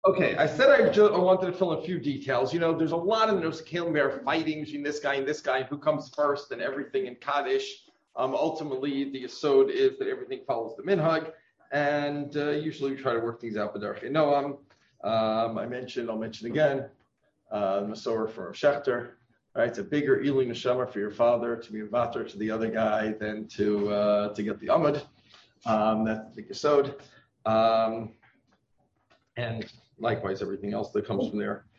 Okay, I said I wanted to fill in a few details. There's a lot of those Kalim fighting between this guy and this guy, who comes first and everything in Kaddish. Ultimately, the Yesod is that everything follows the Minhag, and usually we try to work things out with Darchei Noam. I'll mention again, the Masorah from Schechter. Right, it's a bigger Eli Neshama for your father to be a vater to the other guy than to get the Amud. That's the Yesod. And likewise, everything else that comes from there.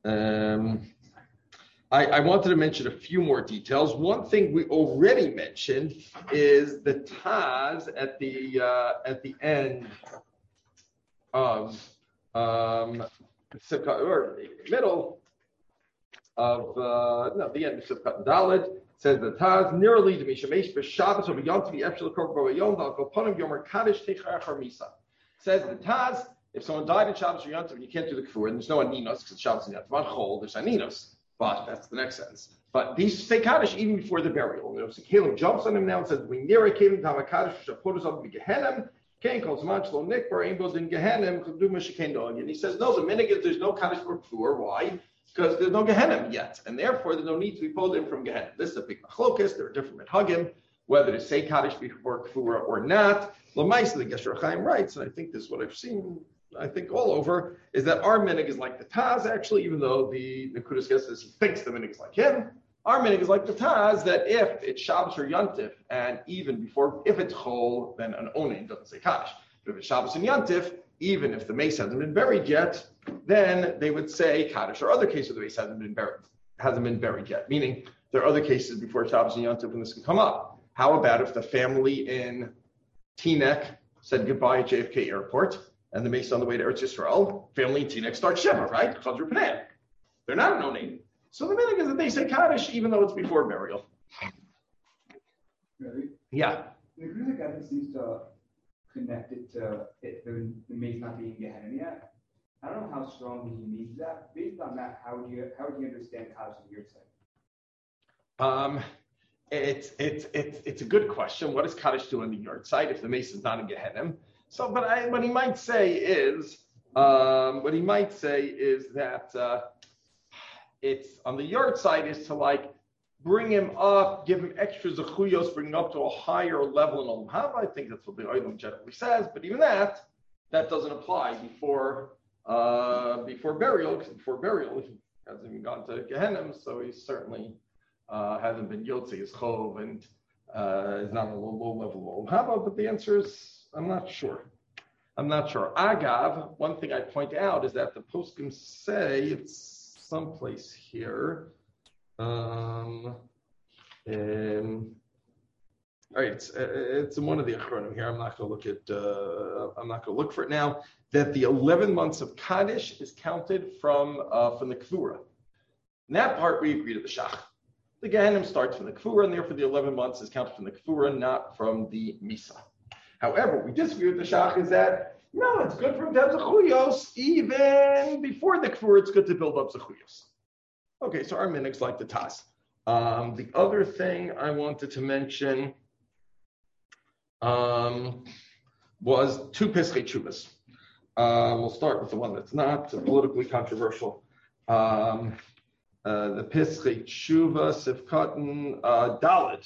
I wanted to mention a few more details. One thing we already mentioned is the Taz at the end of or middle of the end of Sivkat Daled says the Taz nearly to Mishamesh b'Shabbos or b'Yom Tov Yefshel Korban B'Yom Dal Koponim Yomer Kaddish Techar Misa. Says the Taz, if someone died in Shabbos or Yom Tov, you can't do the kfur, and there's no aninos because Shabbos and Yom Tov on Chol, there's aninos. But that's the next sentence. But these say Kaddish even before the burial. So Caleb jumps on him now and says, "We near Caleb Tama Kaddish Shapodos of Gehenim." Cain calls Manchlo Nikbar Angels in Gehenim Chaduma Shekain Dog, and he says, "No, the minhag is there's no Kaddish for kfur. Why? Because there's no Gehenim yet, and therefore there's no need to be pulled in from Gehenim. This is a big machlokas. There are different minhagim whether to say Kaddish before kfur or not. Lamaisa, the Gesher Chaim writes, and I think this is what I've seen. I think all over, is that our minhag is like the Taz, actually, even though the Nekudas Ges says he thinks the minhag is like him. Our minhag is like the Taz, that if it's Shabbos or Yontif, and even before, if it's Chol, then an Onin doesn't say Kaddish. But if it's Shabbos and Yontif, even if the mace hasn't been buried yet, then they would say Kaddish, or other cases where the mace hasn't been buried yet. Meaning, there are other cases before Shabbos and Yontif when this can come up. How about if the family in Teaneck said goodbye at JFK Airport, and the mace on the way to Eretz Yisrael, family in Teaneck start Shiva, right? Chadru Panan. They're not an oning. So the minhag is that they say Kaddish even though it's before burial. Really? Yeah. The Nekudas Ges seems to connect it to the mace not being Gehenim yet. I don't know how strong he means that. Based on that, how would you understand Kaddish on your side? It's a good question. What does Kaddish do on the yard side if the mace is not in Gehenim? So, what he might say is that it's on the yard side is to like bring him up, give him extra zechuyos, bring him up to a higher level in Olam Haba. I think that's what the Olam generally says. But even that doesn't apply before burial, because before burial he hasn't even gone to Gehenim, so he certainly hasn't been Yotzi his chov and is not on a low level of Olam Haba. But the answer is, I'm not sure. Agav, one thing I point out is that the poskim say, it's someplace here. All right, it's in one of the achronim here. I'm not going to look for it now. That the 11 months of Kaddish is counted from the Kfura. In that part, we agree to the Shach. The Gehenim starts from the Kfura, and therefore the 11 months is counted from the Kfura, not from the Misa. However, we disagree with the Shach is that, no, it's good for him to have Zechuyos, even before the Kfur, it's good to build up Zechuyos. Okay, so our minhag's like the Taz. The other thing I wanted to mention was two Pesachei Tshuvas. We'll start with the one that's not politically controversial. The Pesachei Tshuva, Sivkatan Dalet.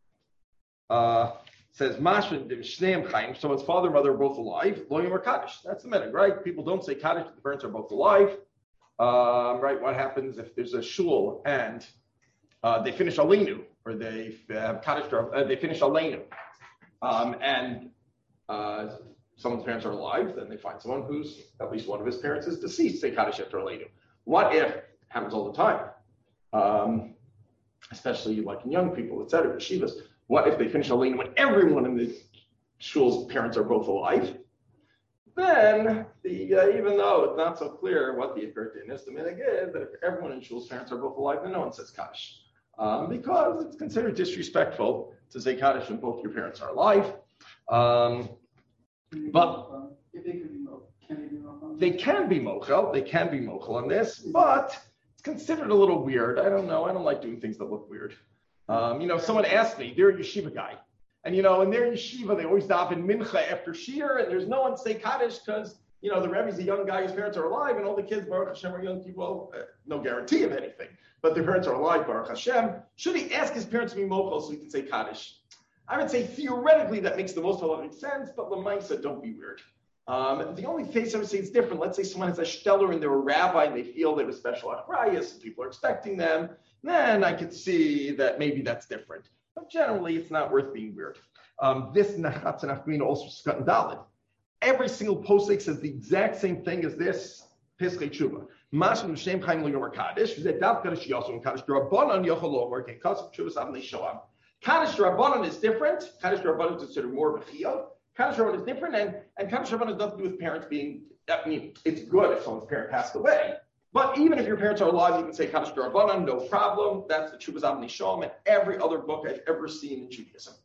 Says Mashman Shneim Chaim, someone's father and mother are both alive, Lo Yomer Kaddish. That's the minhag, right? People don't say Kaddish if the parents are both alive. Right? What happens if there's a shul and they finish Aleinu, or they have Kaddish, they finish Aleinu, and someone's parents are alive, then they find someone who's, at least one of his parents is deceased, say Kaddish after Aleinu. What if, it happens all the time, especially like in young people, etc., yeshivas, what if they finish Aleinu when everyone in the shul's parents are both alive? Then, even though it's not so clear what the Iker is, the minhag is that if everyone in shul's parents are both alive, then no one says Kaddish. Because it's considered disrespectful to say Kaddish when both your parents are alive. But they can be mochel on this, but it's considered a little weird. I don't know. I don't like doing things that look weird. Someone asked me, they're a yeshiva guy. And, in their yeshiva, they always daven mincha after shir, and there's no one say Kaddish because the Rebbe's a young guy whose parents are alive, and all the kids, Baruch Hashem, are young people. No guarantee of anything, but their parents are alive, Baruch Hashem. Should he ask his parents to be mochel so he can say Kaddish? I would say theoretically that makes the most halachic sense, but l'maisa, don't be weird. The only case I would say is different. Let's say someone has a shtetler and they're a rabbi and they feel they have a special achrayus and people are expecting them. Then I could see that maybe that's different. But generally, it's not worth being weird. This Nachatz and Afkamina also Skat and Dalet. Every single posek says the exact same thing as this Piskei Tshuva. Mashim Shem Chaim Lo Yomer Kaddish. Zedav Kaddish Yosem Kaddish Rabbanan Yochel Omer Ken Kasav Tshuvas Avnei Shoam. Kaddish Rabbanan is different. Kaddish Rabbanan is considered more of a chiyuv. Kaddish Rabbanan is different, and Kaddish Rabbanan has nothing to do with parents being. I mean, it's good if someone's parent passed away. But even if your parents are alive, you can say Kaddish Rabbanan, no problem. That's the Tshuvas Avnei Shoam and every other book I've ever seen in Judaism.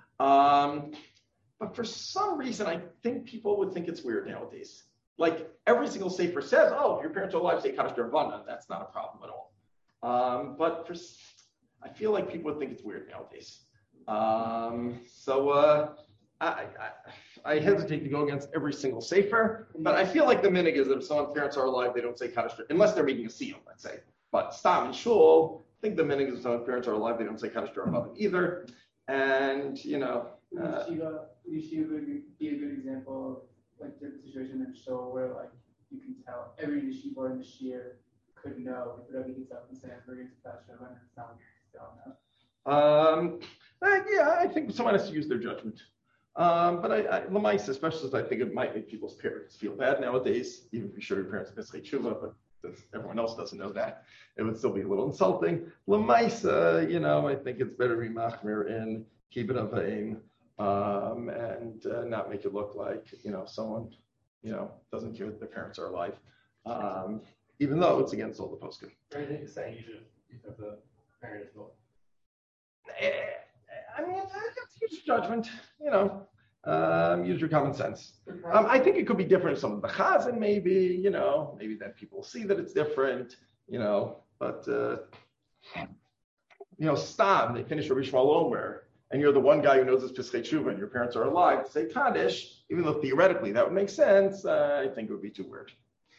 But for some reason, I think people would think it's weird nowadays. Like every single sefer says, if your parents are alive, say Kaddish Rabbanan. That's not a problem at all. But I feel like people would think it's weird nowadays. I hesitate to go against every single sefer, but I feel like the minig is that if someone's parents are alive, they don't say Kaddish, unless they're making a siyum, let's say. But Stam and Shul, I think the minig is if someone's parents are alive, they don't say Kaddish Rabbanan either. And, Yeshiva would be a good example of like the situation in Shul where like you can tell every yeshiva in the shir could know if the Rebbe gets up and says we're going to Kaddish Rabbanan, it's not still no. I think someone has to use their judgment. But Lamais, especially as I think it might make people's parents feel bad nowadays, even if you show your parents Piskei Tshuva, but everyone else doesn't know that. It would still be a little insulting. Lamais, I think it's better to be machmir in keep it of aim, and not make it look like, someone, doesn't care that their parents are alive, even though it's against all the poskim. Anything to say you have the parent as well. I mean, use your judgment, use your common sense. I think it could be different if someone's the chazan, maybe, maybe then people see that it's different, but, Stam, they finish Rabbi Shmuel Omer, and you're the one guy who knows this Piskei Tshuva, and your parents are alive, to say Kaddish, even though theoretically that would make sense, I think it would be too weird.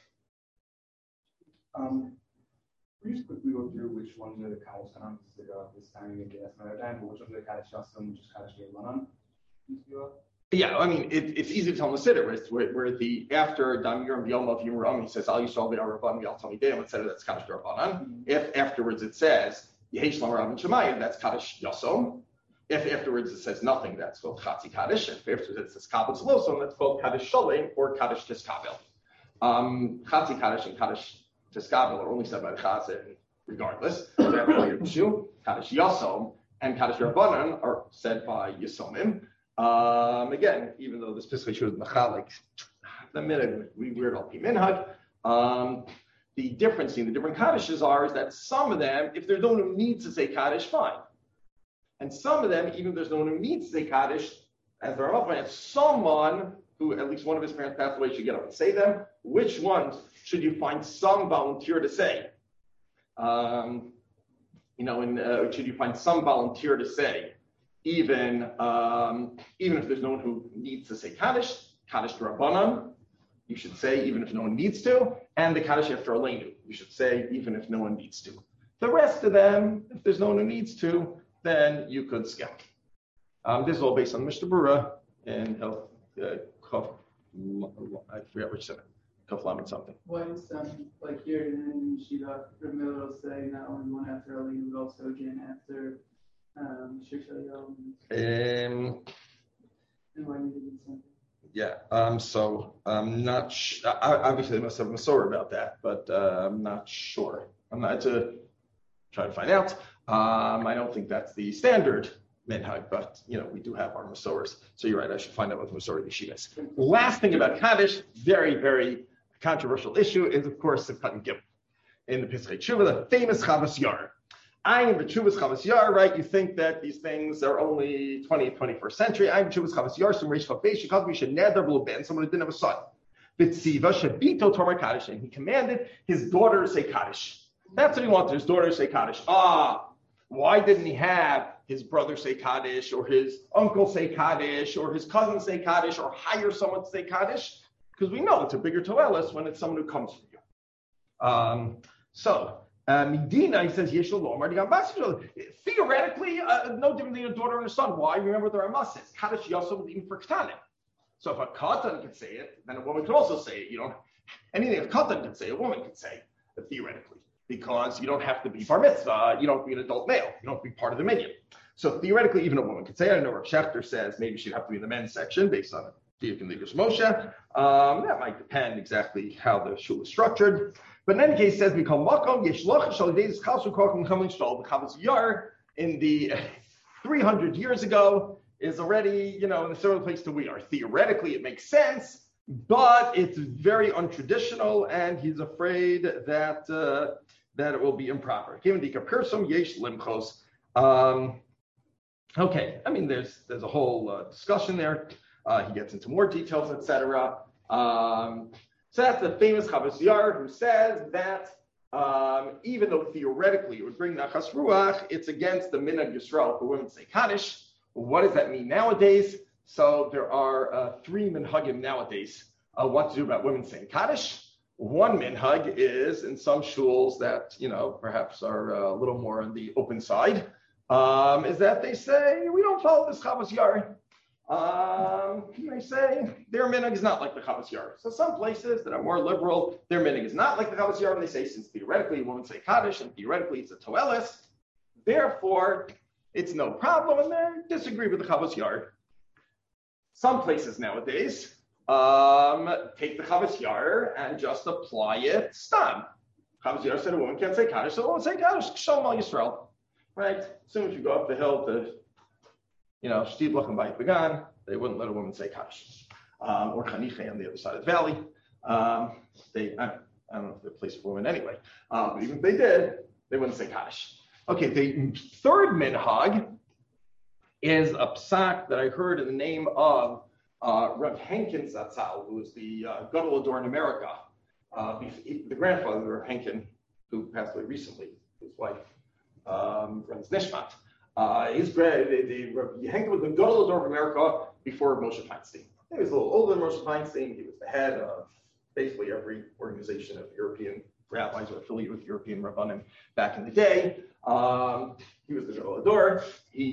We just quickly go through which ones are the Kaddish Tanam, this time you get another time, but which ones are the Kaddish Yosem, which is Kaddish Rabbanan? Yeah, I mean, it's easy to tell in the Siddur, where the after Dam Yom Yom of Yom he says, Al Yisrael B'Ar Rabban Yal Talmidei, etc. That's Kaddish Rabbanan. If afterwards it says Yehi Shlomo Rav and Shemayim, that's Kaddish Yosem. If afterwards it says nothing, that's called Chatzi Kaddish. If afterwards it says Kabel Tzlosom, that's called Kaddish Sholem or Kaddish Tiskabel. Chatzi Kaddish and Kaddish Tiskabel are only said by the Chazan, regardless. Kaddish Yosem and Kaddish Rabbanan are said by Yisomim. Again, even though this Piskei Tshuva is Machalik, the minute we weird al pi minhag. The difference in the different Kaddishes is that some of them, if there's no one who needs to say Kaddish, fine. And some of them, even if there's no one who needs to say Kaddish, as there are if someone who at least one of his parents passed away should get up and say them, which ones should you find some volunteer to say? Should you find some volunteer to say? Even if there's no one who needs to say Kaddish Rabbanan, you should say even if no one needs to, and the Kaddish after Aleinu, you should say even if no one needs to. The rest of them, if there's no one who needs to, then you could skip. This is all based on Mishnah Berurah and I forget which seven, Kaf Lamed something. When like here in Yeshiva, Rav Miller will say not only one after Aleinu, but also again after and why you did something. Yeah. So I'm not. Obviously, they must have a Masorah about that, but I'm not sure. I'm not to try to find out. I don't think that's the standard minhag, but we do have our Masorahs. So you're right. I should find out what the Masorah yeshivas. Last thing about Kaddish, very very controversial issue is of course the Simchat Gimel in the Piskei Tshuva, the famous Chavas Yar. I'm the Chuvas Chavas Yar, right? You think that these things are only 20th, 21st century. I'm Chuvas Chavas Yar, some Reish Chafesh, because we should nether blue ben, someone who didn't have a son. Bitziva Shabito Tomar Kaddish, and he commanded his daughter to say Kaddish. That's what he wanted, his daughter to say Kaddish. Why didn't he have his brother say Kaddish, or his uncle say Kaddish, or his cousin say Kaddish, or hire someone to say Kaddish? because we know it's a bigger toelis when it's someone who comes from you. Medina, he says, theoretically, no different than a daughter and a son. Why? Remember what the Ramah says, Kaddish Yosef even for Ketanim. So if a Katan can say it, then a woman can also say it. You don't, anything a Katan can say, a woman can say, theoretically, because you don't have to be bar mitzvah, you don't have to be an adult male, you don't have to be part of the minyan. So theoretically, even a woman can say it. I know Rav Schechter says maybe she'd have to be in the men's section based on Diak and Ligus Moshe. That might depend exactly how the shul is structured. But in any case, it says, we call Makom, Yeshlach, Shalidez, Chasu, Korkum, Coming Shtal, the Chavos Yar in the 300 years ago is already, in a similar place to we are. Theoretically, it makes sense, but it's very untraditional, and he's afraid that it will be improper. Given the Kapirsum, Yesh Limchos. Okay, I mean, there's a whole discussion there. He gets into more details, etc. So that's the famous Chavos Yar who says that even though theoretically it would bring Nachas Ruach, it's against the Minhag Yisrael for women to say Kaddish. What does that mean nowadays? So there are 3 minhagim nowadays what to do about women saying Kaddish. One minhag is in some shuls that, perhaps are a little more on the open side, is that they say, we don't follow this Chavos Yar. They say their minhag is not like the Chavos Yar. So some places that are more liberal, their minhag is not like the Chavos Yar, and they say since theoretically women say Kaddish and theoretically it's a toelis, therefore it's no problem, and they disagree with the Chavos Yar. Some places nowadays take the Chavos Yar and just apply it stam. Chavos Yar said a woman can't say Kaddish, so a woman say Kaddish, Shalom al Yisrael. Right? As soon as you go up the hill to Shtiblach and Bayit Began, they wouldn't let a woman say Kaddish. Or Chaniche on the other side of the valley. I don't know if they're a place for women anyway. But even if they did, they wouldn't say Kaddish. Okay, the third minhag is a psak that I heard in the name of Rav Henkin Zatzal, who was the Gadol Ador in America, the grandfather of Rav Henkin, who passed away recently, his wife runs Nishmat. Henkin was the Gadol Ador of America before Moshe Feinstein. He was a little older than Moshe Feinstein. He was the head of basically every organization of European rabbis who were affiliated with European Rabbanim back in the day. He was the Gadol Ador.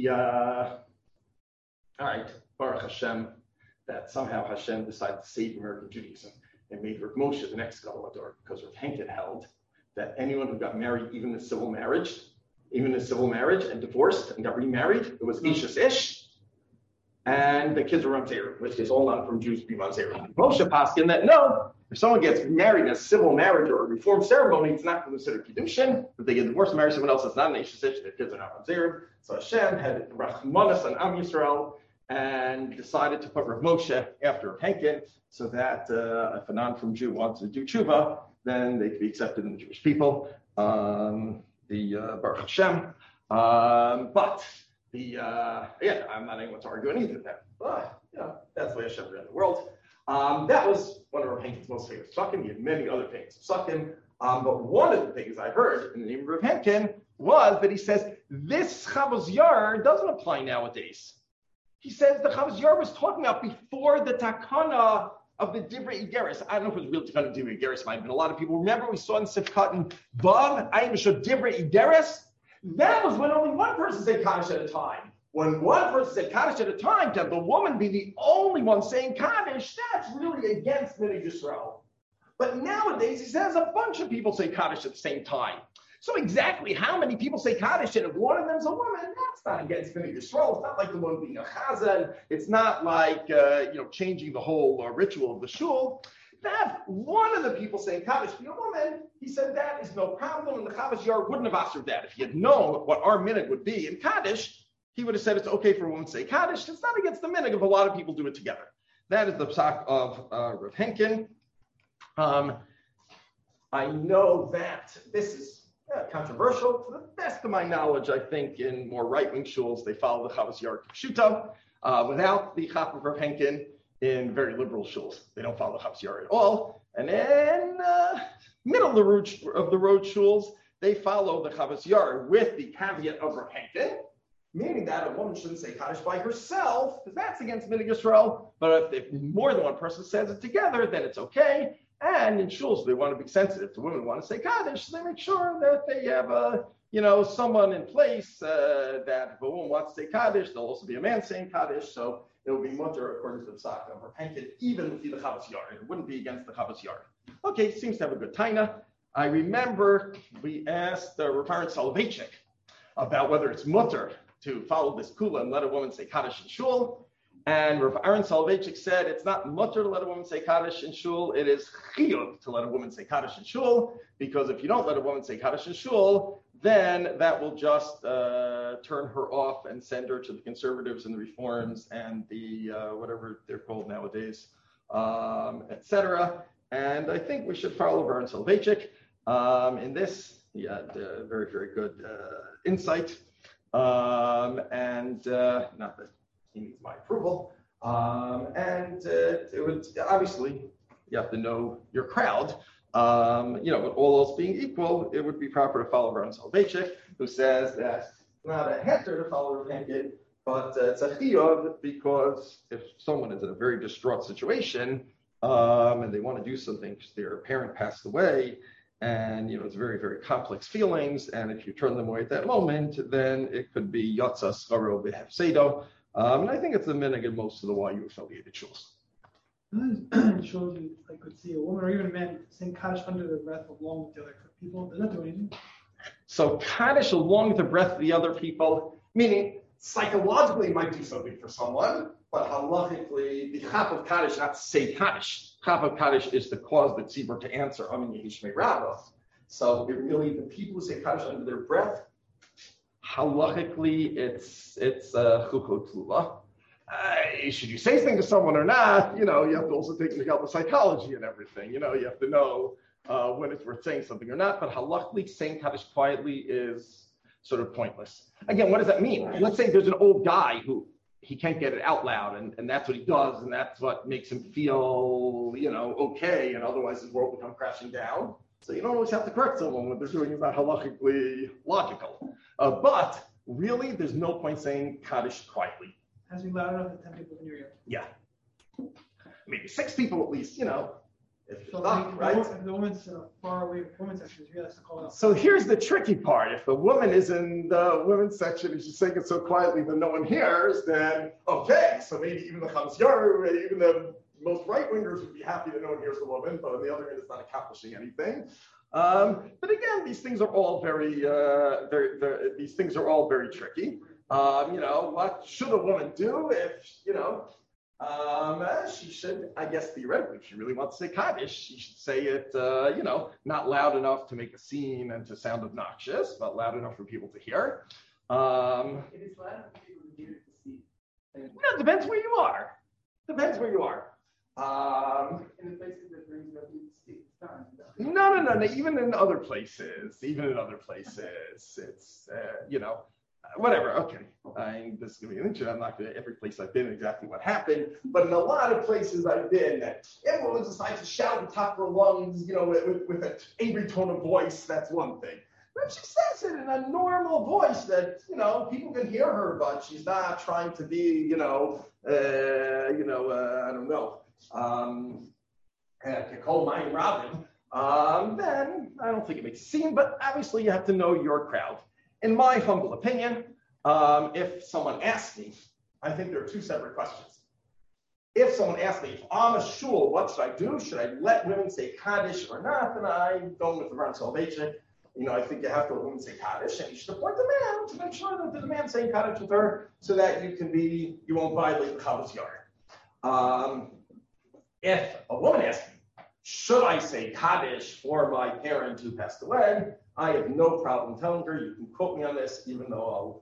All right, Baruch Hashem, that somehow Hashem decided to save American Judaism and made Rav Moshe the next Gadol Ador, because Rav Henkin held that anyone who got married, even in a civil marriage, and divorced and got remarried, it was Ishas Ish, and the kids were Mamzerim, which is all not from Jews to be Mamzerim. Moshe paskin that no, if someone gets married in a civil marriage or a reform ceremony, it's not considered Kiddushin. If they get divorced and marry someone else, it's not an Ishas Ish, their kids are not Mamzerim. So Hashem had Rachmanas on Am Yisrael and decided to put Rav Moshe after Rav Henkin, so that if a non-from Jew wants to do tshuva, then they could be accepted in the Jewish people. Baruch Hashem. But I'm not anyone to argue anything with that. But that's the way Hashem ran the world. That was one of Rav Henkin's most famous psukim. He had many other famous psukim. But one of the things I heard in the name of Rav Henkin was that he says this Chavos Yar doesn't apply nowadays. He says the Chavos Yar was talking about before the takana of the Divrei Igeris. I don't know if it was real takana Divrei Igeris, might have been a lot of people. Remember we saw in Sifkat and Vav, Ayin B'Shot Divrei Igeris? That was when only one person said Kaddish at a time. When one person said Kaddish at a time, to have the woman be the only one saying Kaddish, that's really against Minhag Yisrael. But nowadays, he says a bunch of people say Kaddish at the same time. So exactly how many people say Kaddish, and if one of them's a woman, that's not against Minhag Yisrael. It's not like the one being a chazan. It's not like changing the whole ritual of the shul. That one of the people saying Kaddish be a woman, he said that is no problem, and the Chavos Yar wouldn't have asked that. If he had known what our minhag would be in Kaddish, he would have said it's okay for a woman to say Kaddish. It's not against the minhag if a lot of people do it together. That is the psak of Rav Henkin. I know that this is controversial. To the best of my knowledge, I think in more right-wing shuls, they follow the Chavos Yar Kipshuta without the Chap of Rav Henkin. In very liberal shuls, they don't follow the Chavos Yar at all. And in middle of the road shuls, they follow the Chavos Yar with the caveat of Rav Henkin. meaning that a woman shouldn't say Kaddish by herself, because that's against Minhag Yisrael. But if more than one person says it together, then it's okay. And in shuls, they want to be sensitive to women who want to say Kaddish, so they make sure that they have someone in place that if a woman wants to say Kaddish, there'll also be a man saying Kaddish, so it will be mutter according to the Psak of Repented, even with the Chavos Yard. It wouldn't be against the Chavos Yard. Okay, seems to have a good taina. I remember we asked Rav Aaron Soloveitchik about whether it's mutter to follow this kula and let a woman say Kaddish in shul. And Rav Aaron Soloveitchik said it's not mutter to let a woman say Kaddish in shul, it is chiyuv to let a woman say Kaddish in shul, because if you don't let a woman say Kaddish in shul, then that will just turn her off and send her to the conservatives and the reforms and the whatever they're called nowadays, etc. And I think we should follow Rav Aaron Soloveitchik in this. He had very, very good insight. And not that he needs my approval. It would obviously you have to know your crowd. But all else being equal, it would be proper to follow Rav Aaron Soloveitchik, who says that it's not a heter to follow Rav Henkin, but it's a chiyuv, because if someone is in a very distraught situation and they want to do something because their parent passed away, and it's very, very complex feelings, and if you turn them away at that moment, then it could be yatsa scharo b'hefsedo. And I think it's the minhag in most of the YU affiliated shuls. It shows you, I could see a woman or even a man saying Kaddish under the breath along with the other people. They're not doing anything. So Kaddish along with the breath of the other people, meaning psychologically it might do something for someone, but halachically, the chaf of Kaddish, not to say Kaddish. Chaf of Kaddish is the cause that tzibur to answer Amin Yehishmei Rabbah. So it really, the people who say Kaddish under their breath, halachically, it's chukot tlula. Should you say something to someone or not? You have to also take into account the psychology and everything. You have to know when it's worth saying something or not. But halachically, saying Kaddish quietly is sort of pointless. Again, what does that mean? Let's say there's an old guy who he can't get it out loud, and that's what he does, and that's what makes him feel, okay, and otherwise his world will come crashing down. So you don't always have to correct someone when they're doing it not halachically logical. But really, there's no point saying Kaddish quietly. Has to be loud enough that 10 people can hear you. Yeah. Maybe 6 people at least, if So not, right? If the woman's far away, the women's section, you have to call it out. So here's the tricky part. If the woman is in the women's section and she's saying it so quietly that no one hears, then okay. So maybe even the Chavos Yard, even the most right-wingers would be happy that no one hears the woman, but on the other hand, it's not accomplishing anything. But again, these things are all very tricky. What should a woman do if, she should, I guess theoretically, if she really wants to say Kaddish, she should say it, not loud enough to make a scene and to sound obnoxious, but loud enough for people to hear. It is loud enough for people to hear it to see. It depends where you are. In the places that brings revenue to speak, it's fine. No. Even in other places, it's, whatever. Okay. This is going to be an interesting. I'm not going to every place I've been exactly what happened, but in a lot of places I've been, everyone decides to shout at the top of her lungs, with an angry tone of voice. That's one thing. But if she says it in a normal voice that, people can hear her, but she's not trying to be, I don't know, to call Mayim Rabin, then I don't think it makes a scene, but obviously you have to know your crowd. In my humble opinion, if someone asks me, I think there are 2 separate questions. If someone asks me, if I'm a shul, what should I do? Should I let women say Kaddish or not? Then I'm going with the Aaron Soloveitchik. I think you have to let women say Kaddish, and you should appoint the man to make sure that there's a man saying Kaddish with her, so that you won't violate the Chavos Yard. If a woman asks me, should I say Kaddish for my parent who passed away? I have no problem telling her. You can quote me on this, even though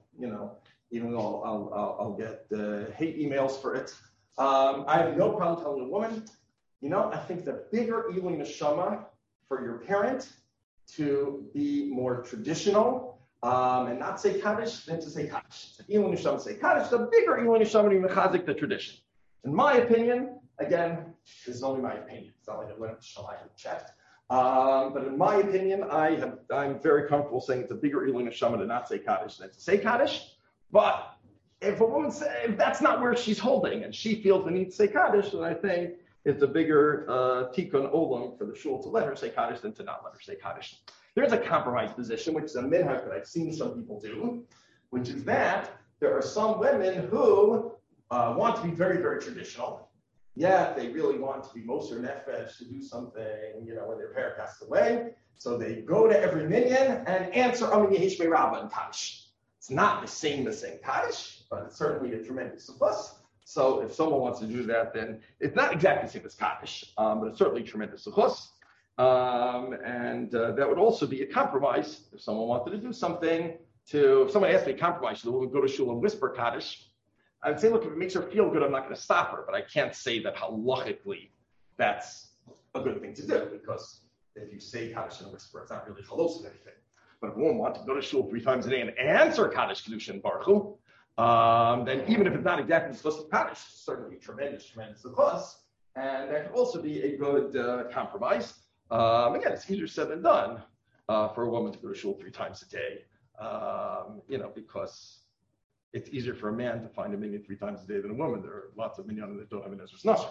I'll get hate emails for it. I have no problem telling a woman, I think the bigger Eloi Neshama for your parent to be more traditional and not say Kaddish than to say Kaddish. So Eloi Neshama say Kaddish, the bigger Eloi Neshama to mechazik the tradition. In my opinion, again, this is only my opinion. It's not like I went up to Shammai and checked. But in my opinion, I'm very comfortable saying it's a bigger Eloi Neshama to not say Kaddish than to say Kaddish. But if a woman says, if that's not where she's holding and she feels the need to say Kaddish, then I think it's a bigger tikkun olam for the shul to let her say Kaddish than to not let her say Kaddish. There's a compromise position, which is a minhag that I've seen some people do, which is that there are some women who want to be very, very traditional. Yeah, they really want to be Moser Nefesh to do something, when their parent passed away. So they go to every minyan and answer Amin Yehish Me'Rabba and Kaddish. It's not the same as saying Kaddish, but it's certainly a tremendous plus. So if someone wants to do that, then it's not exactly the same as Kaddish, but it's certainly tremendous plus. And that would also be a compromise if someone wanted to do something. If someone asked me to compromise, should the woman go to shul and whisper Kaddish? I would say, look, if it makes her feel good, I'm not going to stop her. But I can't say that halachically that's a good thing to do, because if you say Kaddish in a whisper, it's not really halos of anything. But if a woman wants to go to shul 3 times a day and answer Kaddish Kedushin Baruch Hu, then even if it's not exactly supposed to Kaddish, certainly tremendous plus. And that could also be a good compromise. Again, it's easier said than done for a woman to go to shul 3 times a day, because it's easier for a man to find a minyan 3 times a day than a woman. There are lots of minyanim that don't have an Ezra's Nasr.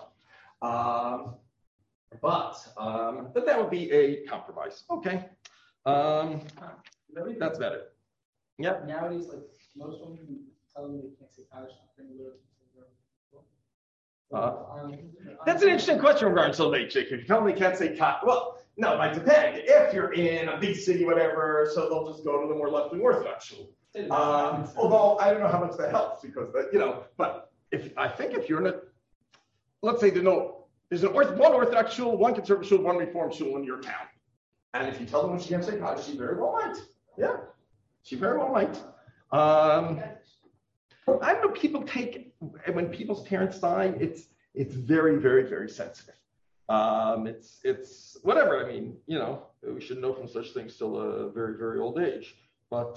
But that would be a compromise. Okay. That's better. Yeah. Nowadays, like most women tell them they can't say Kaddish. That's an interesting question regarding Shalom Chick. If you tell them they can't say Kaddish, well, no, it might depend. If you're in a big city, whatever, so they'll just go to the more left-wing Orthodox shul. Although I don't know how much that helps, because but if you're in a, let's say there's one Orthodox shul, one conservative shul, one Reform shul in your town, and if you tell them she can't say Kaddish, she very well might. Yeah, she very well might. I don't know. People when people's parents die, it's very, very, very sensitive. It's whatever. I mean, we should know from such things till a very, very old age. But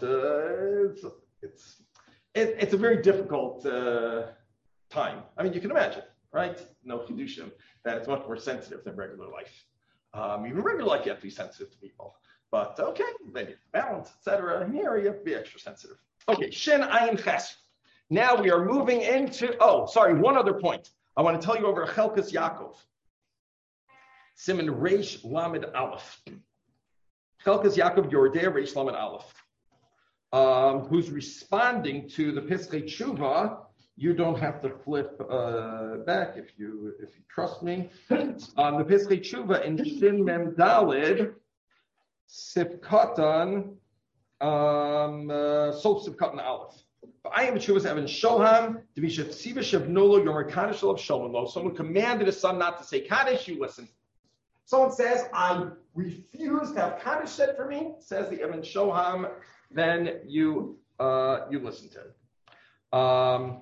it's a very difficult time. I mean, you can imagine, right? No chidushim, that it's much more sensitive than regular life. Even regular life, you have to be sensitive to people. But okay, maybe balance, etc. And here you have to be extra sensitive. Okay, Shin Ayin Ches. Now we are moving into. One other point. I want to tell you over Chelkas Yaakov. Siman Reish Lamed Aleph. Chelkas Yaakov Yordei Reish Lamed Aleph. Who's responding to the Piskei Tshuva. You don't have to flip back if you trust me. The Piskei Tshuva in Shin Mem Dalid Sifkatan Sifkatan Aleph. I am Tshuvas Evan Shoham to be Shetziva Shevnolo Yomer Kaddish Olav Sholomlo. Someone commanded his son not to say Kaddish. You listen. Someone says, I refuse to have Kaddish said for me, says the Evan Shoham, then you listen to it.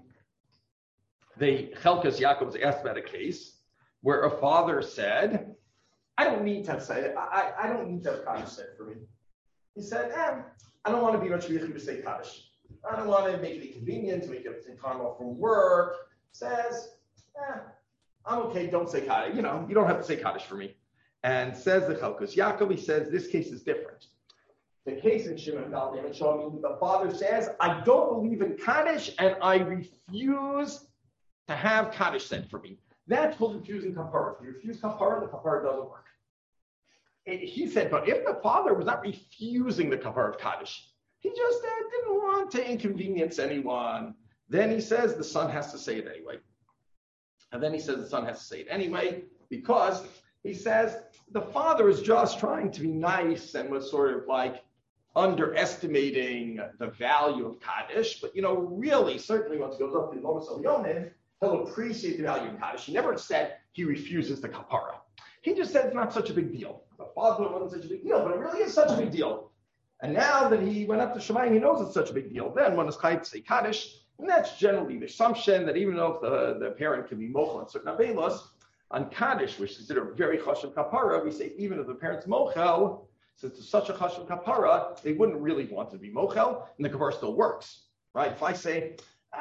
The Chelkas Yaakov was asked about a case where a father said, I don't need to have Kaddish said for me. He said, I don't want to be much to say Kaddish. I don't want to make it inconvenient to make it time off from work. Says, I'm okay, don't say Kaddish. You don't have to say Kaddish for me. And says the Chelkas Yaakov, he says, this case is different. The case in Shimon Dal showing the father says, I don't believe in Kaddish and I refuse to have Kaddish said for me. That's called refusing kapara. If you refuse kapara, the kapara doesn't work. He said, but if the father was not refusing the kapara of Kaddish, he just didn't want to inconvenience anyone, then he says the son has to say it anyway. And then he says the son has to say it anyway because he says the father is just trying to be nice and was sort of like underestimating the value of Kaddish. But, really, certainly once he goes up to Lomas Elyonim, he'll appreciate the value of Kaddish. He never said he refuses the kapara. He just said it's not such a big deal. The father wasn't such a big deal, but it really is such a big deal. And now that he went up to Shemayim, he knows it's such a big deal. Then one is chayav to say Kaddish, and that's generally the assumption that even though the parent can be mochel on certain avelos, on Kaddish, which is considered a very chashuv kapara, we say even if the parent's mochel, since it's such a chashuv kapara, they wouldn't really want to be mochel, and the kapara still works, right? If I say,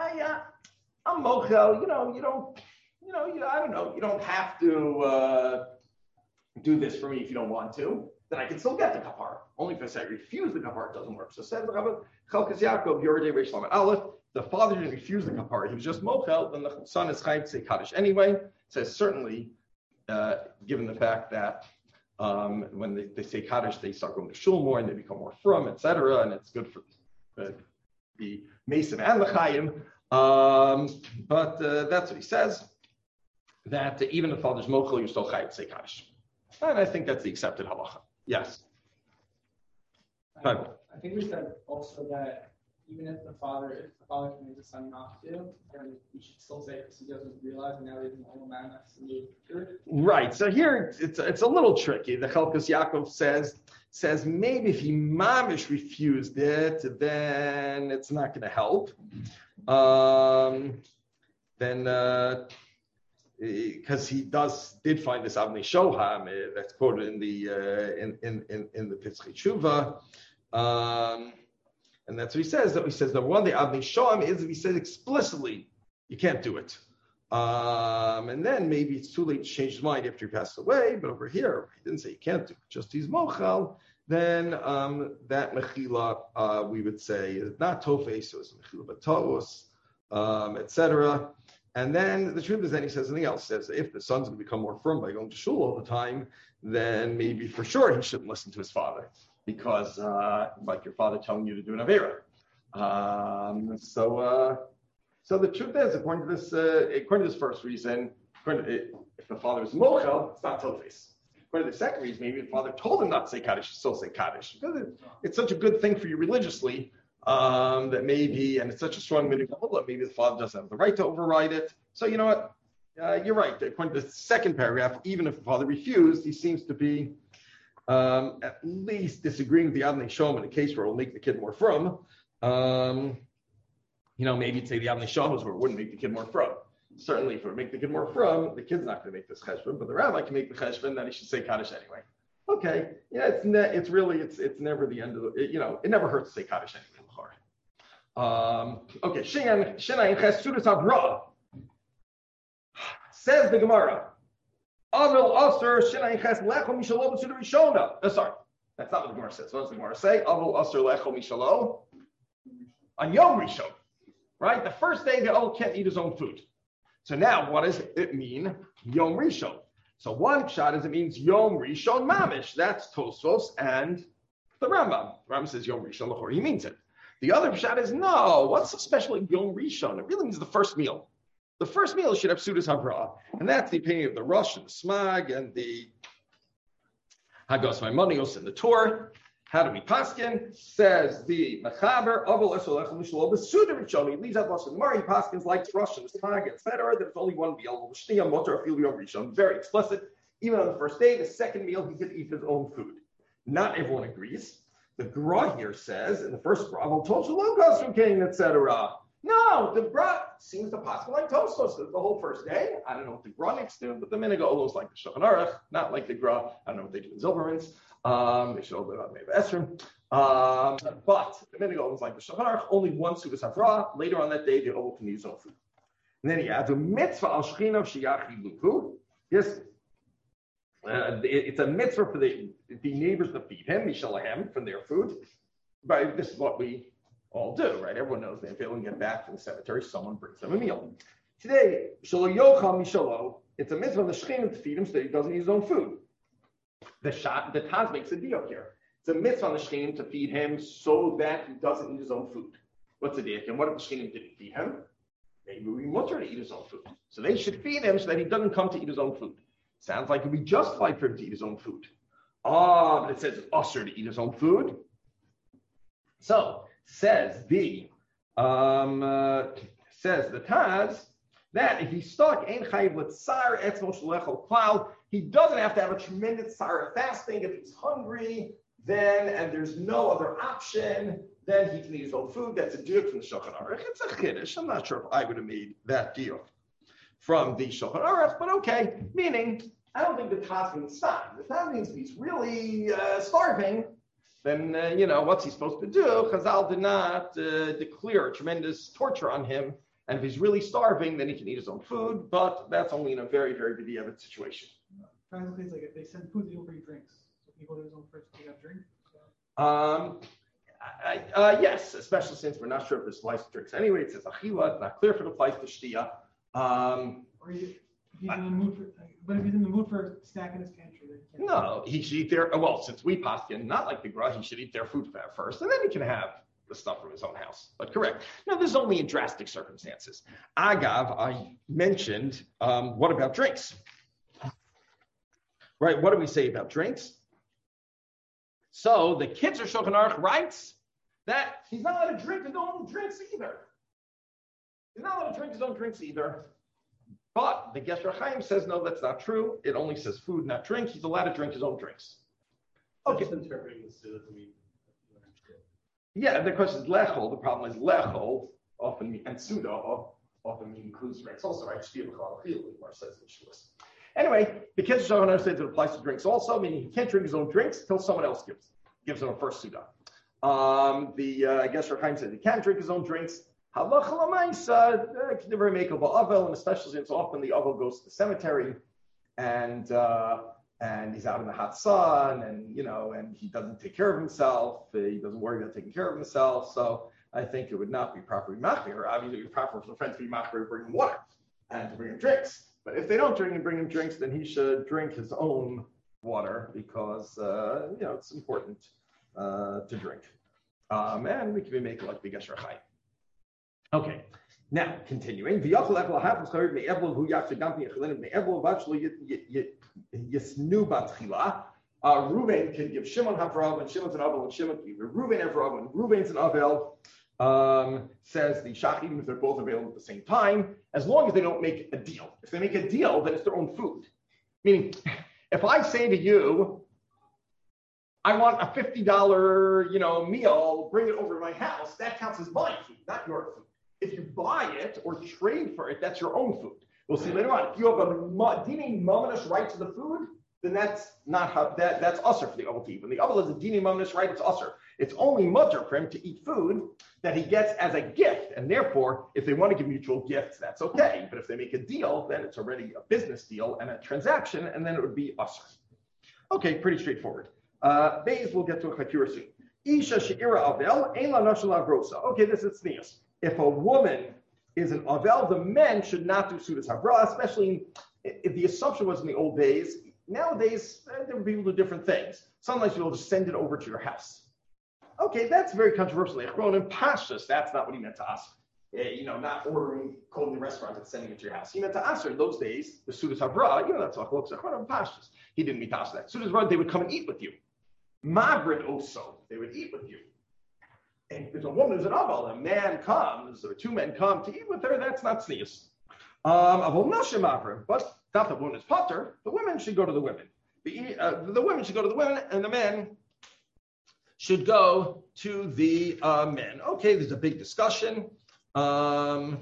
I'm mochel, I don't know, you don't have to do this for me if you don't want to, then I can still get the kapara. Only if I say I refuse the kapara, it doesn't work. So says Chelkas Yaakov, Yordei Reish Lamed Aleph, the father didn't refuse the kapara, he was just mochel, then the son is chayiv tzei kaddish anyway. It says certainly, given the fact that when they say kaddish, they start going to shul more and they become more frum, etc., and it's good for the mesim and the chayim. But that's what he says, that even if the father's mochel, you're still chayiv tzei kaddish. And I think that's the accepted halacha. Yes. I think we said also that even if the father convinces the son not to, then we should still say because he doesn't realize and now he doesn't know manifest in the future. Right. So here it's a little tricky. The Chelkas Yaakov says maybe if he mamish refused it, then it's not going to help. Because he did find this Avnei Shoham that's quoted in the Pitzchei Tshuva, and that's what he says. That he says the one the Avnei Shoham is he says explicitly you can't do it, and then maybe it's too late to change his mind after he passed away. But over here he didn't say you can't do it, just he's mochel. Then that mechila we would say is not tofes, so it's mechila but taos, etc. And then the truth is, then he says something else. Says if the son's going to become more firm by going to shul all the time, then maybe for sure he shouldn't listen to his father because, like your father telling you to do an avera. So the truth is, according to this first reason, if the father is mochel, it's not tofes. According to the second reason, maybe the father told him not to say kaddish, he still say kaddish because it's such a good thing for you religiously. That maybe, and it's such a strong mitzvah, maybe the father doesn't have the right to override it. So you know what? You're right. According to the second paragraph, even if the father refused, he seems to be at least disagreeing with the Avnei Shoham in a case where it will make the kid more frum. Maybe you'd say the Avnei Shoham was where it wouldn't make the kid more frum. Certainly, if it would make the kid more frum, the kid's not going to make this cheshbon, but the rabbi can make the cheshbon, then he should say kaddish anyway. Okay, yeah, it's never the end of it never hurts to say kaddish anyway. Okay, Shinai Ches Sudas Havra says the Gemara. Avil Aser Shinai Ches Lecho Mishalo B'Suda Rishona. Sorry, that's not what the Gemara says. What does the Gemara say? Avil Aser Lecho Mishalo on Yom Rishon. Right, the first day the old can't eat his own food. So now, what does it mean? Yom Rishon. So one pshat is it means Yom Rishon Mamish. That's Tosfos and the Rambam. The Rambam says Yom Rishon L'chor. He means it. The other pshat is no. What's so special in Yom Rishon? It really means the first meal. The first meal should have Sudas Havra, and that's the opinion of the Rosh and the Smag and the Hagos Maimonios and the Torah. How do we paskin? Says the Mechaber Avol Esol Echel Mishlo B'Suda Rishon. He leaves out Rosh and Mari paskins like Rosh and the Smag, etc. There's only one meal. Shtiyam Motor Afil Yom Rishon. Very explicit. Even on the first day, the second meal he could eat his own food. Not everyone agrees. The Gra here says, in the first Gra, Toshalogos from King, etc. No, the Gra seems to possibly like Tosfos the whole first day. I don't know what the Granics do, but the Minagolos like the Shulchan Aruch, not like the Gra. I don't know what they do in Zilbermans. They should all live out Meva Esrim. But the Minagolos like the Shulchan Aruch, only one Sudas Havra. Later on that day, the Oval can use his own food. And then he adds a mitzvah al shchina of shiyachi luku. Yes. It's a mitzvah for the neighbors to feed him, Mishalahem, from their food. But this is what we all do, right? Everyone knows that if they don't get back from the cemetery, someone brings them a meal. Today, Shalo Yocham Mishalo, it's a mitzvah of the Shekhinah to feed him so that he doesn't eat his own food. The Taz makes a deal here. It's a mitzvah on the Shekhinah to feed him so that he doesn't eat his own food. What's the deal? And what if the Shekhinah didn't feed him? Maybe we want her to eat his own food. So they should feed him so that he doesn't come to eat his own food. Sounds like it would be justified for him to eat his own food. But it says it's usher to eat his own food. So says the Taz that if he's stuck ein chayiv with tsar etzmo shalechol klal, he doesn't have to have a tremendous tsar of fasting. If he's hungry, then and there's no other option, then he can eat his own food. That's a deal from the Shulchan Aruch. It's a chiddush. I'm not sure if I would have made that deal from the Shulchan Aruch, but okay. Meaning, I don't think the Taz means stop. If that means he's really starving, then what's he supposed to do? Chazal did not declare tremendous torture on him, and if he's really starving, then he can eat his own food. But that's only in a very, very b'diavad situation. Practically, it's like if they send food, they don't bring drinks. So he go to his own first to have drink. Yes, especially since we're not sure if this applies to drinks anyway. It says achila. It's not clear if it applies to shtia. Or if he's in the mood for, but if he's in the mood for a snack in his pantry, then he can't. No, he should eat their. Well, since we paskin, not like the Gra, he should eat their food first, and then he can have the stuff from his own house. But correct. Now, this is only in drastic circumstances. Agav, I mentioned. What about drinks? Right. What do we say about drinks? So the kids are Shulchan Aruch writes that he's not allowed to drink his own drinks either. He's not allowed to drink his own drinks either. But the Gesher Chaim says, no, that's not true. It only says food, not drink. He's allowed to drink his own drinks. Okay. Just interpreting the Suda to mean. Yeah, the question is lechol. The problem is lechol often mean, and Suda often mean includes drinks. Also, right? Says in Shavuos. Anyway, the Kesher Shulchan Aruch says it applies to drinks also, meaning he can't drink his own drinks until someone else gives him a first Suda. The Gesher Chaim says he can't drink his own drinks. Halacha l'maisa can never make of avel, and especially since often the avel goes to the cemetery, and he's out in the hot sun, and he doesn't take care of himself. He doesn't worry about taking care of himself. So I think it would not be properly machmir. Obviously, it would be proper for the friends to be machmir to bring him water and to bring him drinks. But if they don't bring him drinks, then he should drink his own water because it's important to drink. And we can make it like the Gesher Chaim. Okay, now continuing. Reuven can give Shimon Havrav, and Shimon's an Avel, and Shimon can give Reuven Havrav, and Reuven's an Avel. Says the Shach, even if they're both available at the same time, as long as they don't make a deal. If they make a deal, then it's their own food. Meaning, if I say to you, I want a $50 meal, bring it over to my house, that counts as my food, not your food. If you buy it or trade for it, that's your own food. We'll see later on. If you have a dini mamonish right to the food, then that's not how that's usher for the Avel to eat. When the Avel is a dini mamonish right, it's usher. It's only mutter for him to eat food that he gets as a gift, and therefore, if they want to give mutual gifts, that's okay. But if they make a deal, then it's already a business deal and a transaction, and then it would be usher. Okay, pretty straightforward. Beis, we'll get to a chakira soon. Isha she'ira avel, ein la nashal avrosa. Okay, this is tznius. If a woman is an avel, the men should not do sudas havra, especially if the assumption was in the old days. Nowadays, there would be able to do different things. Sometimes you'll just send it over to your house. Okay, that's very controversial. In Pashtus, that's not what he meant to ask. Not ordering, calling the restaurant and sending it to your house. He meant to answer in those days, the Sudas Havra, that's what looks like Pashtus. He didn't mean to ask that. Sudas Havra, they would come and eat with you. Mavrit also, they would eat with you. And if a woman is an aval, a man comes, or two men come to eat with her, that's not sneeze. But not the woman is potter, the women should go to the women. The women should go to the women, and the men should go to the men. Okay, there's a big discussion. What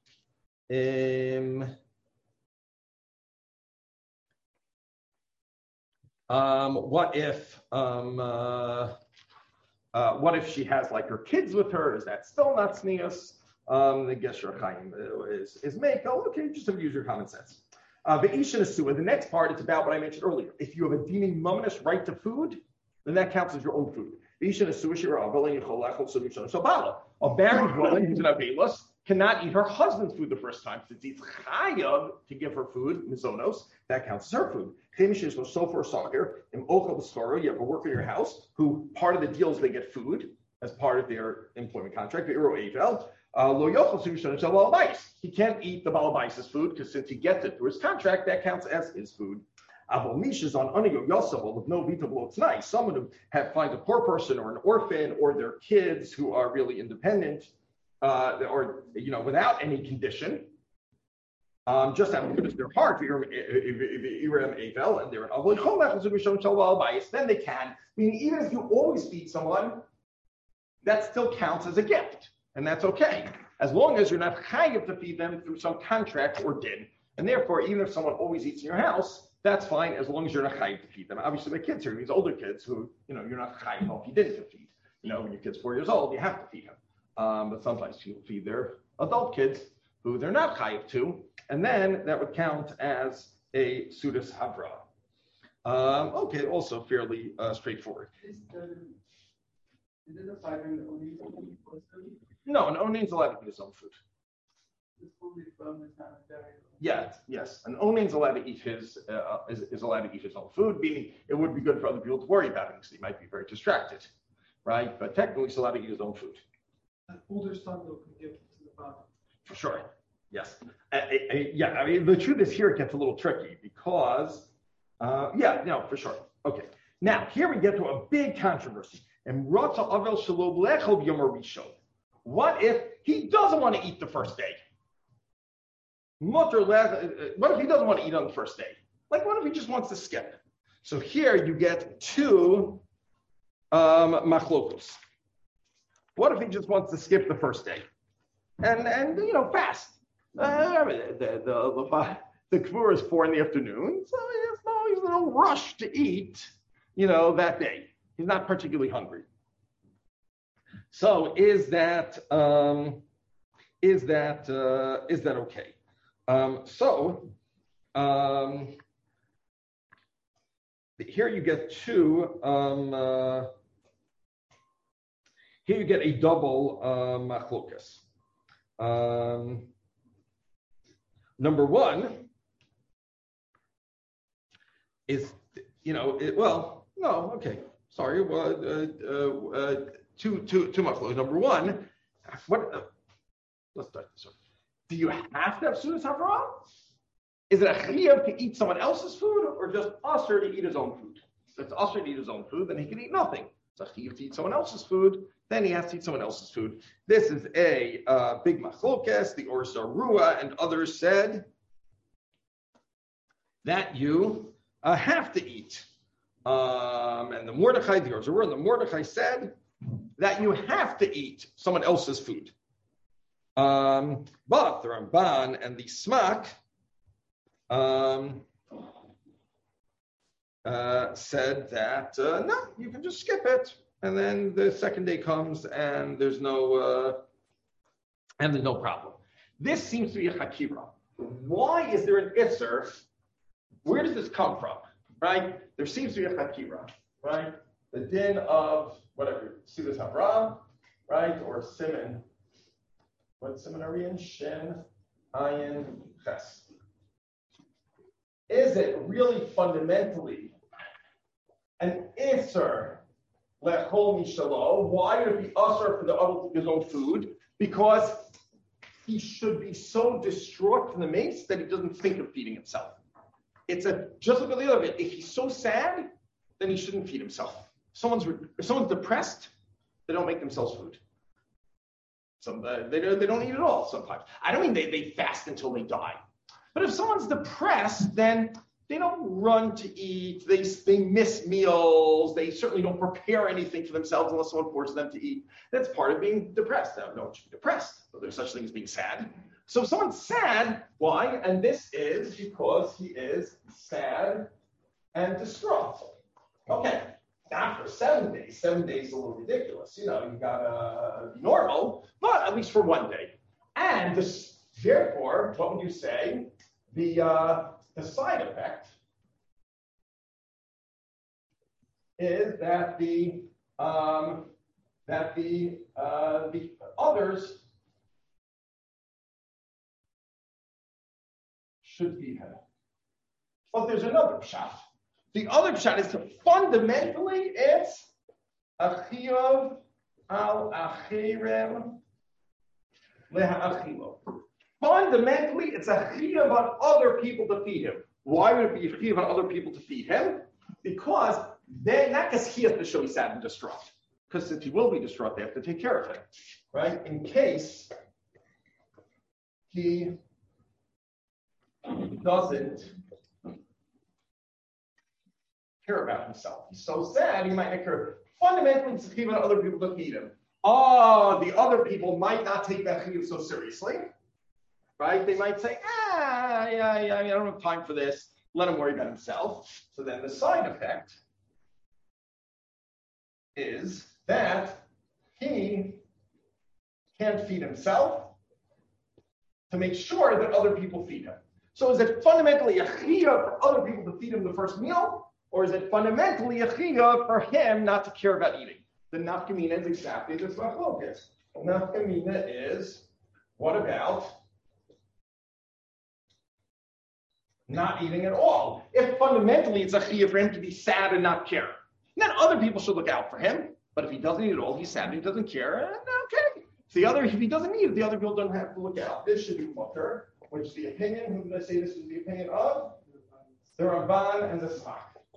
if she has like her kids with her? Is that still not sneus? The Gesher Chaim is meko. Okay, just use your common sense. The Isha Nesua, the next part, it's about what I mentioned earlier. If you have a dinim mamonish right to food, then that counts as your own food. The Isha Nesua shira avel yichol lechol solution shabala. A married woman who's an avelus cannot eat her husband's food the first time. Since it's chayav to give her food, mizonos, that counts as her food. So for soccer, in ochel b'skoro, you have a worker in your house who part of the deal is they get food as part of their employment contract. The Euro Avel. He can't eat the balabais' food because since he gets it through his contract, that counts as his food. Is on with no vita below tonight. Someone who finds a poor person or an orphan or their kids who are really independent or without any condition, just out of goodness of their heart, and they're an then they can. Meaning, even if you always feed someone, that still counts as a gift. And that's okay, as long as you're not chayav to feed them through some contract or din. And therefore, even if someone always eats in your house, that's fine, as long as you're not chayav to feed them. Obviously, the kids are these older kids who, you're not chayav if you didn't to feed. When your kid's 4 years old, you have to feed him. But sometimes people feed their adult kids who they're not chayav to, and then that would count as a sudas havra. Okay, also fairly straightforward. Is it a 500 only food? No, an Onain's allowed to eat his own food. This food is from is not very. Yes. An Onain's allowed to eat his is allowed to eat his own food, meaning it would be good for other people to worry about him because he might be very distracted, right? But technically, he's allowed to eat his own food. An older son though can give it to the father. For sure. Yes. I mean, the truth is here it gets a little tricky because, for sure. Okay. Now, here we get to a big controversy. And what if he doesn't want to eat the first day? What if he doesn't want to eat on the first day? Like, what if he just wants to skip? So here you get two machlokus. What if he just wants to skip the first day and fast? The kfur is 4 p.m, so he's no rush to eat, that day. He's not particularly hungry. So is that okay? Here you get here you get a double machlokas. Number one is, sorry. Two machlokas. Number one, let's start this one. Do you have to have sudas havrah? Is it a chiyuv to eat someone else's food, or just usher to eat his own food? If it's usher to eat his own food, then he can eat nothing. It's a chiyuv to eat someone else's food, then he has to eat someone else's food. This is a big machlokes. The Or Zarua and others said that you have to eat. And the Mordechai, the Or Zarua, and the Mordechai said that you have to eat someone else's food. But the Ramban and the Smak said that no, you can just skip it, and then the second day comes and there's no problem. This seems to be a hakira. Why is there an isser? Where does this come from? Right? There seems to be a hakira. Right? The din of whatever sudas havrah, right? Or siman. What siman are we in? Shin, ayin, ches. Is it really fundamentally an isser lechol mishalo? Why would it be usher for the other his own food? Because he should be so distraught from the mace that he doesn't think of feeding himself. It's just look at the other bit. If he's so sad, then he shouldn't feed himself. If someone's depressed, they don't make themselves food. They don't eat at all sometimes. I don't mean they fast until they die. But if someone's depressed, then they don't run to eat. They miss meals. They certainly don't prepare anything for themselves unless someone forces them to eat. That's part of being depressed. Now, no one should be depressed, but there's such thing as being sad. So if someone's sad, why? And this is because he is sad and distraught. Okay, not for 7 days. 7 days is a little ridiculous. You gotta be normal, but at least for 1 day. And therefore, what would you say? The side effect is that the others should feed him. But there's another pshat. The other pshat is fundamentally it's a chiyuv al achirim leha'achilo. Fundamentally, it's a chiyuv on other people to feed him. Why would it be a chiyuv on other people to feed him? Because then, not because he has to show he's sad and distraught. Because since he will be distraught, they have to take care of him. Right? In case he doesn't care about himself. He's so sad, he might not care. Fundamentally, it's a chiyuv on other people to feed him. The other people might not take that chiyuv so seriously. Right? They might say, I don't have time for this. Let him worry about himself. So then the side effect is that he can't feed himself to make sure that other people feed him. So is it fundamentally a chiyuv for other people to feed him the first meal? Or is it fundamentally a chiyuv for him not to care about eating? the nafkamina is exactly this machlokes. Nafkamina is, what about not eating at all? If fundamentally it's a chiyuv for him to be sad and not care, then other people should look out for him. But if he doesn't eat at all, he's sad and he doesn't care, and okay. If he doesn't eat it, the other people don't have to look out. This should be mutter, which the opinion, who did I say this is the opinion of? The Ramban and the Sfach.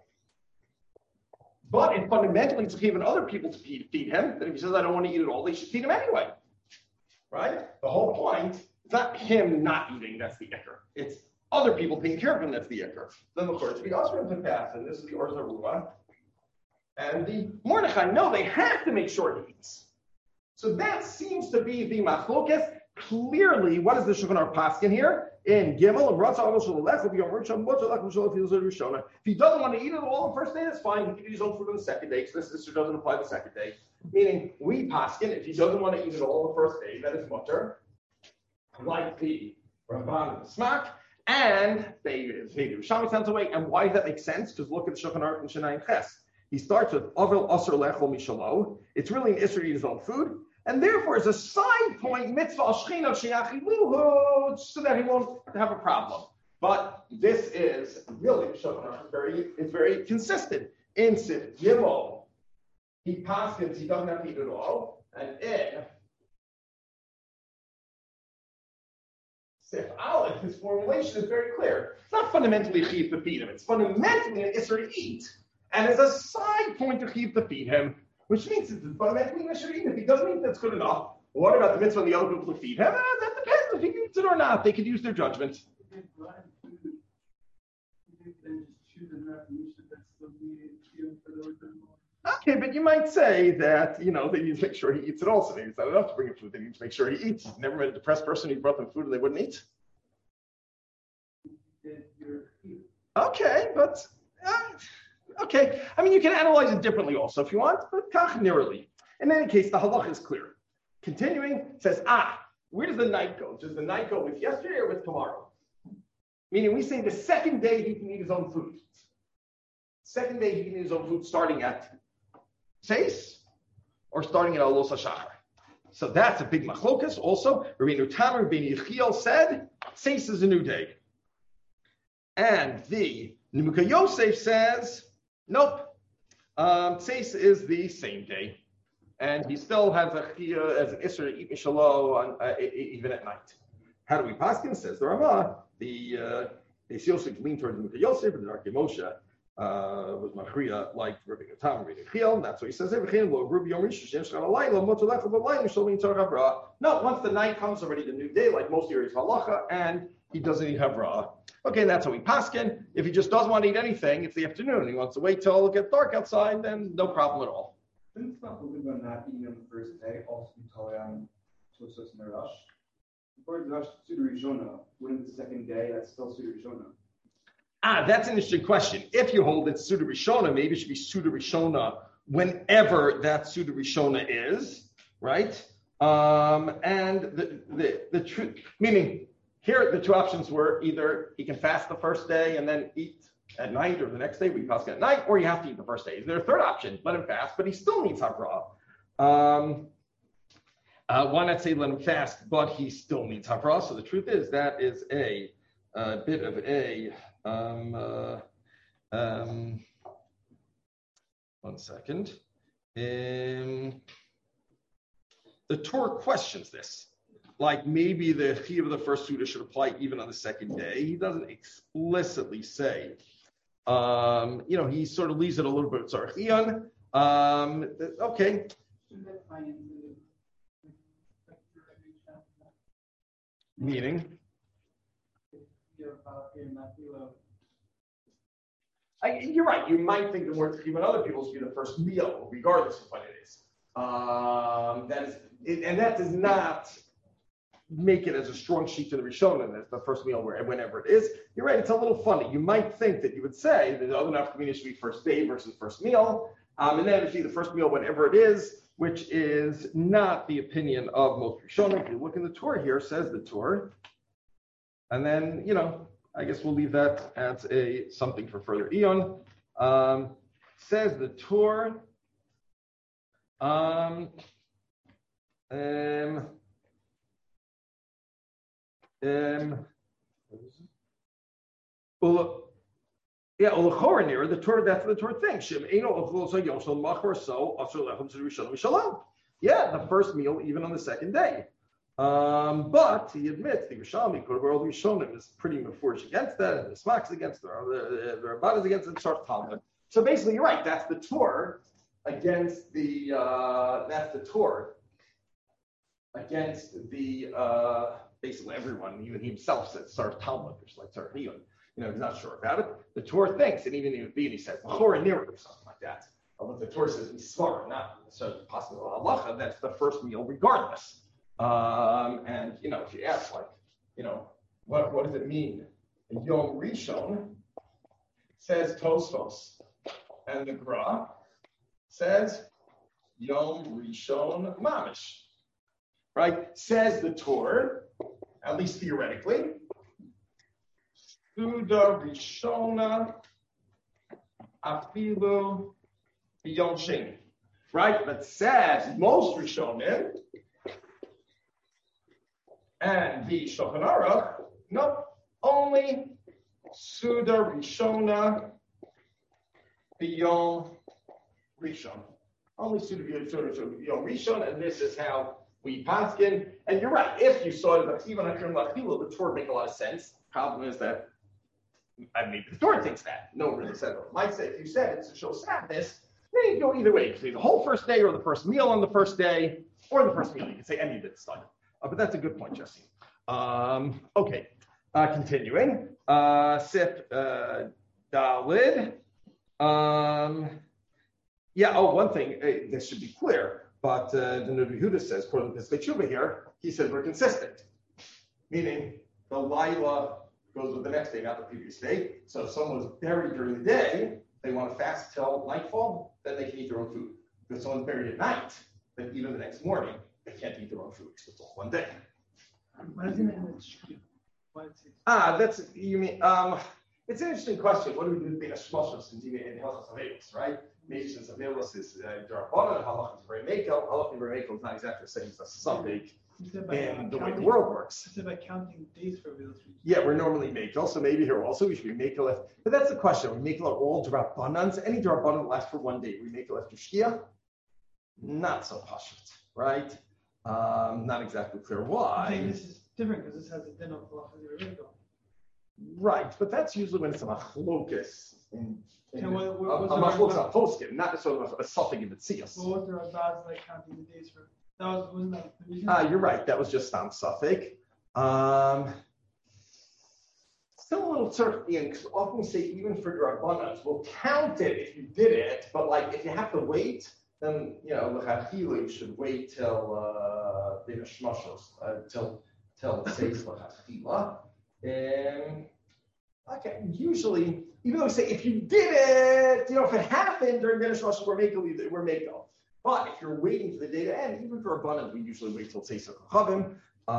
But if fundamentally it's even other people to feed him, then if he says, I don't want to eat at all, they should feed him anyway. Right? The whole point is not him not eating, that's the ikr. It's other people taking care of him, that's the ikr. Then of course, the Osram to pass, and this is the Or Zarua. And the Mordechai, no, they have to make sure he eats. So that seems to be the machlokas. Clearly, what is the Shulchan Aruch paskin here? In Gimel, if he doesn't want to eat it all the first day, that's fine. He can eat his own food on the second day. So this doesn't apply the second day. Meaning, we paskin, if he doesn't want to eat it all the first day, that is mutter, like the Ramban and the Smak, and they do Shami sounds away. And why does that make sense? Because look at the Shulchan Aruch in Shenayim Ches. He starts with Avel Asr Lechol Mishalo. It's really an Isser to eat his own food. And therefore, as a side point, mitzvah shchina sheyachi luhu, so that he won't have a problem. But this is really it's very consistent. In Sif Gimel, he paskins, he doesn't have to eat it all, and in Sif Aleph, his formulation is very clear. It's not fundamentally chiv to feed him; it's fundamentally an isser to eat, and as a side point to chiv to feed him. Which means it's fundamentally an issue. If he doesn't eat, that's good enough. What about the mitzvah and the other people to feed him? That depends if he eats it or not. They could use their judgment. Okay, but you might say that, they need to make sure he eats it also. It's not enough to bring him food. They need to make sure he eats. Never met a depressed person who brought them food and they wouldn't eat. Okay, but... okay, I mean, you can analyze it differently also if you want, but kach nirali. In any case, the halach is clear. Continuing, says, where does the night go? Does the night go with yesterday or with tomorrow? Meaning we say the second day he can eat his own food. Second day he can eat his own food starting at Seis or starting at Alos HaShachar. So that's a big machlokas also. Rabbeinu Tam, Rabbeinu Yechiel said, Seis is a new day. And the Nimuka Yosef says, nope. Seis is the same day. And he still has a chiyah as an isser to eat mishalo even at night. How do we paskin? Says the Rama. The Yosef leaned towards Nimuka Yosef, but the Darkei Moshe was machriya like Rabbeinu Tam, Rabbeinu Yechiel. And that's what he says. No, once the night comes, already the new day, like most areas of halacha, and he doesn't eat havra. Okay, that's how we paskin. If he just doesn't want to eat anything, it's the afternoon. He wants to wait till it gets dark outside, then no problem at all. Shouldn't it's not about not eating on the first day, also be Toyam Tosos Narash? Before the Rosh Suda Rishona, wouldn't the second day that's still Suda Rishona? That's an interesting question. If you hold it's Suda Rishona, maybe it should be Suda Rishona whenever that Suda Rishona is, right? And the truth, meaning here the two options were either he can fast the first day and then eat at night, or the next day we fast at night, or you have to eat the first day. Is there a third option? Let him fast, but he still needs havrah. Why not say let him fast, but he still needs havrah? So the truth is that is a bit of a one second. The Torah questions this. Like maybe the chiyuv of the first suda should apply even on the second day. He doesn't explicitly say. He sort of leaves it a little bit tzarchian. Okay. Meaning? You're right. You might think the word tzarchian and other people should be the first meal, regardless of what it is. That does not make it as a strong sheet to the Rishonim as the first meal whenever it is. You're right, it's a little funny. You might think that you would say that the other nafkamina should be first day versus first meal, and then it should be the first meal whenever it is, which is not the opinion of most Rishonim. If you look in the Torah here, says the Torah, and then, I guess we'll leave that as something for further eon. Says the Torah, Yeah, the Torah, that's the Torah thing. Yeah, the first meal, even on the second day. But he admits the Yerushalmi, Kodesh Rishonim, is pretty mafurish against that, and the Smaks against the Rabban is against the Short Talmud. So basically, you're right. That's the Torah against the basically everyone. Even he himself said Short Talmud, which is like Short Niyun. He's not sure about it. The Torah thinks, and even he says B'chor Nir or something like that. But the Torah says Misvar, not so possible halacha. That's the first meal, regardless. And if you ask, what does it mean? Yom Rishon says Tosfos, and the Gra says Yom Rishon Mamish, right? Says the Torah, at least theoretically, Suda Rishona Afilu Yom Sheni, right? But says most Rishonim. And the Shulchan Aruch, no, only Suda Rishona B'Yom Rishon. Only Suda B'Yom Rishon, and this is how we paskin. And you're right, if you saw it, even Akrim Lachila, the Torah make a lot of sense. Problem is that, maybe the Torah thinks that. No one really said it. It might say, if you said it's to show sadness, then you can go either way. You can say the whole first day, or the first meal on the first day, or the first meal. You can say any of it's done. But that's a good point, Jesse. Okay, continuing. Sif Dalid. One thing, this should be clear, but the Navi Yehuda says, according to Piskei Tshuva here, he said we're consistent. Meaning, the Laila goes with the next day, not the previous day. So if someone was buried during the day, they want to fast till nightfall, then they can eat their own food. If someone's buried at night, then even the next morning, they can't eat their own food because it's all one day. That's, you mean, it's an interesting question. What do we do with being a shmoshos and Hilchos Averos, right? Maybe since Averos is Darabana and Halach is very Mekel. Halach and very Mekel is not exactly the same as a Sunday in the way the world works. It's about counting days for Averos. Yeah, we're normally Mekel, so maybe here also we should be Mekel. But that's the question. We Mekel are all Darabanans. Any Darabanan lasts for one day. We Mekel after Shkia? Not so pashut, right? Not exactly clear why. This is different because this has a din of halacha. Right, but that's usually when it's a machlokus What's the machlokus on poskim, not necessarily a suffix in Metzias. Well, what the Rabbaz like counting the days for? Wasn't that the reason? You're right. That was just Stam suffix. Still a little uncertainty, and often we say even for your abundance, we'll count it if you did it, but like if you have to wait, then l'chachila you should wait till the shmashos till it says l'chachila. Okay, usually, even though we say if you did it, if it happened during Bnei Shmashos, we're Mekel. But if you're waiting for the day to end, even for abundance, we usually wait till Tzeis Chavim.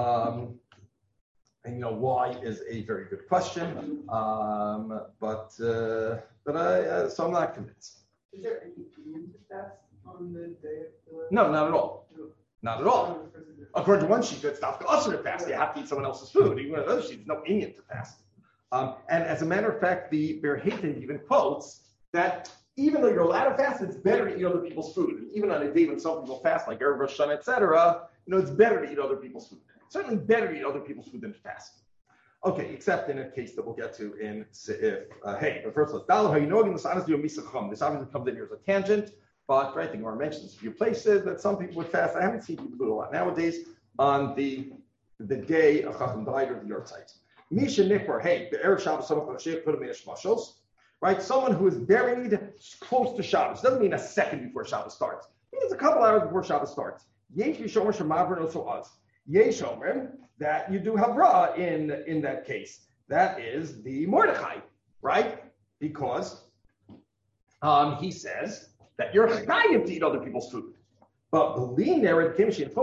And why is a very good question. But so I'm not convinced. Is there any need to fast on the day of the... No, not at all. Not at all. According to one sheet, it's not also to fast. You have to eat someone else's food. Even on other sheets, no Indian to fast. And as a matter of fact, the Ber Heitan even quotes that even though you're allowed to fast, it's better to eat other people's food. And even on a day when some people fast, like Erev Rosh Hashanah, etc., it's better to eat other people's food. It's certainly better to eat other people's food than to fast. Okay, except in a case that we'll get to in Seif. But first, let's Dalad. How you know this obviously comes in here as a tangent, but right, the Gemara mentions a few places that some people would fast. I haven't seen people do it a lot nowadays on the day of Chacham died or the Yortzeit. Misha Nikbar, the Erev Shabbos, put him in a shmashos, right? Someone who is buried close to Shabbos. Doesn't mean a second before Shabbos starts. It means a couple hours before Shabbos starts. Yesh Yishomer Shemavr no so az. Yesh Omer, that you do havra in that case. That is the Mordechai, right? Because he says that you're chayav to eat other people's food. But again, says the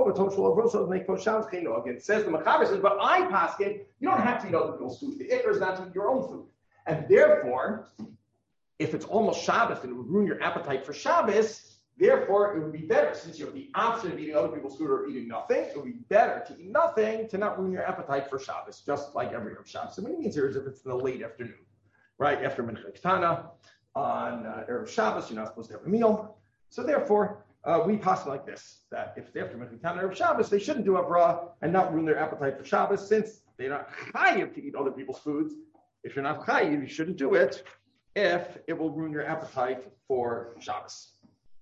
Mechaber says, but I paskin, you don't have to eat other people's food. The ikar is not to eat your own food. And therefore, if it's almost Shabbos and it would ruin your appetite for Shabbos, Therefore, it would be better, since you have the option of eating other people's food or eating nothing, it would be better to eat nothing to not ruin your appetite for Shabbos, just like every Erev Shabbos. So what it means here is if it's in the late afternoon, right, after Mincha Ketana, on Erev Shabbos, you're not supposed to have a meal. So therefore, we pass like this, that if they're after Mincha Ketana Erev Shabbos, they shouldn't do Avrah and not ruin their appetite for Shabbos, since they're not chayiv to eat other people's foods. If you're not chayiv, you shouldn't do it if it will ruin your appetite for Shabbos.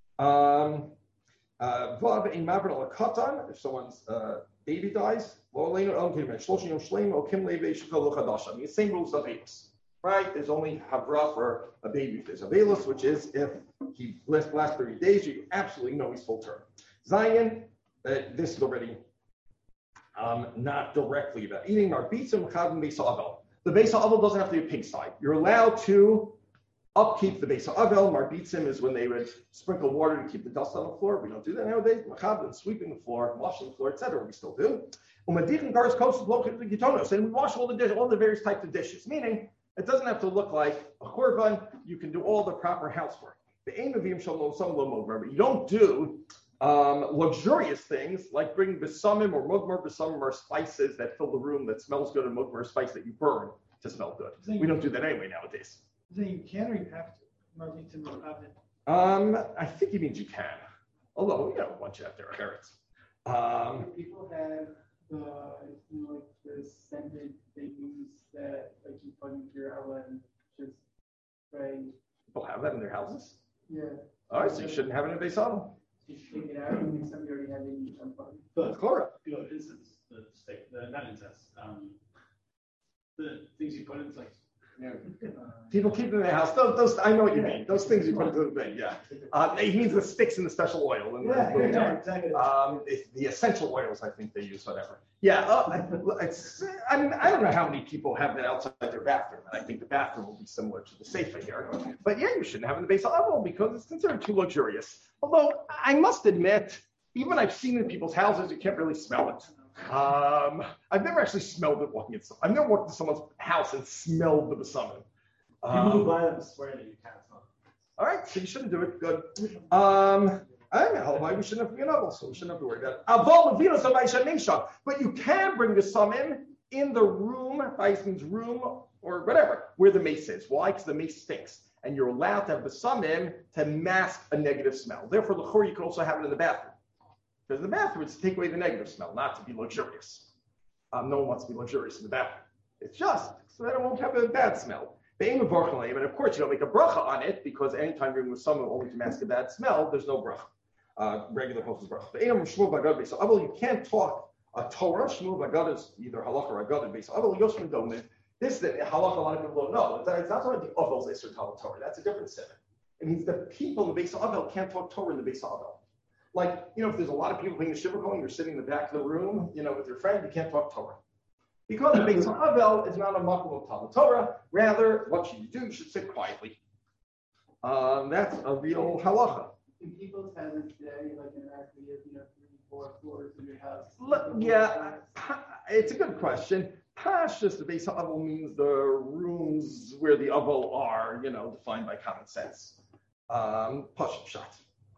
If someone's baby dies, the same rules of Avelus, right? There's only Havra for a baby if there's Avelus, which is if he lasts 30 days, you absolutely know he's full term. Zion, this is already not directly about eating. The Beis Ha'avel doesn't have to be a pigsty. You're allowed to upkeep the Beis Ha'avel. Marbitzim is when they would sprinkle water to keep the dust on the floor. We don't do that nowadays. Machabim, sweeping the floor, washing the floor, etc. We still do. And we wash all the various types of dishes. Meaning, it doesn't have to look like a korban. You can do all the proper housework. The aim of Yom Shalom, you don't do luxurious things like bring besamim or mugmar besamim or spices that fill the room that smells good, and mugmar spice that you burn to smell good. We don't do that anyway nowadays. So you can or you have to? I think he means you can. Although, a bunch out there are parents. People have the scented things that you put into your oven, just right. People have that in their houses? Yeah. All right, so you shouldn't have it in a Beis Ha'avel. You take it out and somebody already had it in your oven. But Korah. Incense, the stick, not incense. The things you put in, like. Yeah. People keep them in their house. Those I know what you mean. Those things you put into the thing, yeah. He means the sticks in the special oil. And exactly. The essential oils, I think they use, whatever. Yeah, I don't know how many people have that outside their bathroom, and I think the bathroom will be similar to the Seifa here. But yeah, you shouldn't have it in the Beis Ha'avel because it's considered too luxurious. Although I must admit, even I've seen it in people's houses, you can't really smell it. I've never actually smelled it walking inside. I've never walked into someone's house and smelled the besamim. People who buy them swear that you can't smell it. All right, so you shouldn't do it. Good. I don't know why we shouldn't have to be an oval, so we shouldn't have to worry about it. But you can bring the besamim in the room, Bais means room or whatever, where the mace is. Why? Because the mace stinks. And you're allowed to have besamim to mask a negative smell. Therefore, l'chor, you can also have it in the bathroom. Because in the bathroom, it's to take away the negative smell, not to be luxurious. No one wants to be luxurious in the bathroom. It's just so that it won't have a bad smell. And of course, you don't make a bracha on it, because anytime you're with someone only to mask a bad smell, there's no bracha. Regular posted bracha. So you can't talk a Torah. Shmuel Bagad is either halacha or agad based. This is the halacha. A lot of people don't know. It's not only the Avos Isser Torah. That's a different sin. It means the people in the Beis Ha'avel can't talk Torah in the Beis Ha'avel. Like, if there's a lot of people playing the Shiva Kol, you're sitting in the back of the room, with your friend, you can't talk Torah. Because the Beis Ha'avel is not a makom of Talmud Torah. Rather, what should you do? You should sit quietly. That's a real halacha. In people's houses today, like in Iraq, we have 3-4 floors in your house. It's a good question. Pashtus, the Beis Ha'avel means the rooms where the Avel are, defined by common sense. Pashut Pshat.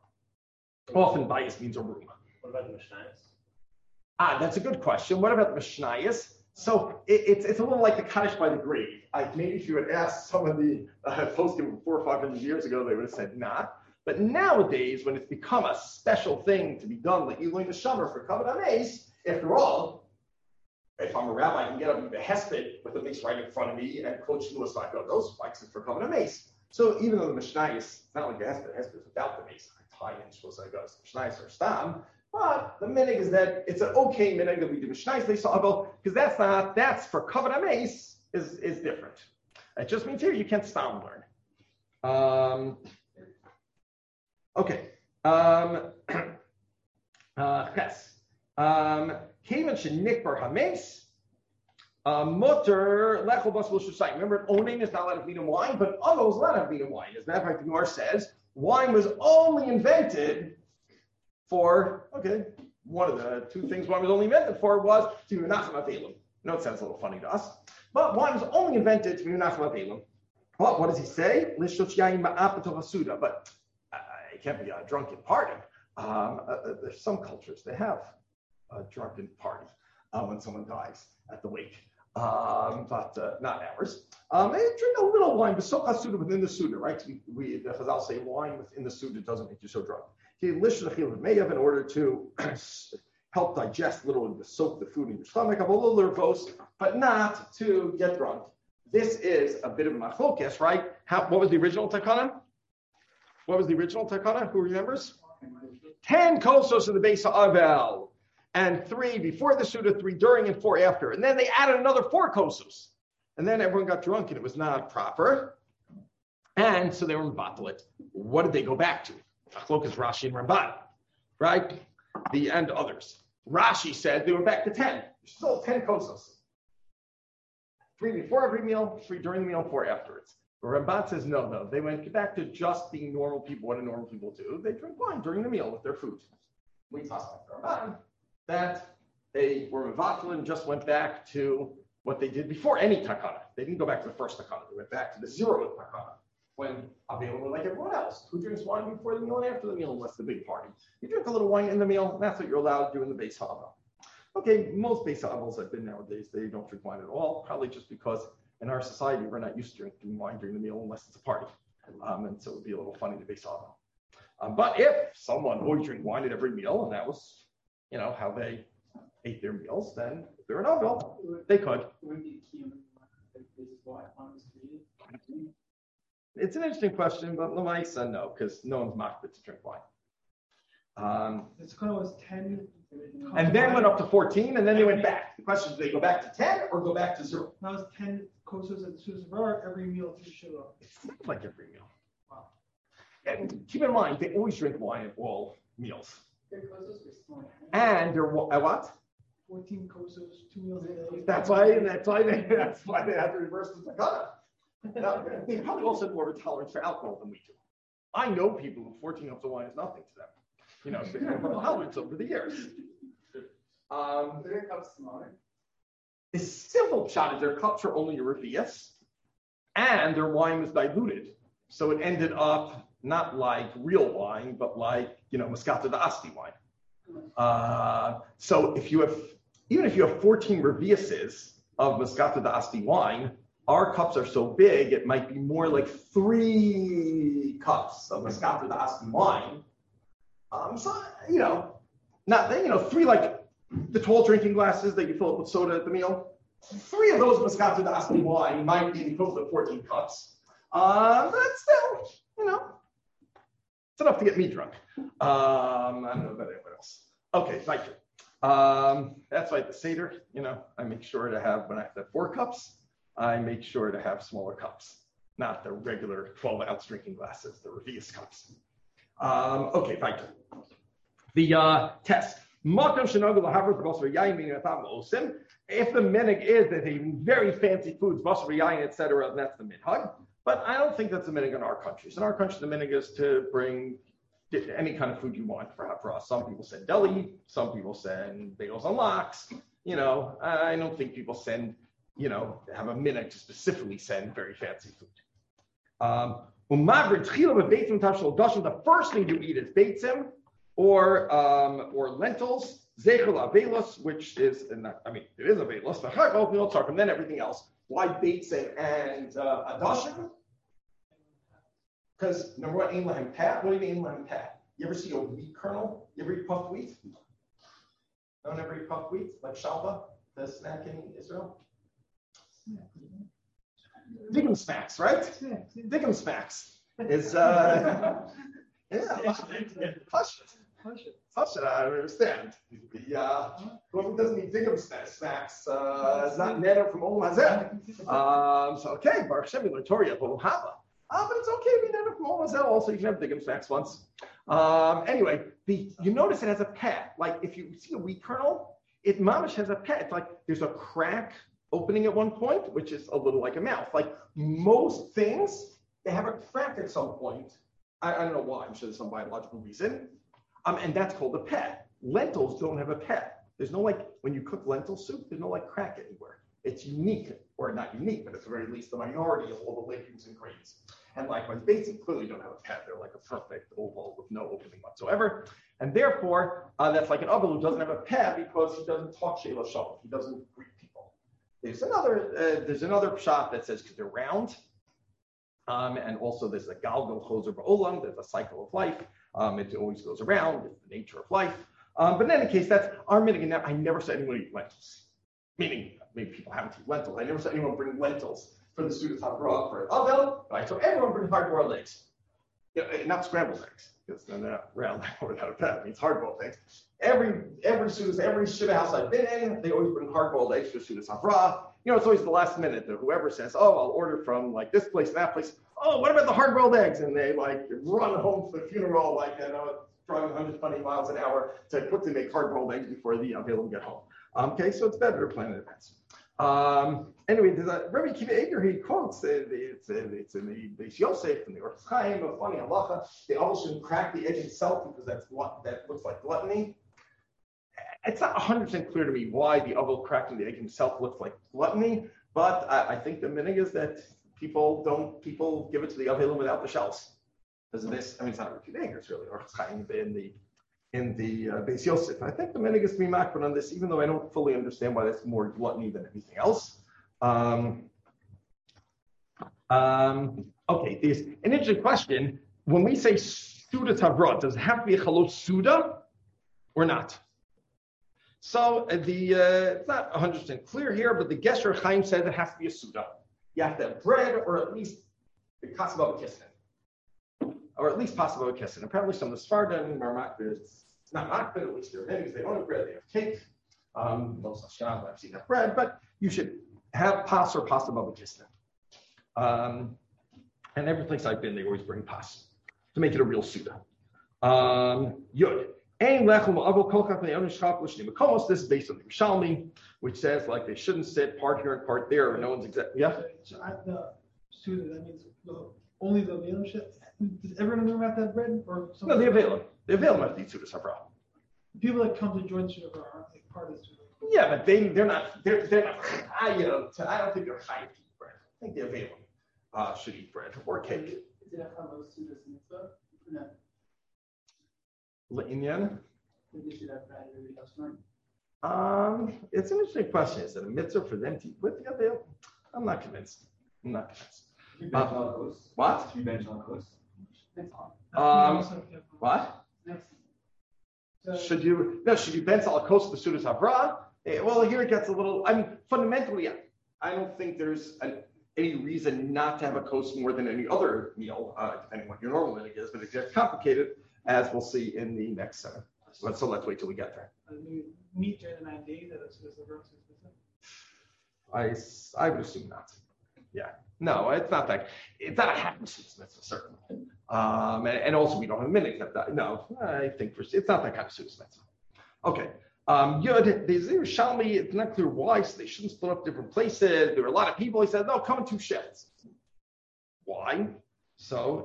Often bias means a room. What about the Mishnayos? That's a good question. What about the Mishnayos? So it's a little like the Kaddish by the grave. Maybe if you had asked some of the poskim 400 or 500 years ago, they would have said not. But nowadays, when it's become a special thing to be done, like Eloi Neshamar for Kavod HaMeis, after all, if I'm a rabbi, I can get up in the Hesped with the mace right in front of me and quote Shmuel Sfakot. Those spikes for Kavod HaMeis. So even though the Mishnayos, it's not like the Hesped is without the mace. Tie in Shmuel Sfakot. Mishnayos are stam. But the minig is that it's an okay minig that we do Mishnayos Beis Ha'avel, because that's for Kavod HaMeis is different. It just means here you can't stam learn. Okay. Ches. Kavan shenikbar hames. Mutter lechol bas l'shusayim. Remember, onin is not allowed to feed him wine, but Avos is allowed to feed him wine. As a matter of fact, the Gemara says wine was only invented for, one of the two things wine was only invented for was to be menachem avelim. It sounds a little funny to us, but wine was only invented to be menachem avelim. But what does he say? But it can't be a drunken party. There's some cultures, they have a drunken party when someone dies at the wake, but not ours. They drink a little wine, but so suda within the suda, right? The Chazal say wine within the suda doesn't make you so drunk. In order to help digest a little, to soak the food in your stomach, have a little nervous, but not to get drunk. This is a bit of a machlokes, right? What was the original takana? Who remembers? 10 kosos in the base of Avel, and 3 before the Suda, 3 during, and 4 after. And then they added another 4 kosos. And then everyone got drunk, and it was not proper. And so they were mevatel it. What did they go back to? Achlokas, Rashi, and Ramban, right? And others. Rashi said they were back to 10. Still 10 kosos. 3 before every meal, 3 during the meal, 4 afterwards. But Ramban says no. They went back to just being normal people. What do normal people do? They drink wine during the meal with their food. We talked about Ramban that they were mevatel and just went back to what they did before any takana. They didn't go back to the first takana. They went back to the 0th takana when available like everyone else. Who drinks wine before the meal and after the meal unless the big party? You drink a little wine in the meal, and that's what you're allowed to do in the Beis Ha'avel. Okay, most Beis Ha'avels I've been nowadays, they don't drink wine at all, probably just because in our society, we're not used to drinking wine during the meal unless it's a party. And so it would be a little funny to Beis Ha'avel. But if someone always drink wine at every meal, and that was, how they ate their meals, then if they're an Avel, they could. It's an interesting question, but Lamaisa, no, because no one's makbid to drink wine. It's kind of was 10. And then went up to 14, and then they went back. The question is, do they go back to 10 or go back to 0? That was 10 kosos at the Susavar every meal to Shiva. It's not like every meal. Wow. And keep in mind, they always drink wine at all meals. And they're what? 14 kosos, 2 meals a day. That's why they have to reverse the takana. Now, they probably also have more of a tolerance for alcohol than we do. I know people who 14 cups of wine is nothing to them. So they have more tolerance over the years. The simple shot is their cups are only a revius, and their wine was diluted. So it ended up not like real wine, but like, Moscato d'Asti wine. So even if you have 14 reviuses of Moscato d'Asti wine, our cups are so big, it might be more like 3 cups of Moscato d'Asti wine. Not 3 like the tall drinking glasses that you fill up with soda at the meal. 3 of those Moscato d'Asti wine might be the equivalent of 14 cups. But still, it's enough to get me drunk. I don't know about anyone else. Okay, thank you. That's like the Seder, I make sure to have, when I have to have 4 cups, I make sure to have smaller cups, not the regular 12-ounce drinking glasses, the revius cups. Okay, thank you. The test. If the minhag is that they eat very fancy foods, basar v'yayin, etc., that's the minhag. But I don't think that's the minhag in our countries. In our country, the minhag is to bring any kind of food you want for us. Some people send deli, some people send bagels and lox. I don't think people send, have a minhag to specifically send very fancy food. The first thing you eat is beitzim or lentils, zechel avelos, which is, it is avelos, but and then everything else. Why beitzim and adashim? Because number one, ein lahem peh. What do you mean ein lahem peh? You ever see a wheat kernel? You ever eat puffed wheat? No one ever eat puffed wheat? Like shalva, the snack in Israel? Diggum smacks, right? Diggum smacks is Hush it, I don't understand. Whoever doesn't eat Diggum smacks is not nana from Olam Hazeh. So okay, Baruch Shem Torah Olam Haba. But it's okay to be nana from Olam Hazeh. Also, you can have Diggum smacks once. Anyway, you notice it has a pet. Like if you see a wheat kernel, it mamish has a pet. It's like there's a crack opening at one point, which is a little like a mouth. Like most things, they have a crack at some point. I don't know why. I'm sure there's some biological reason. And that's called a pet. Lentils don't have a pet. There's no when you cook lentil soup, there's no crack anywhere. it's unique, or not unique, but it's at the very least the minority of all the legumes and grains. And likewise, beis clearly don't have a pad. They're like a perfect oval with no opening whatsoever. And therefore, that's like an avel who doesn't have a pad because he doesn't talk Sheila Shalom. He doesn't greet people. There's another shot that says because they're round. And also there's a galgal chozer ba'olam. There's a cycle of life. It always goes around. It's the nature of life. But in any case, that's our mitigant. I never said anyone eat lentils. Meaning, maybe people haven't eaten lentils. I never said anyone bring lentils for the Sudas Habrah for Avel, right? So everyone brings hard-boiled eggs. Not scrambled eggs, because then they're not round without a pad. It means hard-boiled eggs. Every Sudas, every Shiva house I've been in, they always bring hard-boiled eggs for Sudas Habrah. It's always the last minute that whoever says, oh, I'll order from like this place and that place. Oh, what about the hard-boiled eggs? And they like run home to the funeral, like, driving 120 miles an hour to quickly make hard-boiled eggs before the Avel get home. Okay, so it's better to plan in advance. Anyway, there's a Rabbi Akiva Eiger, he quotes, it's in the Beis Yosef and the Orchos Chaim, a funny halacha. They almost shouldn't crack the egg itself because that looks like gluttony. It's not 100% clear to me why the avel cracking the egg himself looks like gluttony, but I think the minhag is that people give it to the avel without the shells. Because of this, it's not Rabbi Akiva Eiger, it's really Orchos Chaim in the Beis Yosef. I think the minhag is to be makbid on this, even though I don't fully understand why that's more gluttony than anything else. Okay, there's an interesting question. When we say Suda Tavrot, does it have to be a Chalos Suda or not? So it's not 100% clear here, but the Gesher Chaim says it has to be a Suda. You have to have bread or at least the Kasabah Kissin. Or at least Pasabah Kissin. Apparently some of the Sfardim are makbid. It's not makbid, at least they're because they don't have bread, they have cake. Most Ashkenazim have seen that bread, but you should have pas or pasta babakistan. And every place I've been, they always bring pas to make it a real suda. Yud. This is based on the Yerushalmi, which says like they shouldn't sit part here and part there, and no one's exactly. Yeah. So the suda, that means only the Avelim shit. Does everyone know about that bread or something? No, the Avelim have to eat sudas habrah. People that come to join suda aren't like part of suda. Yeah, but they're not. I don't think they're chayav to eat bread. I think the Avelim should eat bread or cake. Is it a Chalos Sudas mitzvah? No. L'inyan? Maybe you should have bread every customer. It's an interesting question. Is it a mitzvah for them to eat with the Avelim? I'm not convinced. What? You bench on close. What? Should you bench al kos the sudas habrah? Well, here it gets a little. Fundamentally, I don't think there's any reason not to have a kos more than any other meal, depending on what your normal minhag is. But it gets complicated, as we'll see in the next segment. So let's wait till we get there. Meat during the 9 days that sudas habrah. I would assume not. Yeah. No, it's not that. It's not a happy sudas mitzvah, certainly. And also we don't have a minhag. No, I think it's not that kind of sudas mitzvah. Okay. Yud, the Yerushalmi, it's not clear why, so they shouldn't split up different places. There were a lot of people. He said, no, come in 2 shifts. Why? So,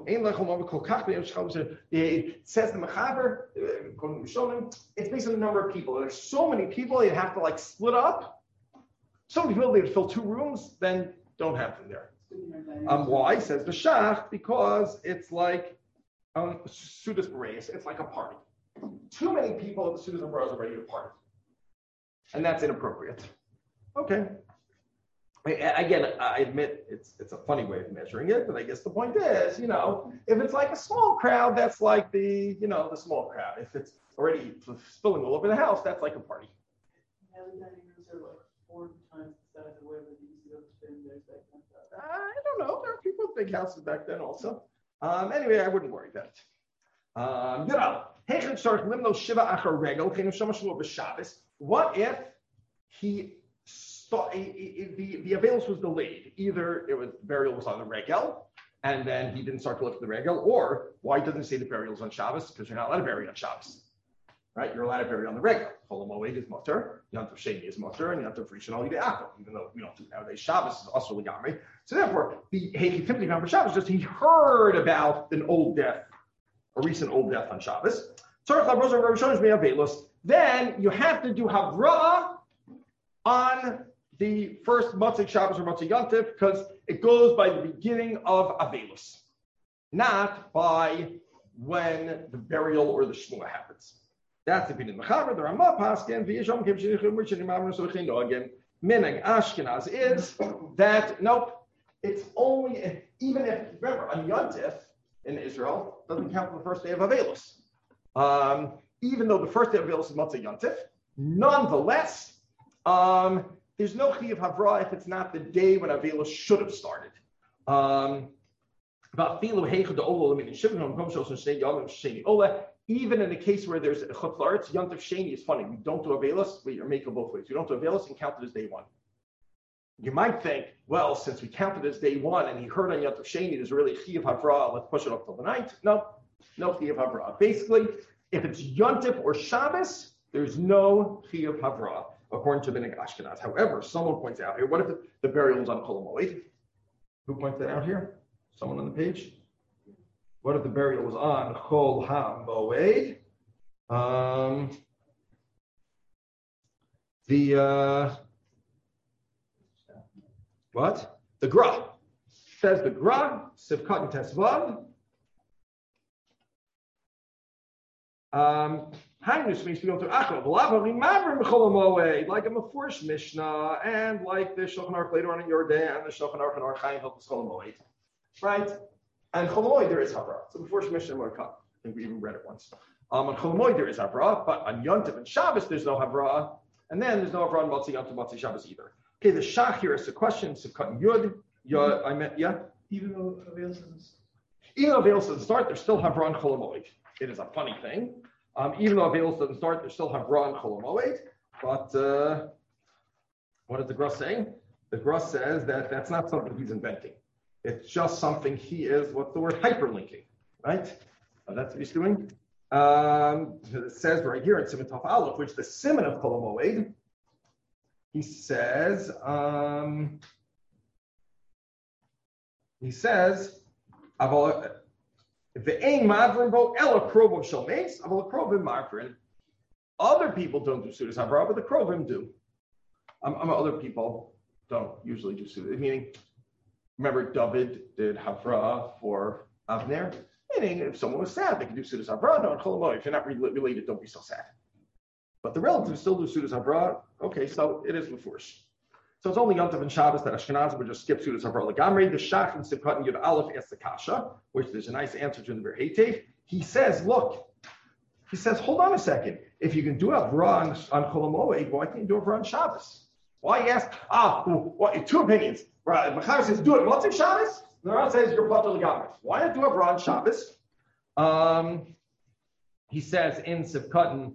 it says the Mechaber, it's based on the number of people. There's so many people, you have to like split up. So many people, they would fill 2 rooms, then don't have them there. Why? Says the Shach, because it's like Sudas Bereis, it's like a party. Too many people at the Sudas Bereis are ready to party. And that's inappropriate. Okay. Again, I admit it's a funny way of measuring it, but I guess the point is, if it's like a small crowd, that's like the small crowd. If it's already spilling all over the house, that's like a party. Dining rooms are like 4 times the size of whatever the easy upstairs there's that kind of stuff. I don't know. There are people with big houses back then also. Anyway, I wouldn't worry about it. What if the Avelis was delayed? Either burial was on the regel, and then he didn't start to lift the regel, or why doesn't it say the burial is on Shabbos? Because you're not allowed to bury on Shabbos. Right? You're allowed to bury on the regel. Chol HaMoed is mutter, Yom Tov Sheni is mutter, and Yom Tov Rishon Al Yidei Akel, even though we don't do it nowadays. Shabbos is also legamri. So therefore, the Heichi Timothy found for Shabbos just he heard about an old death, a recent old death on Shabbos. Then you have to do Havrah on the first Matzah Shabbos or Matzah Yontif because it goes by the beginning of Avelus, not by when the burial or the Shmua happens. That's the opinion of Mechaber. The Ramah Paskin, V'yishom Kim Shenichim Rishon Imam Nusuchino. Again, Minhag Ashkenaz is that nope, it's only even if remember on Yontif in Israel doesn't count for the first day of Avelus. Even though the first day of Avelus is Matzah Yontif, nonetheless, there's no Chiyuv Havra if it's not the day when Avelus should have started. Even in a case where there's a Chutz La'aretz, Yontif Sheni is funny. We don't do Avelus, we make it both ways. We don't do Avelus and count it as day one. You might think, well, since we counted as day one and he heard on Yontif Sheni, there's really Chiyuv Havra, let's push it up till the night. No Chiyuv Havra. Basically, if it's Yontif or Shabbos, there's no Chiyuv Havra, according to Minhag Ashkenaz. However, someone points out here, what if the burial was on Chol HaMoed? Who points that out here? Someone on the page? What if the burial was on Chol HaMoed? What? The Gra. Says the Gra, Sivkat and Tesvav. Like a Mefurish Mishnah and like the Shulchan Aruch later on in Yordan and the Shulchan Aruch and Orach Chaim help Chol HaMoed. Right? And Chol HaMoed there is Havra. So Mefurish Mishnah will come. I think we even read it once. On Chol HaMoed there is Havra, but on Yontif and Shabbos there's no Havra. And then there's no Havra on Matzah Yontif, Matzah Shabbos either. Okay, the Shach here is a question. Sivkat Yud. I meant, yeah? Even though Avelus doesn't start, there's still Havra on Chol HaMoed. It is a funny thing. Even though Avelus doesn't start, there's still Havra on Chol HaMoed. But what is the Gra saying? The Gra says that that's not something he's inventing. It's just something he is, what's the word? Hyperlinking, right? That's what he's doing. It says right here in Siman Tov Aleph, which is the Siman of Chol HaMoed, he says, other people don't do Sudas Havra, but the Krovim do. Other people don't usually do Sudas. Meaning, remember David did Havra for Avner? Meaning, if someone was sad, they could do Sudas Havra. No, Chol HaMoed. If you're not related, don't be so sad. But the relatives still do Sudas Havra. Okay, so it is Mefurish. So it's only Yontif and Shabbos that Ashkenazim would just skip Sudas Havra Lagamri. The Shach and Sivkat and Yud Aleph asks the Kasha, which there's a nice answer to in the Berhetev. He says, hold on a second. If you can do Havra on Chol HaMoed, why can't you do Havra on Shabbos? Why ask? Two opinions. Right, Mechaber says do it Matzah Shabbos. The Ran says you're Patur Lagamri. Why not do Havra on Shabbos? He says in Sivkat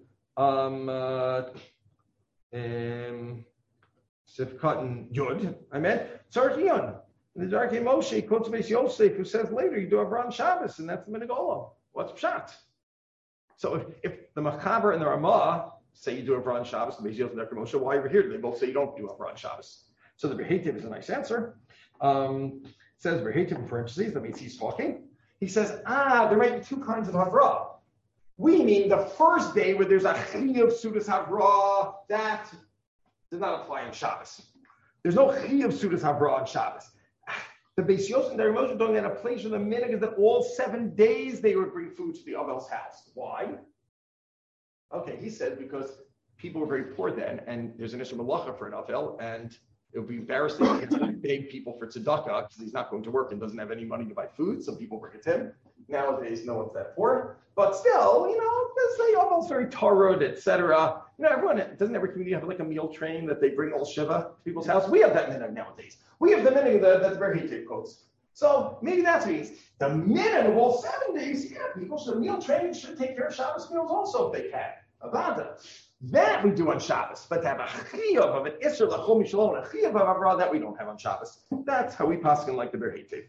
Sivkat Yud, I meant Tzarkion. The Darkei Moshe quotes Beis Yosef, who says later you do Havra on Shabbos, and that's the Minhag Olam. What's Pshat? So if the Mechaber and the Ramah say you do Havra on Shabbos, the Beis Yosef and Darkei Moshe, why over here do they both say you don't do Havra on Shabbos? So the Berhetev is a nice answer. Says Berhetev in parentheses, that means he's talking. He says, there might be two kinds of Havra. We mean the first day where there's a Chiyuv Sudas Havra, that does not apply on Shabbos. There's no Chiyuv Sudas Havra on Shabbos. The Beis Yosef and Darkei Moshe are doing that in a place where the minhag is that all 7 days they would bring food to the Avel's house. Why? Okay, he said because people were very poor then, and there's an Isser Malacha for an Avel, and it would be embarrassing to beg people for tzedakah because he's not going to work and doesn't have any money to buy food, so people bring it to him. Nowadays, no one's that poor. But still, they almost very Torah, etc. Doesn't every community have like a meal train that they bring all Shiva to people's house? We have that minhag nowadays. We have the minhag that the Berhetev quotes. So maybe that's what means. The minhag of all 7 days, people should meal train should take care of Shabbos meals also if they can. Avada. That we do on Shabbos, but to have a chiyuv of an Isser L'chol Mishalom and a chiyuv of Havra, that we don't have on Shabbos. That's how we paskin like the Berhetev.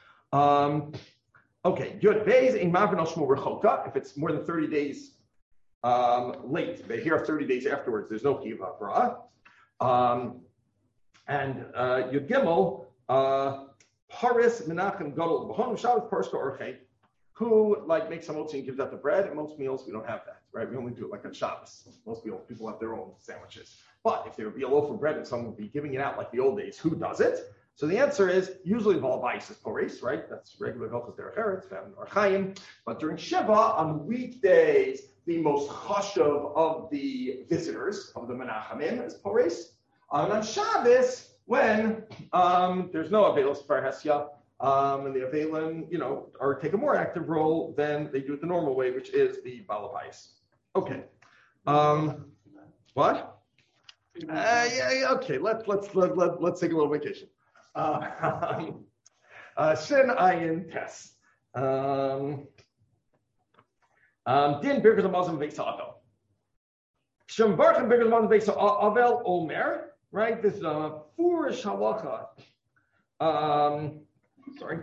Okay, Yud Beis ein mavrin al shmo rechoka. If it's more than 30 days late, they hear 30 days afterwards, there's no chiyuv Havra. And Yud Gimel, Paris Menachem Gadol B'Chon Shabbos Paris Orchei who like makes hamotzi and gives out the bread. And most meals we don't have that, right? We only do it like on Shabbos. Most people have their own sandwiches. But if there would be a loaf of bread and someone would be giving it out like the old days, who does it? So the answer is usually Valvais is Poris, right? That's regular Hilchos Derech Eretz, found in Archaim. But during Shiva, on weekdays, the most chashuv of the visitors, of the Menachamim, is Poris. And on Shabbos, when there's no Avelos Parhesya, and the Avelim, are take a more active role than they do it the normal way, which is the Balabais. Okay. What? Okay. Let's take a little vacation. Shin Ayin Tes. Din Birkas Amazon Beis Avel. Shem Barchem Birkas Amazon Beis Avel Omer. Right. This is a foolish halacha. Sorry.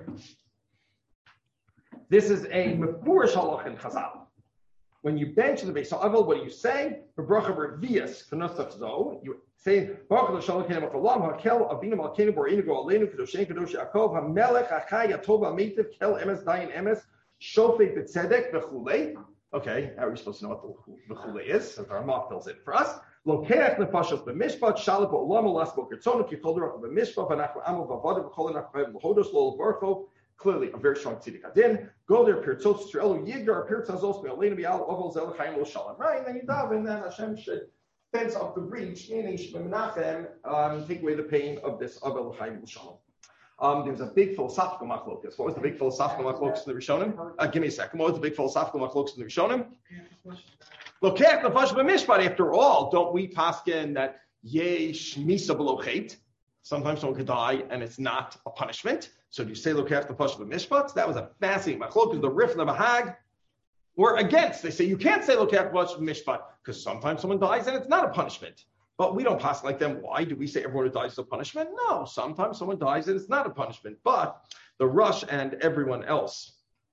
This is a mefurish halacha in Chazal. When you bench the Beis Avel, what do you say? Bracha revius k'nosach zo. You say Baruch Hashem Elokeinu Hakel Avinu Malkeinu Boreinu Go Aleinu Kadoshein Kadosh Yaakov HaMelech HaChai Yatov HaMeitiv Kel Emes Dayin Emes Shofet B'Tzedek V'Chulei. Okay, how are we supposed to know what the V'Chulei is? So our Rama fills in for us. Lokeach Nefashos B'Mishpat Shalom B'Olam Olas Bokertzonu Kikol Derach B'Mishpat V'Nachnu Amo V'Avadu V'Chol Nachnu L'Hodos Lo L'Borcho. Clearly, a very strong tzedek adin. Go there, pirtzos Yisraelu Yigar pirtzazos Me'aleinu Bi'al Oval Zel Chaim Lo Shalom. Right, and then you daven that Hashem should fence up the breach, meaning Shema Menachem, take away the pain of this Oval Chaim Lo Shalom. There's a big philosophical machlokas. What was the big philosophical machlokas in the Rishonim? Give me a second. What was the big philosophical machlokas in the Rishonim? Lokech Nefash B'Mishpat. After all, don't we paskin that yesh misa below chet? Sometimes someone could die and it's not a punishment. So do you say Lokech Nefash B'Mishpat? That was a fascinating machlokas. The Rif and the Mahag were against. They say you can't say Lokech Nefash B'Mishpat because sometimes someone dies and it's not a punishment. But we don't pass like them. Why? Do we say everyone who dies is a punishment? No. Sometimes someone dies and it's not a punishment. But the Rush and everyone else,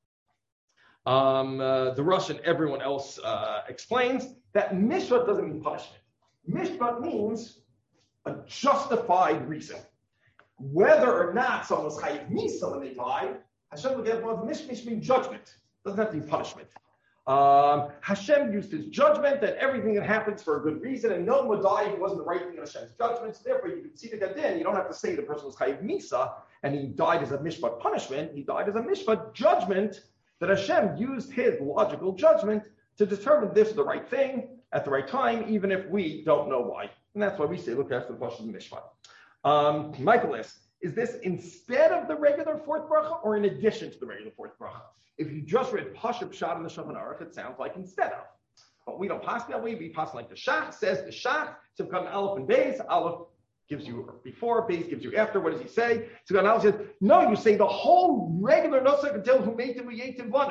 explains that mishpat doesn't mean punishment. Mishpat means a justified reason. Whether or not someone was chayiv misa when they died, Hashem will get one of mishmish means judgment. Doesn't have to be punishment. Hashem used his judgment that everything that happens for a good reason, and no one would die if it wasn't the right thing in Hashem's judgment. So therefore, you can see the gadin. You don't have to say the person was chayiv misa and he died as a mishpat punishment. He died as a mishpat judgment that Hashem used his logical judgment to determine this is the right thing at the right time, even if we don't know why. And that's why we say look after the Pashas mishpat. Michael asks, is this instead of the regular fourth bracha or in addition to the regular fourth bracha? If you just read Pasha Pshat in the Shulchan Aruch, it sounds like instead of. But we don't pass that way. We pass like the Shach says. The Shach, Tzivkan Aleph and Beis. Aleph gives you before, Beis gives you after. What does he say? Tzivkan Aleph says, no, you say the whole regular Nosach until who made him, who yate him,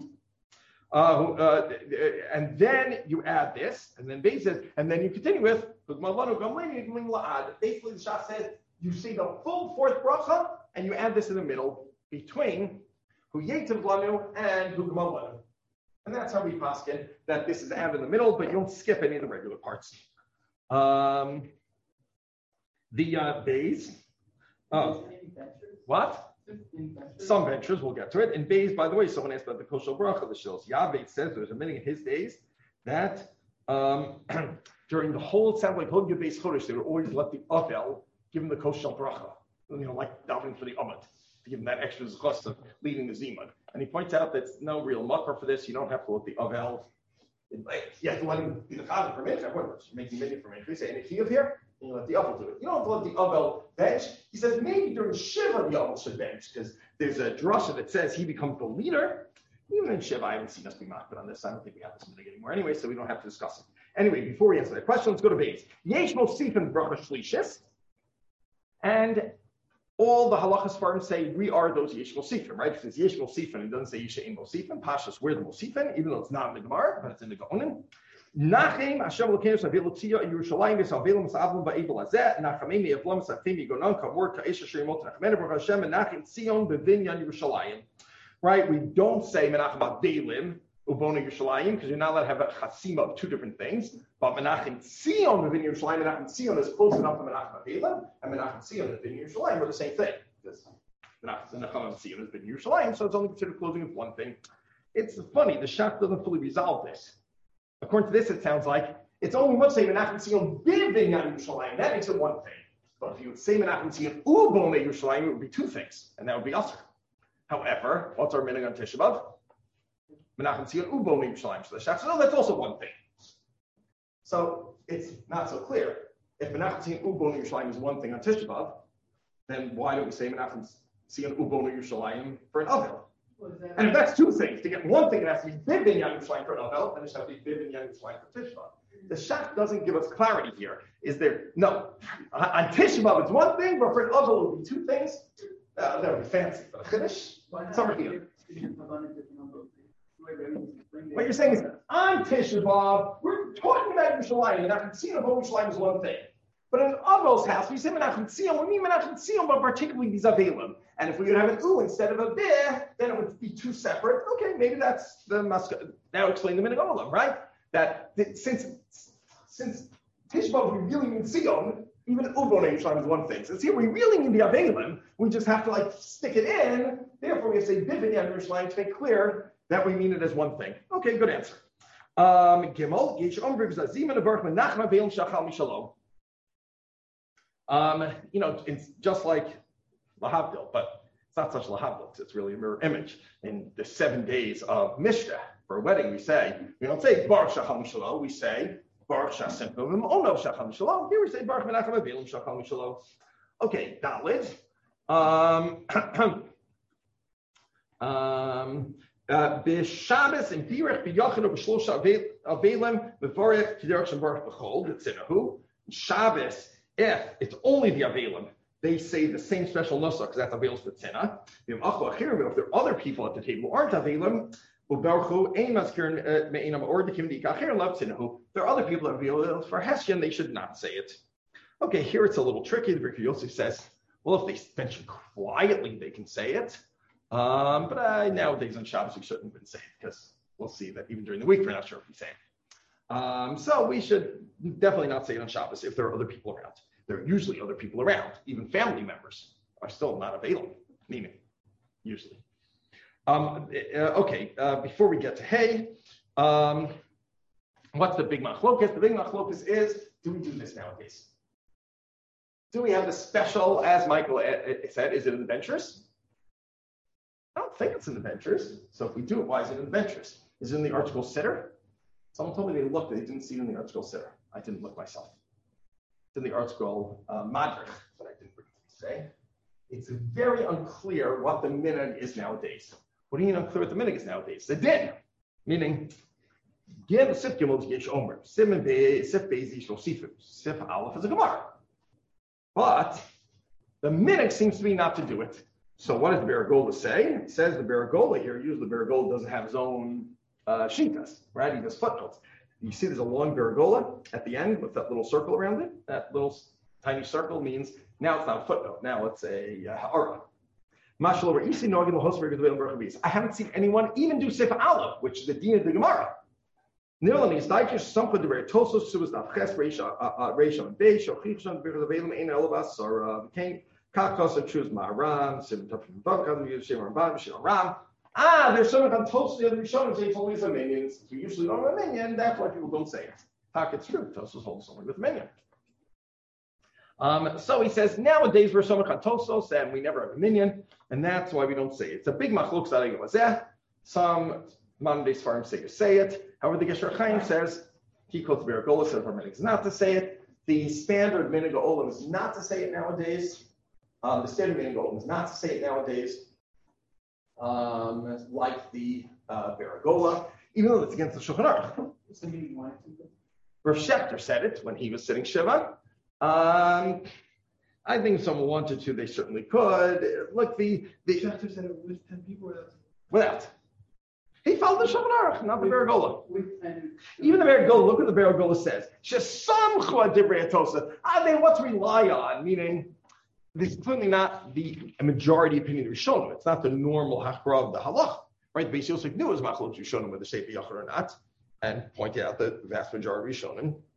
and then you add this, and then Beis says, and then you continue with basically the Shach says, you say the full fourth bracha, and you add this in the middle between Hu Yetiv Lanu and Hu Gmal Lanu. And that's how we paskin that this is added in the middle, but you don't skip any of the regular parts. The Beis. What? Some ventures, we'll get to it. In Beis, by the way, someone asked about the Koshel Bracha, the Shils. Yaveh says there's a meaning in his days that during the whole, it sounded like Hod Beis Chodesh, they would always let the Avel give him the Koshel Bracha, like davening for the Amud, to give him that extra zchus of leading the Zimad. And he points out that's no real makar for this. You don't have to let the Avel, you have to let him be the Chazan for Mincha. You're making Mincha for Mincha. You say, and if you here, and you let the Avel do it. You don't have to let the Avel bench. He says maybe during Shiva the Avel should bench, because there's a drasha that says he becomes the leader. Even in Shiva, I haven't seen us be makar on this. I don't think we have this meeting anymore anyway, so we don't have to discuss it. Anyway, before we answer that question, let's go to Beis. Yesh Mosifin Bracha Shlishis. And all the halachas farm say we are those Yesh Mosifin, right? It says Yesh Mosifin, it doesn't say Yishaim Mosifin. Pashas, we're the Mosifin, even though it's not in the Gemara, but it's in the Gaonim. Nachem Hashem Elokeinu Savilu Tzia Yerushalayim V'Savilu M'Savlim Ba'Ebel Hazeh Nachamim Yevlam Safim Yigonon Kamor Ka'esha Shemot Nachamenu Baruch Hashem Menachem Tzion B'Vinyan Yerushalayim. Right? We don't say Menachem Adelim Ubona Yerushalayim because you're not allowed to have a chasima of two different things. But Menachem Tzion B'Vinyan Yerushalayim, Menachem Tzion is close enough to Menachem Adelim, and Menachem Tzion and B'Vinyan Yerushalayim are the same thing. Because Menachem Tzion is B'Vinyan Yerushalayim, so it's only considered closing of one thing. it's funny. The Shach doesn't fully resolve this. According to this, it sounds like it's only one say Menachem Tzion B'Binyan Yerushalayim. That makes it one thing. But if you would say Menachem Tzion U'Bonei Yerushalayim, it would be two things, and that would be Asr. However, what's our minhag on Tisha B'Av? Menachem Tzion U'Bonei Yerushalayim. So the Shach says, oh, that's also one thing. So it's not so clear. If Menachem Tzion U'Bonei Yerushalayim is one thing on Tisha B'Av, then why don't we say Menachem Tzion U'Bonei Yerushalayim for an Avil? And if that's two things, to get one thing, it has to be B'Binyan Yerushalayim for an Avil, and it has to be B'Binyan Yerushalayim for Tisha B'Av. The Shach doesn't give us clarity here. Is there, no, on Tisha B'Av it's one thing, but for an Avil it would be two things. That would be fancy. But a Chiddush, it's over here. What you're saying is, on Tisha B'Av, we're talking about Yerushalayim, and Menachem Tzion of Yerushalayim is one thing. But in Avil's house, we say Menachem Tzion, we mean Menachem Tzion, but particularly these Avelim. And if we would have an U instead of a Beh, then it would be two separate. Okay, maybe that's the Maska. Now explain the minhag Olam, right? That since Tisha B'Av we really mean Tzion, even Ubonei Yerushalayim is one thing. Since here we really mean the Avelim, we just have to stick it in. Therefore, we have to say B'Binyan Yerushalayim to make clear that we mean it as one thing. Okay, good answer. Gimel, Yesh Omri V'Zazim and Avarch Menachem Avelim Shachal Mishalom. It's just like Lahavdil, but it's not such Lahavdil. It's really a mirror image. In the 7 days of Mishnah for a wedding, we don't say Baruch Shachal Mishalom. We say Baruch Shachal Mishalom. Here we say Baruch Menachem Avelim Shachal Mishalom. Okay, Dalid. B'Shabbos and Birach b'Yachid b'Shlosha Avelim b'Varech K'derech Shem Baruch b'Chol D'Tzinahu. Shabbos, if it's only the Avelim, they say the same special nusach because that's Avelim B'Tzina. If there are other people at the table who aren't Avelim, there are other people that Avelim for Hesyon, they should not say it. Okay, here it's a little tricky. The Rebbe Yosef says, well, if they mention quietly, they can say it. But nowadays on Shabbos, we shouldn't even say it because we'll see that even during the week, we're not sure if we say it. So we should definitely not say it on Shabbos if there are other people around. There are usually other people around. Even family members are still not available, meaning usually. Before we get to Hay, what's the big machlokas? The big machlokas is, do we do this nowadays? Do we have the special, as Michael said, is it in the ventures? I don't think it's in the ventures. So if we do it, why is it in the ventures? Is it in the article sitter? Someone told me they looked, they didn't see it in the article sitter. I didn't look myself. It's in the article madrich, but I didn't say. It's very unclear what the minhag is nowadays. What do you mean unclear what the minhag is nowadays? The din, meaning, give a sif gimel to yesh omer, sif bezi shlo sifim, sif aleph is a gemara. But the minhag seems to be not to do it. So what does the Baragola say? It says the Baragola here, usually the Baragola doesn't have his own shitas, right? He does footnotes. You see there's a long Baragola at the end with that little circle around it. That little tiny circle means now it's not a footnote, now it's a ha'ara. I haven't seen anyone even do Sif Aleph, which is the Din of the Gemara. There's someone on Tosos the other Rishonim say it's only a minion. We usually don't have a minion, that's why people don't say it. It's true, Tosos holds only with a minion. So he says, nowadays we're so much on Tosos and we never have a minion, and that's why we don't say it. It's a big machlok sadei. Some modern day Sfarim say it. However, the Gesher Chaim says, he quotes Baragola, says our is not to say it. The standard minhag olam is not to say it nowadays. The standard minhag olam is not to say it nowadays. Like the Baragola, even though it's against the Shulchan Aruch. Rav Shechter said it when he was sitting Shiva. I think if someone wanted to, they certainly could. Look, the Shechter said it with 10 people without. He followed the Shulchan Aruch, not the Baragola. Even the Baragola, look what the Baragola says. Shesamchua divrei Tosa. They what to rely on, meaning this is clearly not the majority opinion of Rishonim. It's not the normal hachra of the halach, right? The Beis Yosef knew it was machlok Rishonim whether say b'yachar or not, and pointed out that the vast majority of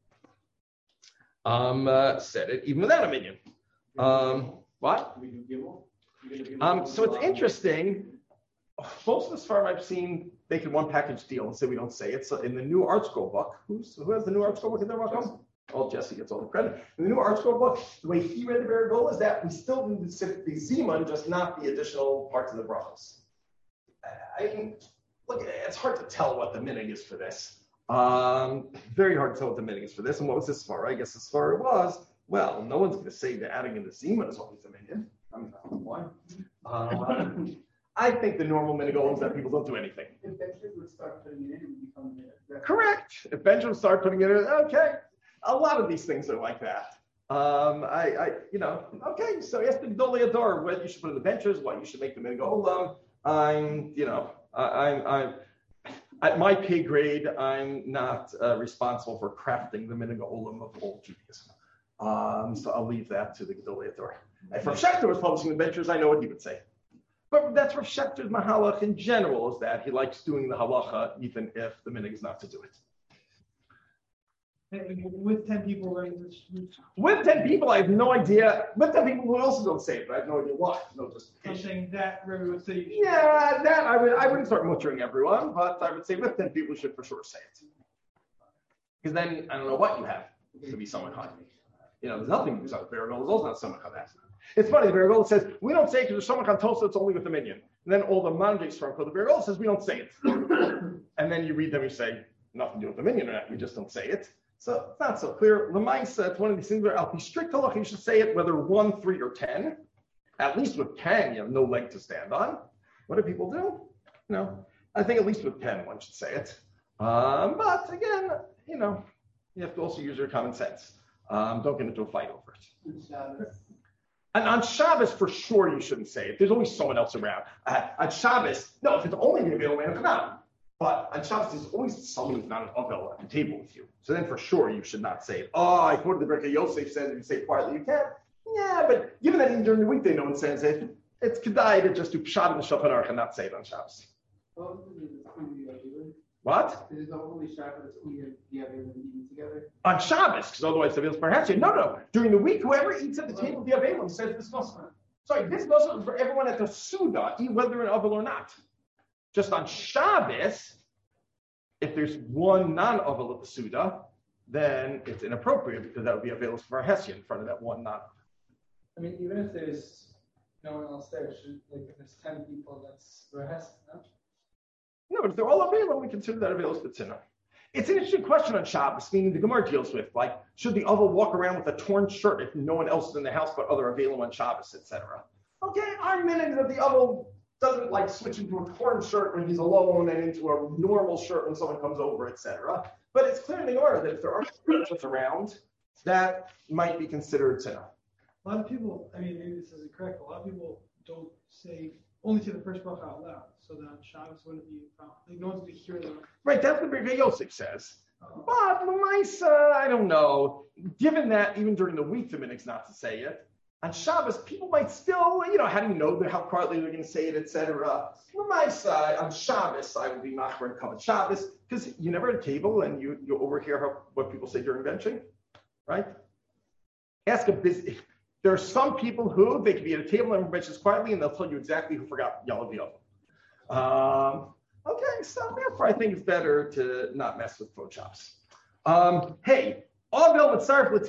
Rishonim said it even without a minion. What? So it's interesting. Most of the Sfarim I've seen make it one package deal and say we don't say it. So in the new art school book, who has the new art school book in their welcome? Oh, Jesse gets all the credit. In the new art school book, the way he read the Beragol is that we still do the Zimun, just not the additional parts of the brachos. Look, it's hard to tell what the minig is for this. Very hard to tell what the minig is for this. And what was this for? I guess this for was, well, no one's going to say that adding in the Zimun is always a minion. I mean, why? I think the normal minig is that people don't do anything. If Benjamin would start putting it in, it would become a Correct. If Benjamin started putting it in, okay. A lot of these things are like that. Okay, so ask the Gedolei Ador what you should put in the benches, what you should make the minig olam. I'm at my pay grade, I'm not responsible for crafting the minig olam of old Judaism. So I'll leave that to the Gedolei Ador. If Rav Schechter was publishing the benches, I know what he would say. But that's Rav Schechter's mahalach in general, is that he likes doing the halacha even if the minig is not to do it. With 10 people, right? With 10 people, I have no idea. With 10 people who also don't say it, but I have no idea why. No justification. Something that Rabbi would say. Yeah, that I wouldn't start mutchering everyone, but I would say with 10 people should for sure say it. Because then I don't know what you have to be someone high. There's nothing besides Beragol. There's also not someone high. It's funny, the Beragol says, we don't say it because there's someone on Tosa, it's only with the minion. And then all the manjays from the Beragol says, we don't say it. And then you read them, you say, nothing to do with the minion, we just don't say it. So it's not so clear. L'maisa, it's one of these things where I'll be strict halacha, you should say it whether 1, 3, or 10. At least with 10, you have no leg to stand on. What do people do? I think at least with 10, one should say it. But again, you have to also use your common sense. Don't get into a fight over it. And on Shabbos, for sure, you shouldn't say it. There's always someone else around. On Shabbos, no, if it's only going to be a man, come. But on Shabbos, there's always someone who's not an Avel at the table with you. So then for sure, you should not say it. Oh, I quoted the Berkah Yosef said, if you say it quietly, you can. Yeah, but given that even during the weekday, no one says it, it's kedai to just do Pshat in the Shulchan Aruch and not say it on Shabbos. What? There's no only Shabbos, it's only the other eating together. On Shabbos, because otherwise the Avelim perhaps no. During the week, whoever eats at the table of the Avelim says this Nusach. Sorry, this Nusach is for everyone at the Suda, whether an Avel or not. Just on Shabbos, if there's one non-Avel at the Suda, then it's inappropriate because that would be Avelis for Hesya in front of that one non. I mean, even if there's no one else there, if there's 10 people, that's for Hesya, no? No, but if they're all Avelim, we consider that Avelis B'tzina. It's an interesting question on Shabbos, meaning the Gemara deals with, like, should the Avel walk around with a torn shirt if no one else is in the house but other Avelim on Shabbos, etc.? Okay, our minute that the Avel doesn't like switch into a torn shirt when he's alone and into a normal shirt when someone comes over, etc. But it's clear in the Gemara that if there are shirts around, that might be considered tzina. A lot of people, maybe this isn't correct, a lot of people don't only say the first bracha out loud, so that Shabbos wouldn't be a problem. Like, no one's going to hear them. Right, that's what Berkah Yosef says. But L'maisa, I don't know. Given that even during the week the minhag's not to say it, on Shabbos, people might still, how do you know how quietly they're going to say it, etc. On my side, on Shabbos, I would be machmer and come on Shabbos, because you never at a table and you overhear what people say during benching, right? There are some people who, they could be at a table and benches quietly, and they'll tell you exactly who forgot Yalav Yalav. Okay, so therefore I think it's better to not mess with photoshops. Hey, it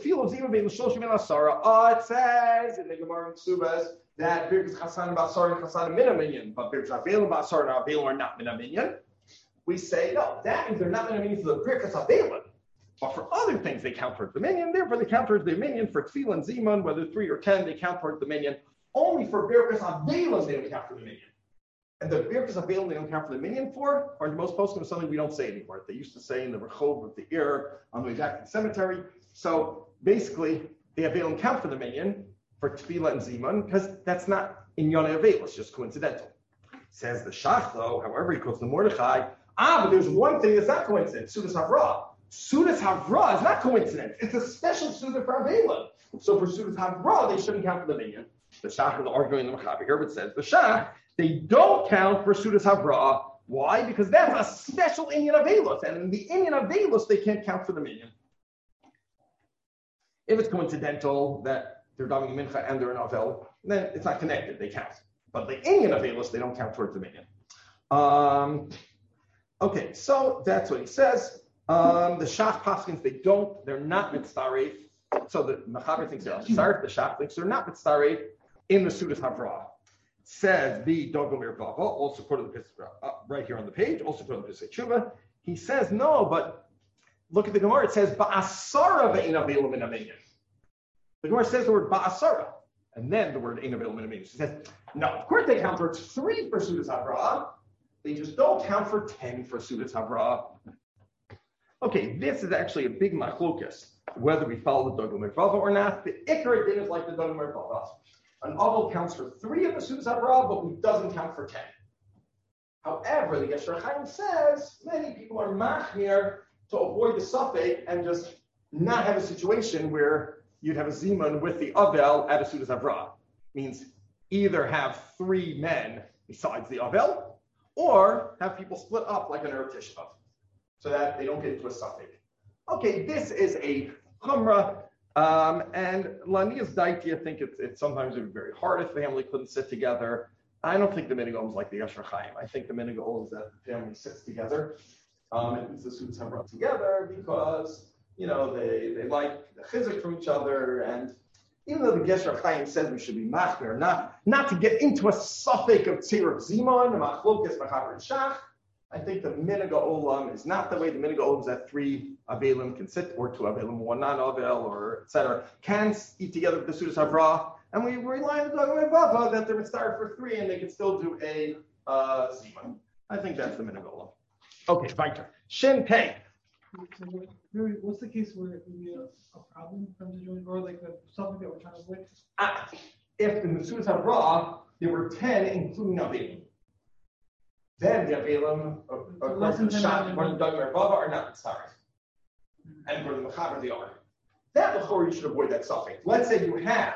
says in the Gemara in Subas that Birkas Chasan Basar and Chasan Mina Minyan, but Birkas Avelim Basar and Avelim are not Mina Minyan. We say, no, that means they're not Mina Minyan for the Birkas Avelim. But for other things, they count towards the Minyan. Therefore, they count towards the Minyan. For Tefillah and Zimun, whether 3 or 10, they count towards the Minyan. Only for Birkas Avelim, they don't count for the Minyan. And the Birkas Avelim they don't count for the Minyan for, or most poskim is something we don't say anymore. They used to say in the Rechov of the Ir on the way back to the cemetery. So basically, the Avelim count for the Minyan for Tefillah and Zimun, because that's not in Yonah Avelim, it's just coincidental. Says the Shach, though, however, he quotes the Mordechai, but there's one thing that's not coincident, Sudas Havrah. Sudas Havrah is not coincidence. It's a special Suda for Avelim. So for Sudas Havrah, they shouldn't count for the Minyan. The Shach is arguing in the Mechaber here, but says the Shach, they don't count for Sudas Havrah. Why? Because that's a special Inyan Avelos, and in the Inyan Avelos, they can't count for the Minyan. If it's coincidental that they're davening mincha and they're an avel, then it's not connected. They count. But the Inyan Avelos, they don't count towards the Minyan. Okay, so that's what he says. The Shach Paskins, they're not mitzaref. So the Mechaber thinks they're mitzaref. The Shach thinks they're not mitzaref in the Sudas Havrah. Says the Dogomir Bava, also quoted the right here on the page, also quoted the Pesach Tshuva. He says no, but look at the Gemara. It says ba'asara ve'ina ve'elam min aminyan. The Gemara says the word ba'asara, and then the word eina ve'elam min aminyan. She says no. Of course they count for 3 for Sudas Havrah. They just don't count for 10 for Sudas Havrah. Okay, this is actually a big machlokas, whether we follow the Dogomir Bava or not. The Ikar din is like the Dogomir Bava. An Aval counts for 3 of the Sudas Havrah, but he doesn't count for 10. However, the Yeshar Chaim says many people are machmir to avoid the suffix and just not have a situation where you'd have a zimun with the Avel at a Sudas Havrah. Means either have 3 men besides the Avel, or have people split up like an Erev Tisha, so that they don't get into a suffix. Okay, this is a chumrah. And Lania's daiti, I think it's sometimes it would be very hard if the family couldn't sit together. I don't think the minhag is like the Yashar Chaim. I think the minhag is that the family sits together and eats the Sudas Havrah together because, they like the chizuk from each other. And even though the Yashar Chaim says we should be machmer, not to get into a suffix of tzir of zimon, machlokas, machaber, and shach, I think the minhag olam is not the way. The minhag olam is that 3 avelim can sit, or 2 avelim, 1 non-avel, or etc. can eat together with the Sudas Havrah, and we rely on the Dogomir Bava that they're start for 3 and they can still do a zimun. I think that's the minhag olam. Okay, weiter. Shin Pei. What's the case where it would be a problem from the joint, or like something that we're trying to avoid? If in the Sudas Havrah there were 10, including avelim, then the Avelim, according to the Shach, according to the Dogomir Bava, are not mitzaref. And according to the Mechaber, they are. That before you should avoid that suffix. Let's say you have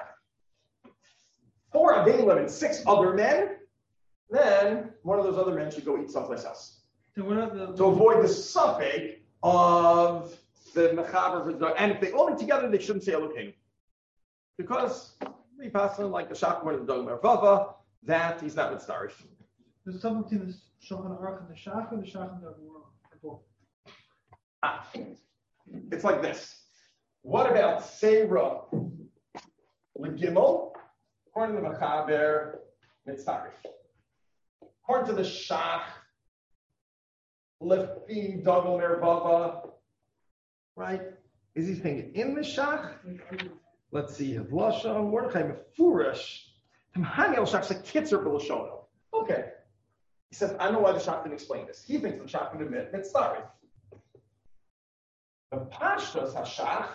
4 Avelim and 6 other men, then one of those other men should go eat someplace else. So to avoid the suffix of the Mechaber, and if they all eat together, they shouldn't say Elokeinu. Because we pass on like the Shach, according to the Dogomir Bava, that he's not mitzaref. There's something between the Shulchan Aruch and the Shach, or the Shach and the Aruch? It's like this. What about Seira L'Gimel? According to the Mechaber, mitzaref. According to the Shach, Lefi Dogomir Bava, right? Is he saying it in the Shach? Let's see. Havlasha Mordechai Mefurish. Tamhani El Shach Sekitzer B'Lashono. Okay. He says, I don't know why the Shach didn't explain this. He thinks the Shach would admit mitzaref. The Pashtos HaShach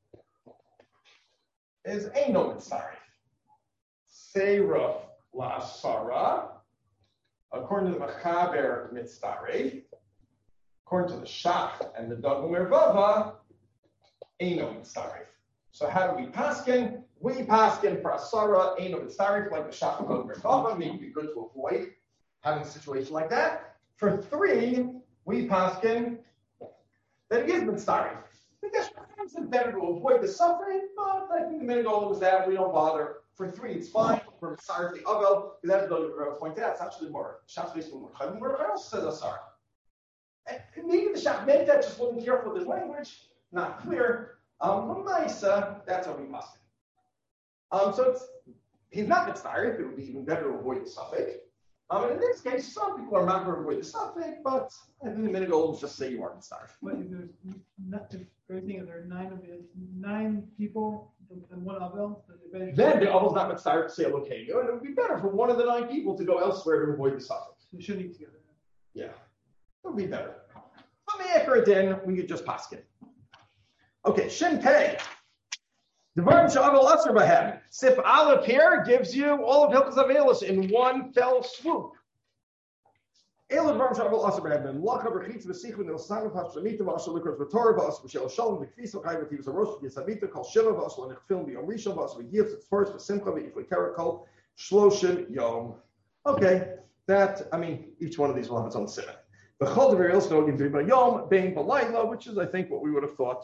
is Eino mitzaref. Seirah La'asara, according to the Mechaber, mitzaref. According to the Shach and the Dogomir Bava, Eino mitzaref. So how do we paskin? We paskin for Asara, Eino mitzaref, like the Shach and Dogomir Bava. Maybe it'd be good to avoid having a situation like that. For 3, we paskin that it is mitzaref. I guess it's better to avoid the suffering, but I think the main goal was that we don't bother. For 3, it's fine. For mitzaref the avel, because that's the point out. It's actually more Shach based on more else says Asara. And maybe the Shach meant that, just wasn't careful with his language. Not clear. L'maisa, that's how we paskin. So he's not mitzaref. It would be even better to avoid the suffix. And in this case, some people are not going to avoid the suffix, but I think the minhag olam just say you are mitzaref. But if there's not, if everything, if there are 9 people and 1 avel, then the avel's not mitzaref to say Elokeinu, and it would be better for 1 of the 9 people to go elsewhere to avoid the suffix. They should eat together. Yeah, it would be better. Let me anchor it in. We could just paskin. Okay, Shin Pei. Devarim Shavel Asr Bahem. Sif Aleph here gives you all of Hilchos Avelos in one fell swoop. Elo Devarim Shavel Asr Bahem. Lacha Berchitz V'Sichun El Sanav HaShamita V'Ashal Likros V'Torah V'Asr V'Shel Shalom V'Kvis V'Chai V'Tiv V'Zarosh V'Yisavita Kol Shiva V'Asr L'Nechfilm V'Yom Rishon V'Asr V'Yivz V'Tzfors V'Simcha V'Ifli Kerakol Shloshim Yom. Okay, each one of these will have its own simon. V'Chol Devarim Snogim V'Yom Bein B'Layla, which is, I think, what we would have thought.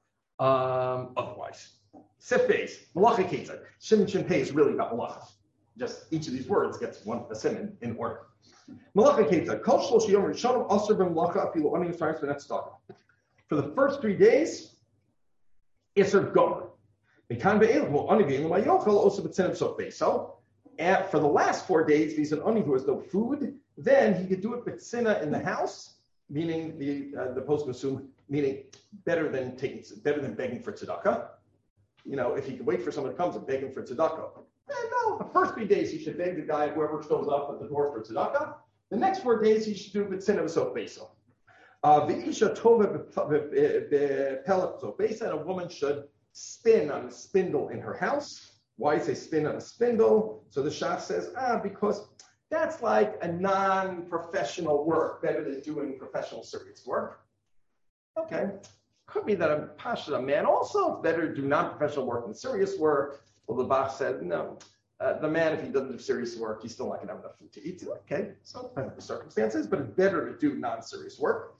Otherwise, Sif Beis, Malacha Ketzad. Shin Pei is really about Malacha. Just each of these words gets a sin in order. Malacha Ketza, Kol Shlosh Yom Rishonim Asur B'Malacha Afilu Ani Yisrael B'Net Tzedakah. For the first 3 days, Isser Gomer. Mekan Be'el Mo Ani V'Elim Ayochel Also B'Tzenim Sof Beiso. And for the last 4 days, if he's an ani who has no food, then he could do it b'tzina in the house, meaning the post assume meaning better than begging for tzedakah. If he could wait for someone to come and beg him for tzedakah. No, the first 3 days he should beg the guy, whoever shows up at the door for tzedakah. The next 4 days he should do b'tzina v'sof beiso. The isha tova b'pelet v'sof beiso, and a woman should spin on a spindle in her house. Why say spin on a spindle? So the Shach says, because that's like a non-professional work, better than doing professional serious work. Okay, could be that a pasha man also, it's better to do non-professional work than serious work. Well, the Bach said, no, the man, if he doesn't do serious work, he's still not going to have enough food to eat. Okay, so depending on the circumstances, but it's better to do non-serious work.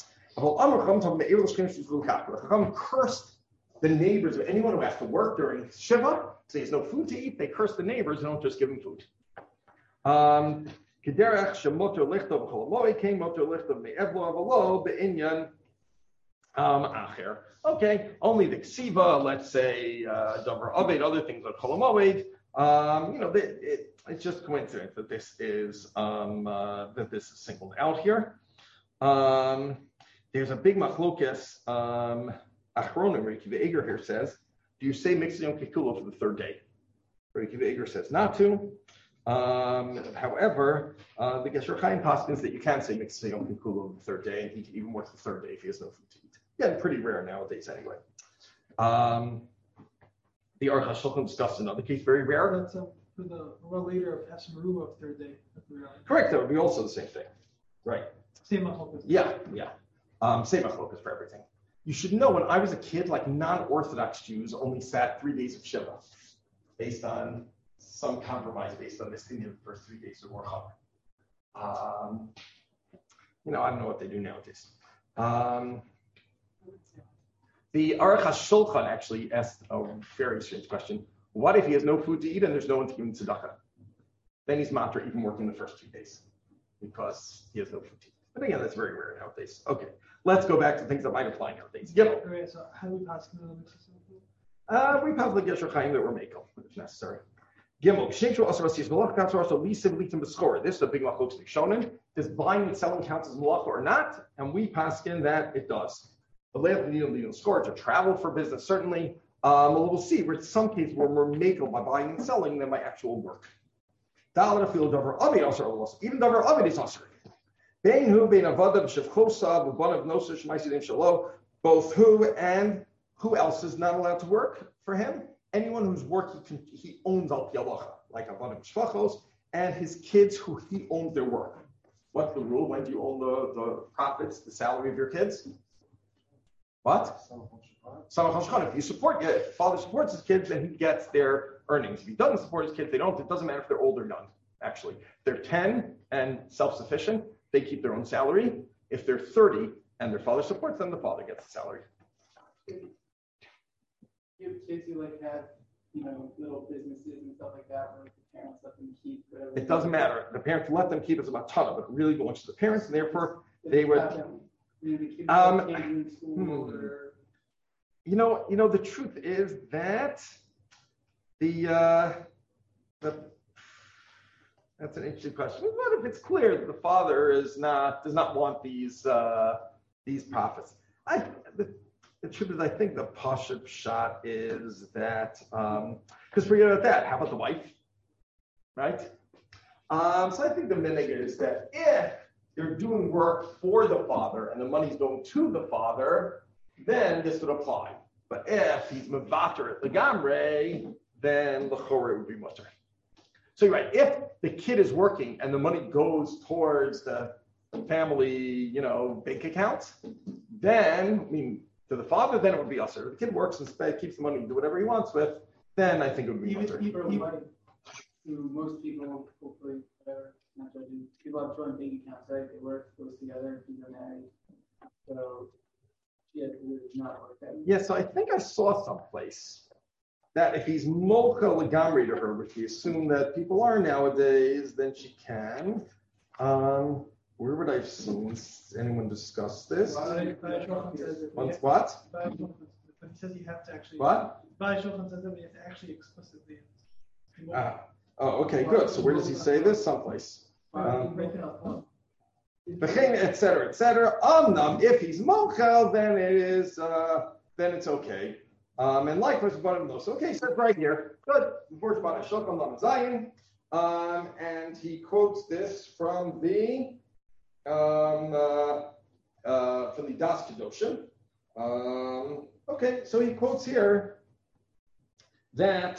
Chacham cursed the neighbors of anyone who has to work during Shiva, so he has no food to eat. They curse the neighbors and don't just give him food. Okay, only the ksiva, let's say davar abed, other things like Chol Hamoed. It's just coincidence that this is singled out here. There's a big machlokas. Achronim, Rabbi Akiva Eiger here says, do you say Mixed Yom Kikulo for the 3rd day? Rabbi Akiva Eiger says not to. However, the Gesher Chaim paskins that you can say Mixed Yom Kikulo on the 3rd day, and he can even work the 3rd day if he has no food to eat. Yeah, pretty rare nowadays anyway. The Aruch HaShulchan discussed another case, very rare. That's for the later of Hesmeru of 3rd day. Correct, that would be also the same thing. Right. Same machlokas. Yeah. Same machlokas for everything. You should know, when I was a kid, like non-Orthodox Jews only sat 3 days of Shiva, based on some compromise, based on this thing in the first 3 days of Orchak. I don't know what they do nowadays. The Aruch HaShulchan actually asked a very strange question. What if he has no food to eat and there's no one to give him tzedakah? Then he's matter even working the first 2 days because he has no food to eat. But again, that's very rare nowadays. Okay, let's go back to things that might apply nowadays. Okay, so how do we pass the we pass the Gesher Chaim that we're making if necessary. Gimel, this is a big machlokes shonen. Does buying and selling count as malacha or not? And we paskin that it does. The legal score to travel for business certainly. We'll see. We're in some cases where we're makel by buying and selling than by actual work. Even davar avid is asur. Both who and who else is not allowed to work for him? Anyone whose work he owns al pi halacha, like avodim shvachos, and his kids who he owns their work. What's the rule? When do you own the profits, the salary of your kids? What? If you support, if father supports his kids, then he gets their earnings. If he doesn't support his kids, they don't. It doesn't matter if they're old or young. Actually, if they're 10 and self-sufficient, they keep their own salary. If they're 30 and their father supports them, the father gets the salary. You have kids who have, little businesses and stuff like that, where the parents let them keep whatever. It doesn't matter. The parents let them keep it about ton of it. Really belongs to the parents, and therefore they would. The truth is that that's an interesting question. What if it's clear that the father does not want these profits? The truth is, I think the pashut shot is that because forget about that. How about the wife, right? So I think the minig is that if they're doing work for the father and the money's going to the father, then this would apply. But if he's mevater at legamre, then l'chorah would be mutter. So you're right. If the kid is working and the money goes towards the family, bank account, then to the father, then it would be usher. If the kid works and keeps the money and do whatever he wants with, then I think it would be mutter. Most people, hopefully, not judging, people have joint bank accounts, right? They work close together, people are married. So, yeah, it would not work that way. Yeah, so I think I saw someplace that if he's mocha legamri to her, which we assume that people are nowadays, then she can. Where would I have seen anyone discuss this? Once what? But he says you have to actually. What? By Shulchan says that you have to actually explicitly. Oh, okay, good. So where does he say this? Someplace. Et cetera, et cetera. If he's mochel, then it is. Then it's okay. And likewise, okay, so right here, good. And he quotes this from the Das Kedoshim. Okay, so he quotes here that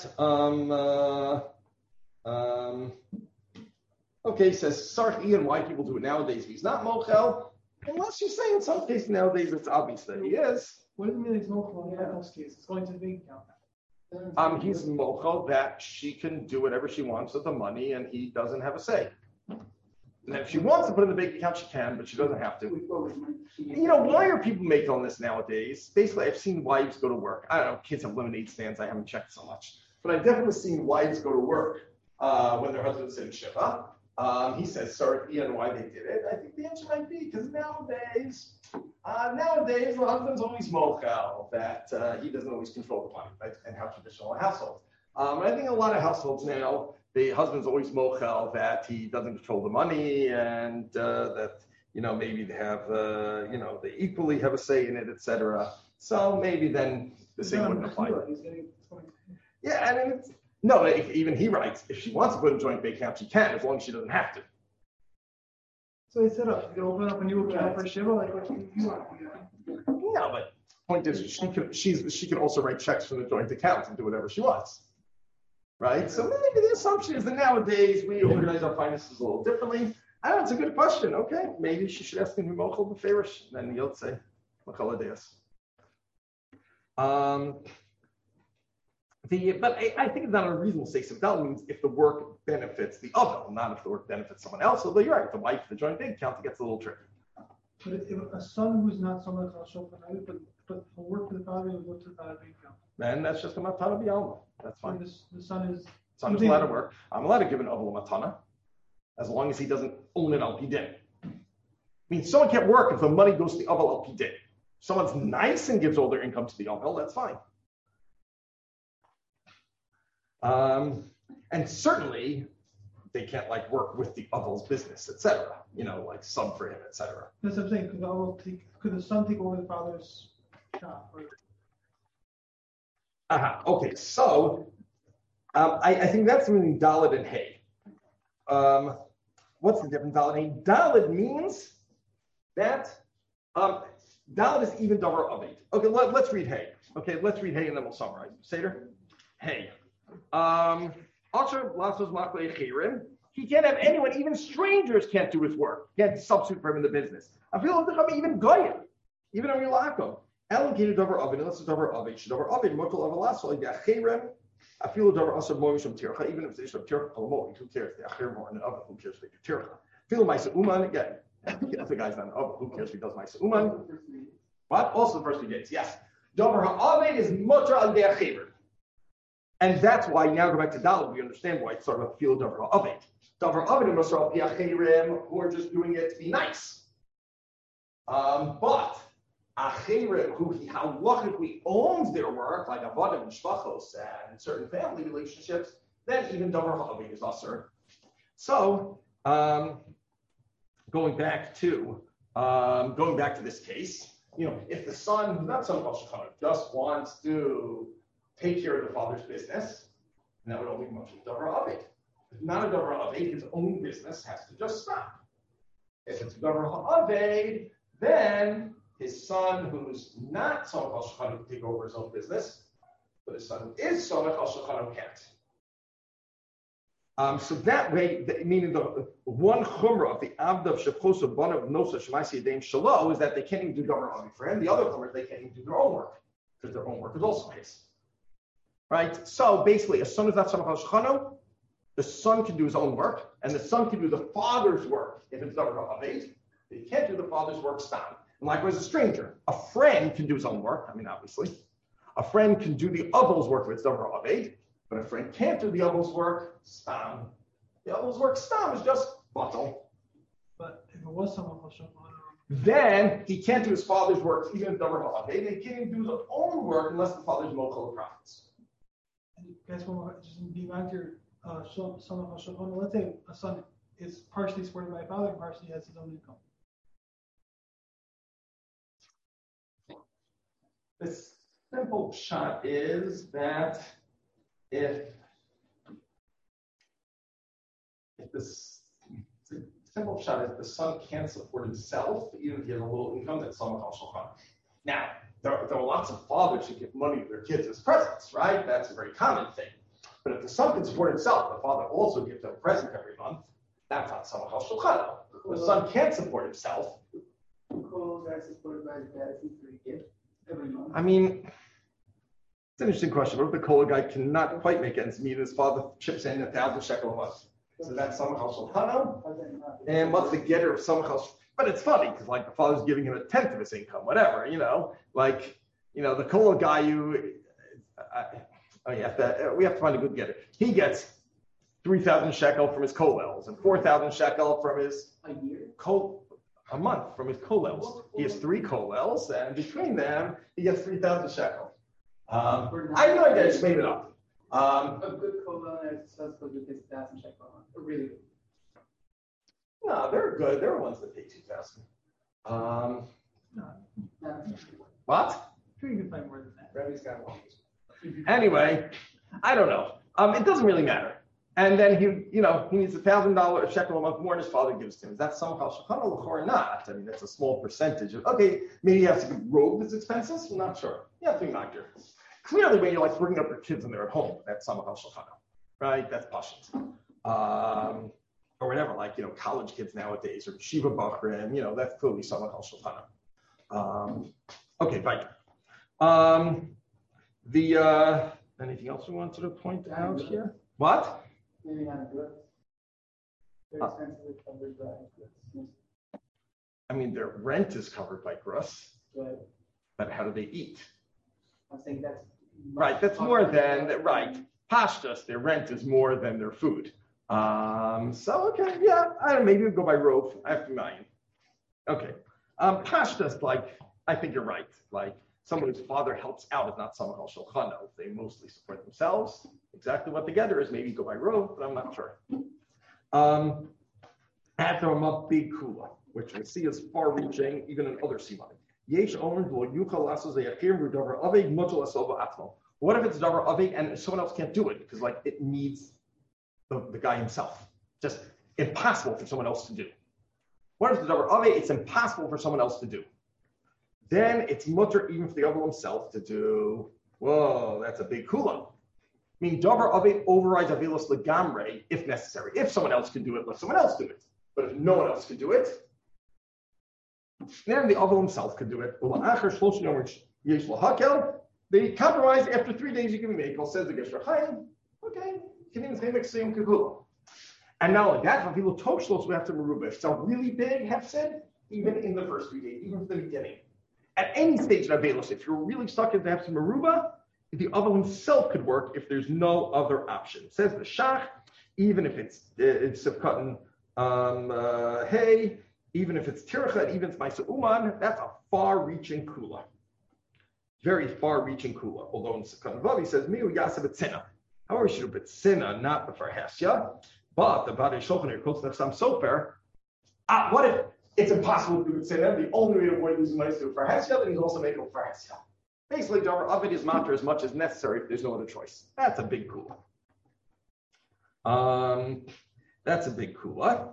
okay, says Sarchi and why people do it nowadays. He's not mochel, unless you say in some cases nowadays it's obvious that he is. What does it mean he's mochel in Michael's case? It's going to the bank account. He's mochel that she can do whatever she wants with the money and he doesn't have a say. And if she wants to put it in the bank account, she can, but she doesn't have to. Why are people making on this nowadays? Basically, I've seen wives go to work. I don't know, kids have lemonade stands. I haven't checked so much. But I've definitely seen wives go to work when their husband's in Shiva. He says, sorry, why they did it. I think the answer might be because nowadays the husband's always mochel, that he doesn't always control the money, right? And how traditional a household. And I think a lot of households now, the husband's always mochel, that he doesn't control the money and that, maybe they have, they equally have a say in it, etc. So maybe then the same wouldn't apply. Yeah, I mean, even he writes, if she wants to put a joint bank account, she can, as long as she doesn't have to. So he set up, you can open up a new account for Shiva, like what you want. No, but point is, she can also write checks from the joint account and do whatever she wants. Right? So maybe the assumption is that nowadays we organize our finances a little differently. I don't know, it's a good question. Okay, maybe she should ask him Mochel b'ferish, then he'll say Mochel Adeas. But I think it's not unreasonable to say Sivdal means if the work benefits the other, not if the work benefits someone else. Although you're right, the wife, the joint bank account, it gets a little tricky. But if a son who's not someone called Shulchan, but he'll work for the father and go to the father bank account. Then that's just a matana b'alma. That's fine. So the son is allowed to work. I'm allowed to give an aval a matana, as long as he doesn't own it al pidin. I mean, someone can't work if the money goes to the aval al pidin. Someone's nice and gives all their income to the aval, that's fine. And certainly they can't work with the aval's business, etc. Like sub for him, etc. That's what I'm saying. Could the son take over the father's shop? Okay, so I think that's meaning Dalet and Hay. What's the difference? Dalet and Hay? Dalet means that Dalet is even davar aved. Okay, let's read Hay. Okay, let's read Hay and then we'll summarize. Seder, Hay. He can't have anyone, even strangers can't do his work, can't substitute for him in the business. I feel like even Goyim, even a Rilako. Allocated over oven, unless it's over oven, should over oven, motel over last, like the Achirem. I feel it over also more from Tircha, even if it's of Tircha, who cares? The Achirem or an oven, who cares? They do Tircha. Feel Maisa Uman again. If the guy's not an oven, who cares if he does Maisa Uman? What? Also the first two gates, yes. Dover ha'oven is mutter al the Achirem. And that's why, now go back to Dalet, we understand why it's sort of a field of Ovid. Davar Ovid and Mosar Piachirim, who are just doing it to be nice. But Achirim, who he halachically owns their work, like Avodim and Shvachos and certain family relationships, then even Davar Ovid is usher. So, going back to this case, if the son, not son of Shulchan, just wants to take care of the father's business, and that would only be much of Davar Aved. If not a Davar Aved, his own business has to just stop. If it's Davar Aved, then his son, who's not Somach al Shulchan, can take over his own business, but his son who is Somach al Shulchan can't. So that way, meaning the one chumrah of the Avda of Shechosa Bana of Nosa Shemaisi Yadayim Shalo is that they can't even do Davar Aved for him. The other chumrah, they can't even do their own work, because their own work is also his. Right? So basically, a son is not Samach al Shulchan, the son can do his own work, and the son can do the father's work if it's Davar Aved. He can't do the father's work, stop. And likewise, a stranger. A friend can do his own work, obviously. A friend can do the Avos work with Davar Aved, but a friend can't do the Avos work Stam. The Avos work Stam is just bottle. But if it was someone called Shulchan, Then he can't do his father's work even if Davar Aved. He can't even do his own work unless the father's Mochel of profits. guys, just be back to your son of Shulchan. Let's say a son is partially supported by a father and partially has his own income. The simple shot is that if this the simple shot is the son can't support himself, even if he has a little income, that's some Shulchan. Now, there are lots of fathers who give money to their kids as presents, right? That's a very common thing. But if the son can support himself, the father also gives them a present every month, that's not some Shulchan. The son can't support himself. Who are supported by his dad for a gift every month? I mean, it's an interesting question. What if the Kola guy cannot quite make ends meet? His father chips in 1,000 shekel a month. So that's Samachal Shulchan. And what's the getter of Samachal? But it's funny because, like, the father's giving him 1/10 of his income, whatever, the Kola guy, we have to find a good getter. He gets 3,000 shekel from his kollels and 4,000 shekel from his a month from his kollels. He has 3 kollels, and between them, he gets 3,000 shekel. I have no idea. I just made it up. A good kollel is supposed to get 1,000 shekel a month. Really good. No, they're good. They're the ones that pay 2,000. What? Sure, you can find more than that. Rabbi's got one. Anyway, I don't know. It doesn't really matter. And then he needs $1,000 shekel a month more, and his father gives to him. Is that somehow shulchan or not? I mean, that's a small percentage of. Okay, maybe he has to robe his expenses. I'm not sure. You have to be not clearly when you're bringing up your kids and they're at home, that's somehow shulchan, right? That's pashut. Or whatever, college kids nowadays, or Shiva Bachrim, that's clearly somehow shulchan. Okay, fine. Anything else we wanted to point out here? What? Maybe not good. Their expenses are covered by goods. I mean, their rent is covered by grus, But but how do they eat? I think that's Right, that's more than that. Right, pashtas, their rent is more than their food. So okay, yeah, I don't know, maybe we'll go by rope. I have to mind. Okay, pashtas, I think you're right. Someone whose father helps out is not someone else shulchano. They mostly support themselves. Exactly what the getter is, maybe go by rope, but I'm not sure. After a big kula, which we see is far-reaching, even in other simanim. Yesh omer lo yuchal lasos le'achir v'davar aveg mutal asova atmo. What if it's davar aveg and someone else can't do it because it needs the guy himself? Just impossible for someone else to do. What if it's davar aveg? It's impossible for someone else to do. Then it's mutter even for the other himself to do. Whoa, that's a big kula. I mean, davar aved overrides avilos legamre if necessary. If someone else can do it, let someone else do it. But if no one else can do it, then the avil himself could do it. They compromise after 3 days. You can make. Says the Gesher Chaim. Okay, can even say mixing kugula. And not only that, avilos toshlos we have to meruba. If it's a really big hefsed, even in the first 3 days, even from the beginning. At any stage in avilos, if you're really stuck in the hefsed meruba, the avil himself could work if there's no other option. It says the shach, even if it's sivkatan hey, even if it's tirachat, even if it's ma'isa uman, that's a far-reaching kula. Very far-reaching kula. Although in sivkatan vav he says miu yasa b'tzina. However, she should do b'tzina, not b'farhesya. But the Badei Shulchan here quotes Nefsam Sofer. What if it's impossible to do b'tzina? The only way to avoid losing money is to do farhesya, then he's also making a farhesya. Basically, davar aved is matter as much as necessary if there's no other choice. That's a big kula. That's a big kula.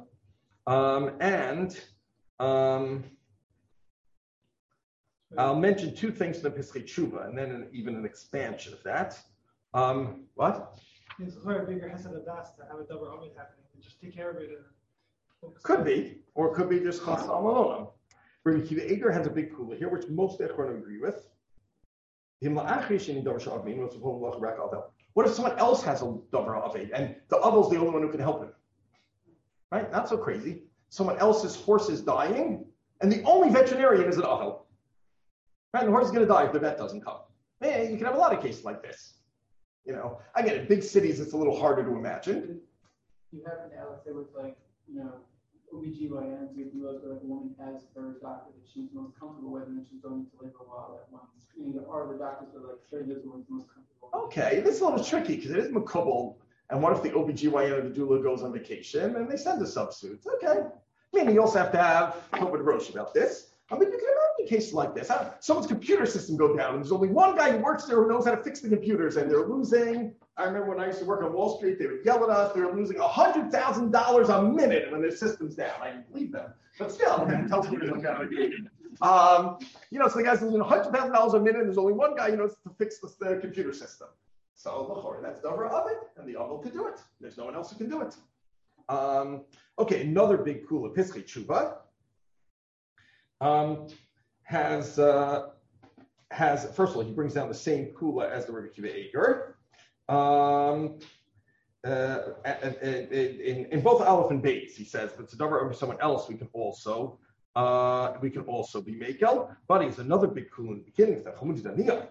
I'll mention 2 things in the Pischei Tshuva, and then even an expansion of that. What? It's a bigger hesed adas to have a davar aved happening and just take care of it. Could be, or it could be just chas almalonam. Rabbi Akiva Eiger has a big kula here, which most Echronim agree with. What if someone else has a davar aved and the avel's the only one who can help him? Right? Not so crazy. Someone else's horse is dying, and the only veterinarian is an avel. Right? And the horse is going to die if the vet doesn't come. You can have a lot of cases like this. Again, in big cities, it's a little harder to imagine. You have now, let's say with OBGYNs, you do like a woman has her doctor that she's most comfortable with, and then she's going to labor while at once. There are the doctors that are like, sure, this one's most comfortable. Okay, this is a little tricky because it is makubal. And what if the OBGYN or the doula goes on vacation and they send a substitute? Okay. Meaning you also have to have Tobit Rosh about this. I mean, you can imagine cases like this. Someone's computer system goes down, and there's only one guy who works there who knows how to fix the computers, and they're losing. I remember when I used to work on Wall Street, they would yell at us. They were losing $100,000 a minute when their system's down. I didn't believe them, but still, that tells me there's kind of so the guy's losing $100,000 a minute, and there's only one guy who knows to fix the computer system. So that's Dover of it, and the Ovel could do it. There's no one else who can do it. Okay, another big kula, Pischei Tshuva. Has first of all, he brings down the same kula as the Rebbe Akiva Eiger. In both Aleph and Beis, he says that it's a davar over someone else. We can also be mekel. But he's another big kula in the beginning. That Chomud Daniyah.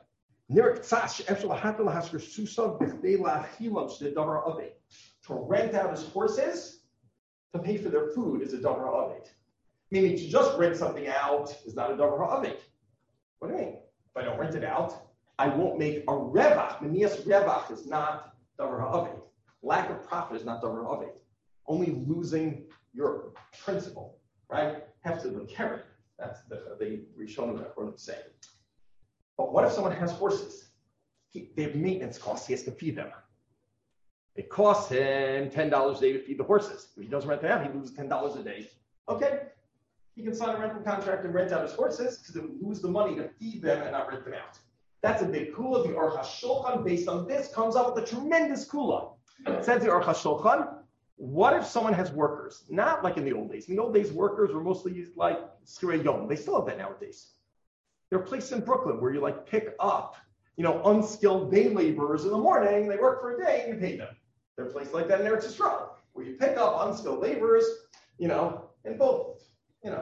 To rent out his horses to pay for their food is a davar ha'aved. Meaning to just rent something out is not a davar ha'aved. What do you mean? If I don't rent it out, I won't make a revach. Menias revach is not davar ha'aved. Lack of profit is not davar ha'aved. Only losing your principal, right? Have to be carried. That's the Rishonim that Achronim say. But what if someone has horses? They have maintenance costs. He has to feed them. It costs him $10 a day to feed the horses. If he doesn't rent them out, he loses $10 a day. Okay. He can sign a rental contract and rent out his horses because he would lose the money to feed them and not rent them out. That's a big kula. The Aruch HaShulchan, based on this, comes up with a tremendous kula. It says the Aruch HaShulchan, what if someone has workers? Not like in the old days. In the old days, workers were mostly used like Skirei Yom. They still have that nowadays. There are places in Brooklyn where you pick up, unskilled day laborers in the morning. They work for a day and you pay them. There are places like that in Eretz Yisrael where you pick up unskilled laborers, in both, in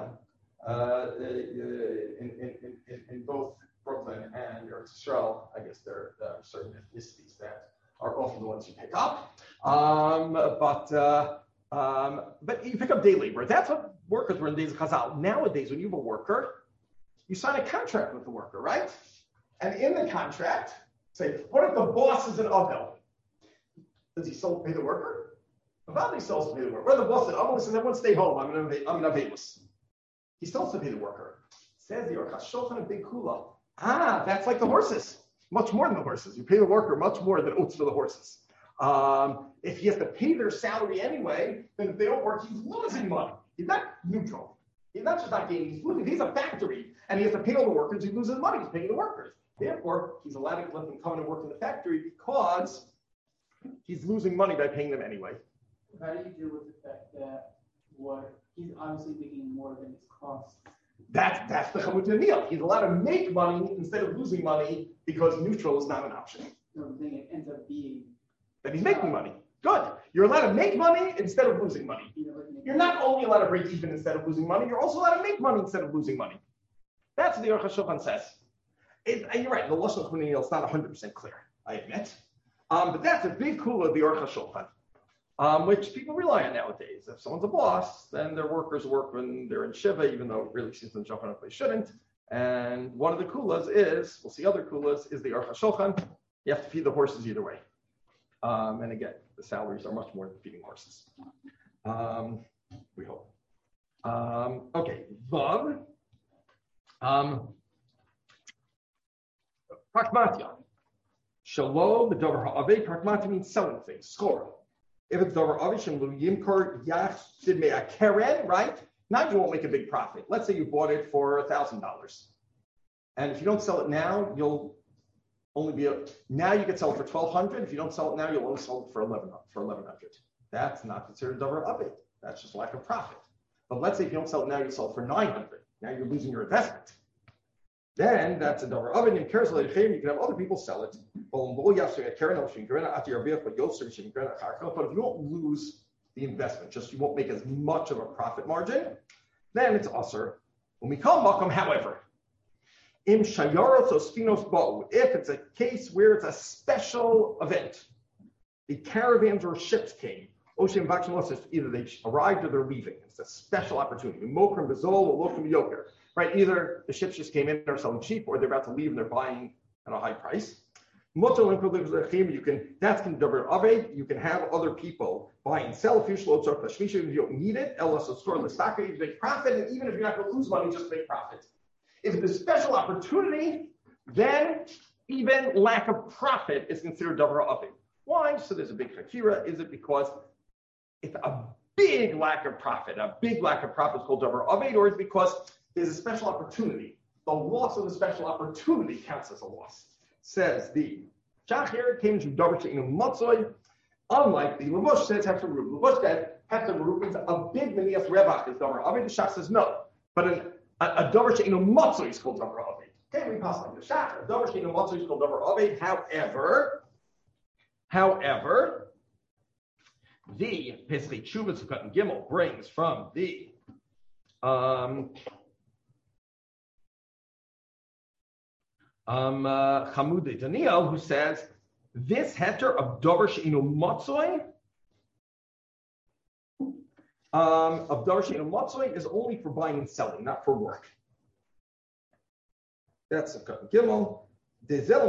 both Brooklyn and Eretz Yisrael. I guess there are certain ethnicities that are often the ones you pick up. But you pick up day labor. That's what workers were in the days of Chazal. Nowadays, when you have a worker, you sign a contract with the worker, right? And in the contract, say, what if the boss is an Avel? Does he still pay the worker? About he still has to pay the worker. What if the boss said, oh, listen, everyone stay home. I'm an Avelis. He still has to pay the worker. Says the Aruch HaShulchan a big kula. That's like the horses. Much more than the horses. You pay the worker much more than oats for the horses. If he has to pay their salary anyway, then if they don't work, he's losing money. He's not neutral. He's not just not gaining, he's losing. He's a factory, and he has to pay all the workers. He loses money. He's paying the workers. Therefore, he's allowed to let them come and work in the factory because he's losing money by paying them anyway. How do you deal with the fact that he's obviously making more than his costs? That's the Chamut Daniel. He's allowed to make money instead of losing money because neutral is not an option. No, the thing it ends up being that he's making money. Good. You're allowed to make money instead of losing money. You're not only allowed to break even instead of losing money, you're also allowed to make money instead of losing money. That's what the Aruch HaShulchan says. And you're right, the Lashon Chamut Daniel is not 100% clear, I admit. But that's a big kula of the Aruch HaShulchan, which people rely on nowadays. If someone's a boss, then their workers work when they're in Shiva, even though it really seems to jump up they shouldn't. And one of the kulas is, we'll see other kulas, is the Aruch HaShulchan. You have to feed the horses either way. And again, the salaries are much more than feeding horses. We hope. Okay, Vav. Pragmatia. Shalom, the Dover Ha'aveh. Pragmatia means selling things. Skora. If it's Dover Ha'aveh, Shem Lu Yimkor Yachsid Mea Keren, right? Now you won't make a big profit. Let's say you bought it for $1,000. And if you don't sell it now, you'll only be now you can sell it for $1,200. If you don't sell it now, you'll only sell it for $1,100. That's not considered Dover Ha'aveh. That's just lack of profit. But let's say if you don't sell it now, you sell it for $900. Now you're losing your investment. Then that's a Dover Ha'aveh. You can have other people sell it. But if you don't lose the investment, just you won't make as much of a profit margin, then it's usher. When we call Makam, however, Im shayaros ospinos bo. If it's a case where it's a special event, the caravans or ships came. Ocean Vakshalos, either they arrived or they're leaving. It's a special opportunity. Mokrim Bezol or Lokim Yoker. Right? Either the ships just came in and are selling cheap, or they're about to leave and they're buying at a high price. You can, that's considered aved. You can have other people buy and sell. If you don't need it, you make profit, and even if you're not going to lose money, just make profit. If it's a special opportunity, then even lack of profit is considered davar aved. Why? So there's a big hakira. Is it because it's a big lack of profit? A big lack of profit is called davar aved, or is it because there's a special opportunity? The loss of the special opportunity counts as a loss. Says the Shachir came to davar she'inu matzoy. Unlike the Lavush says have to root. Lavush said have to root means a big minias revach is davar aved. The Shach says no, but a davar she'inu matzoy is called davar aved. Okay, we pass like the Shach. A davar she'inu matzoy is called davar aved. However, the Pesach Tshuva Sukkot and Gimel brings from the Chamudei Daniel, who says this heter of davar she'inu matzoy is only for buying and selling, not for work. That's Sukkot and Gimel. Then a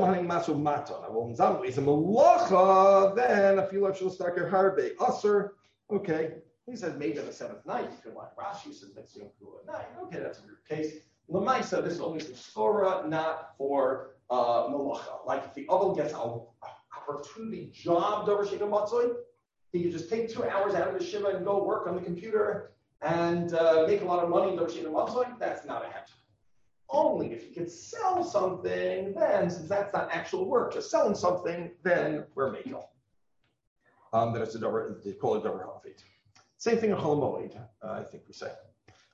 malacha, then a few she'll start your harbe usher. Okay, he says maybe on the seventh night. You could like Rashi says that's the at night. Okay, that's a weird case. Lamaisa, this is only for skora, not for malacha. Like if the other gets an opportunity job, davar she'inu matzoy, he could just take 2 hours out of the shiva and go work on the computer and make a lot of money. Davar she'inu matzoy, that's not a heter. Only if you could sell something, then since that's not actual work, just selling something, then we're making. Then it's they call it davar havit. Same thing in Chol Moed, I think we say.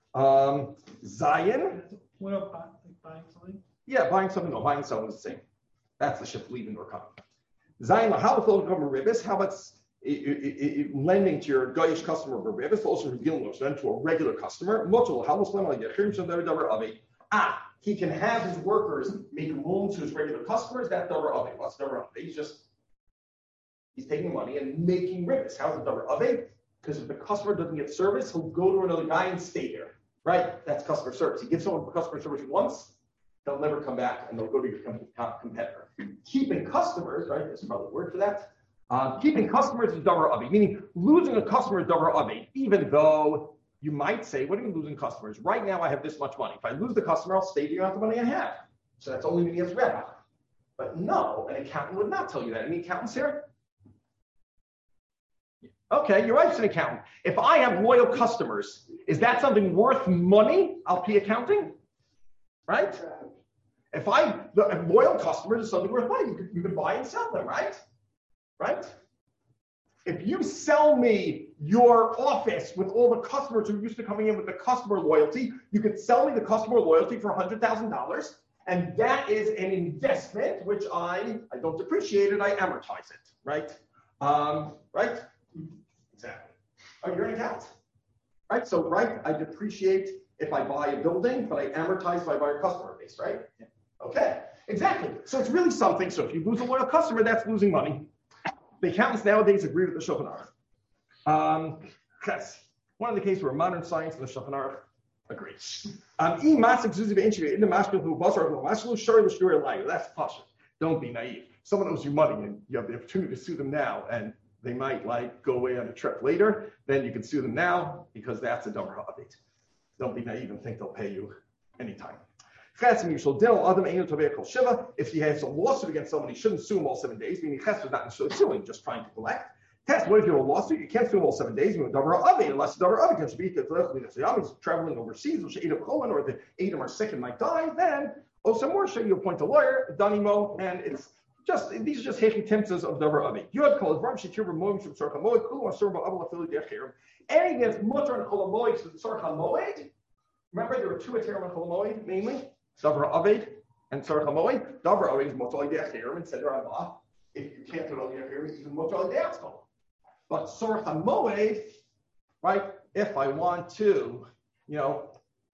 Zion. What about buying something? Yeah, buying something. No, buying something is the same. That's the ship leaving or coming. Zion. How about ribbis? How about lending to your goyish customer ribbis? Also revealing those then to a regular customer. He can have his workers make loans to his regular customers. That's davar aved. What's davar aved? He's taking money and making ribbis. How's it davar aved? Because if the customer doesn't get service, he'll go to another guy and stay there. Right? That's customer service. He gives someone customer service once, they'll never come back and they'll go to your competitor. Keeping customers, right? There's probably a word for that. Keeping customers is davar aved, meaning losing a customer is davar aved, even though you might say, what are you losing customers? Right now I have this much money. If I lose the customer, I'll stay here with the money I have. So that's only when he has red. But no, an accountant would not tell you that. Any accountants here? Okay, your wife's an accountant. If I have loyal customers, is that something worth money? I'll pay accounting, right? If loyal customers is something worth money, you could buy and sell them, right? Right? If you sell me your office with all the customers who are used to coming in with the customer loyalty, you could sell me the customer loyalty for $100,000, and that is an investment which I don't depreciate it, I amortize it, right? Right? Exactly. Oh, you're an accountant, right? So, right, I depreciate if I buy a building, but I amortize if I buy a customer base, right? Yeah. Okay, exactly. So it's really something. So if you lose a loyal customer, that's losing money. The accountants nowadays agree with the Shulchan Aruch. Yes, one of the cases where modern science and the Shulchan Aruch agree. That's pasha. Don't be naive. Someone owes you money and you have the opportunity to sue them now, and they might go away on a trip later. Then you can sue them now because that's a davar havit. Don't be naive and think they'll pay you anytime. If he has a lawsuit against someone, he shouldn't sue him all 7 days. Meaning, Ches is not necessarily suing, just trying to collect. Test, what if you have a lawsuit? You can't sue him all 7 days. Unless the davar aved can speak. If he's traveling overseas, or the Adam are sick and might die, then some more you appoint a lawyer, Danimo, and it's just these are just hechi timtzas of davar aved. You have called Ram Shekir Moed from Tzorcha Moed. Kulu Asurba Abel Afili Dechirim. Anything that's mutter and Kol Moed to Tzorcha Moed. Remember, there were two Aterim and Kol Moed, mainly. Davar aved and tzorcha moed. Davar aved is mutar l'de'achirim and seder haba. If you can't do it on the achirim, you can mutar l'de'atzkom. But tzorcha moed, right? If I want to,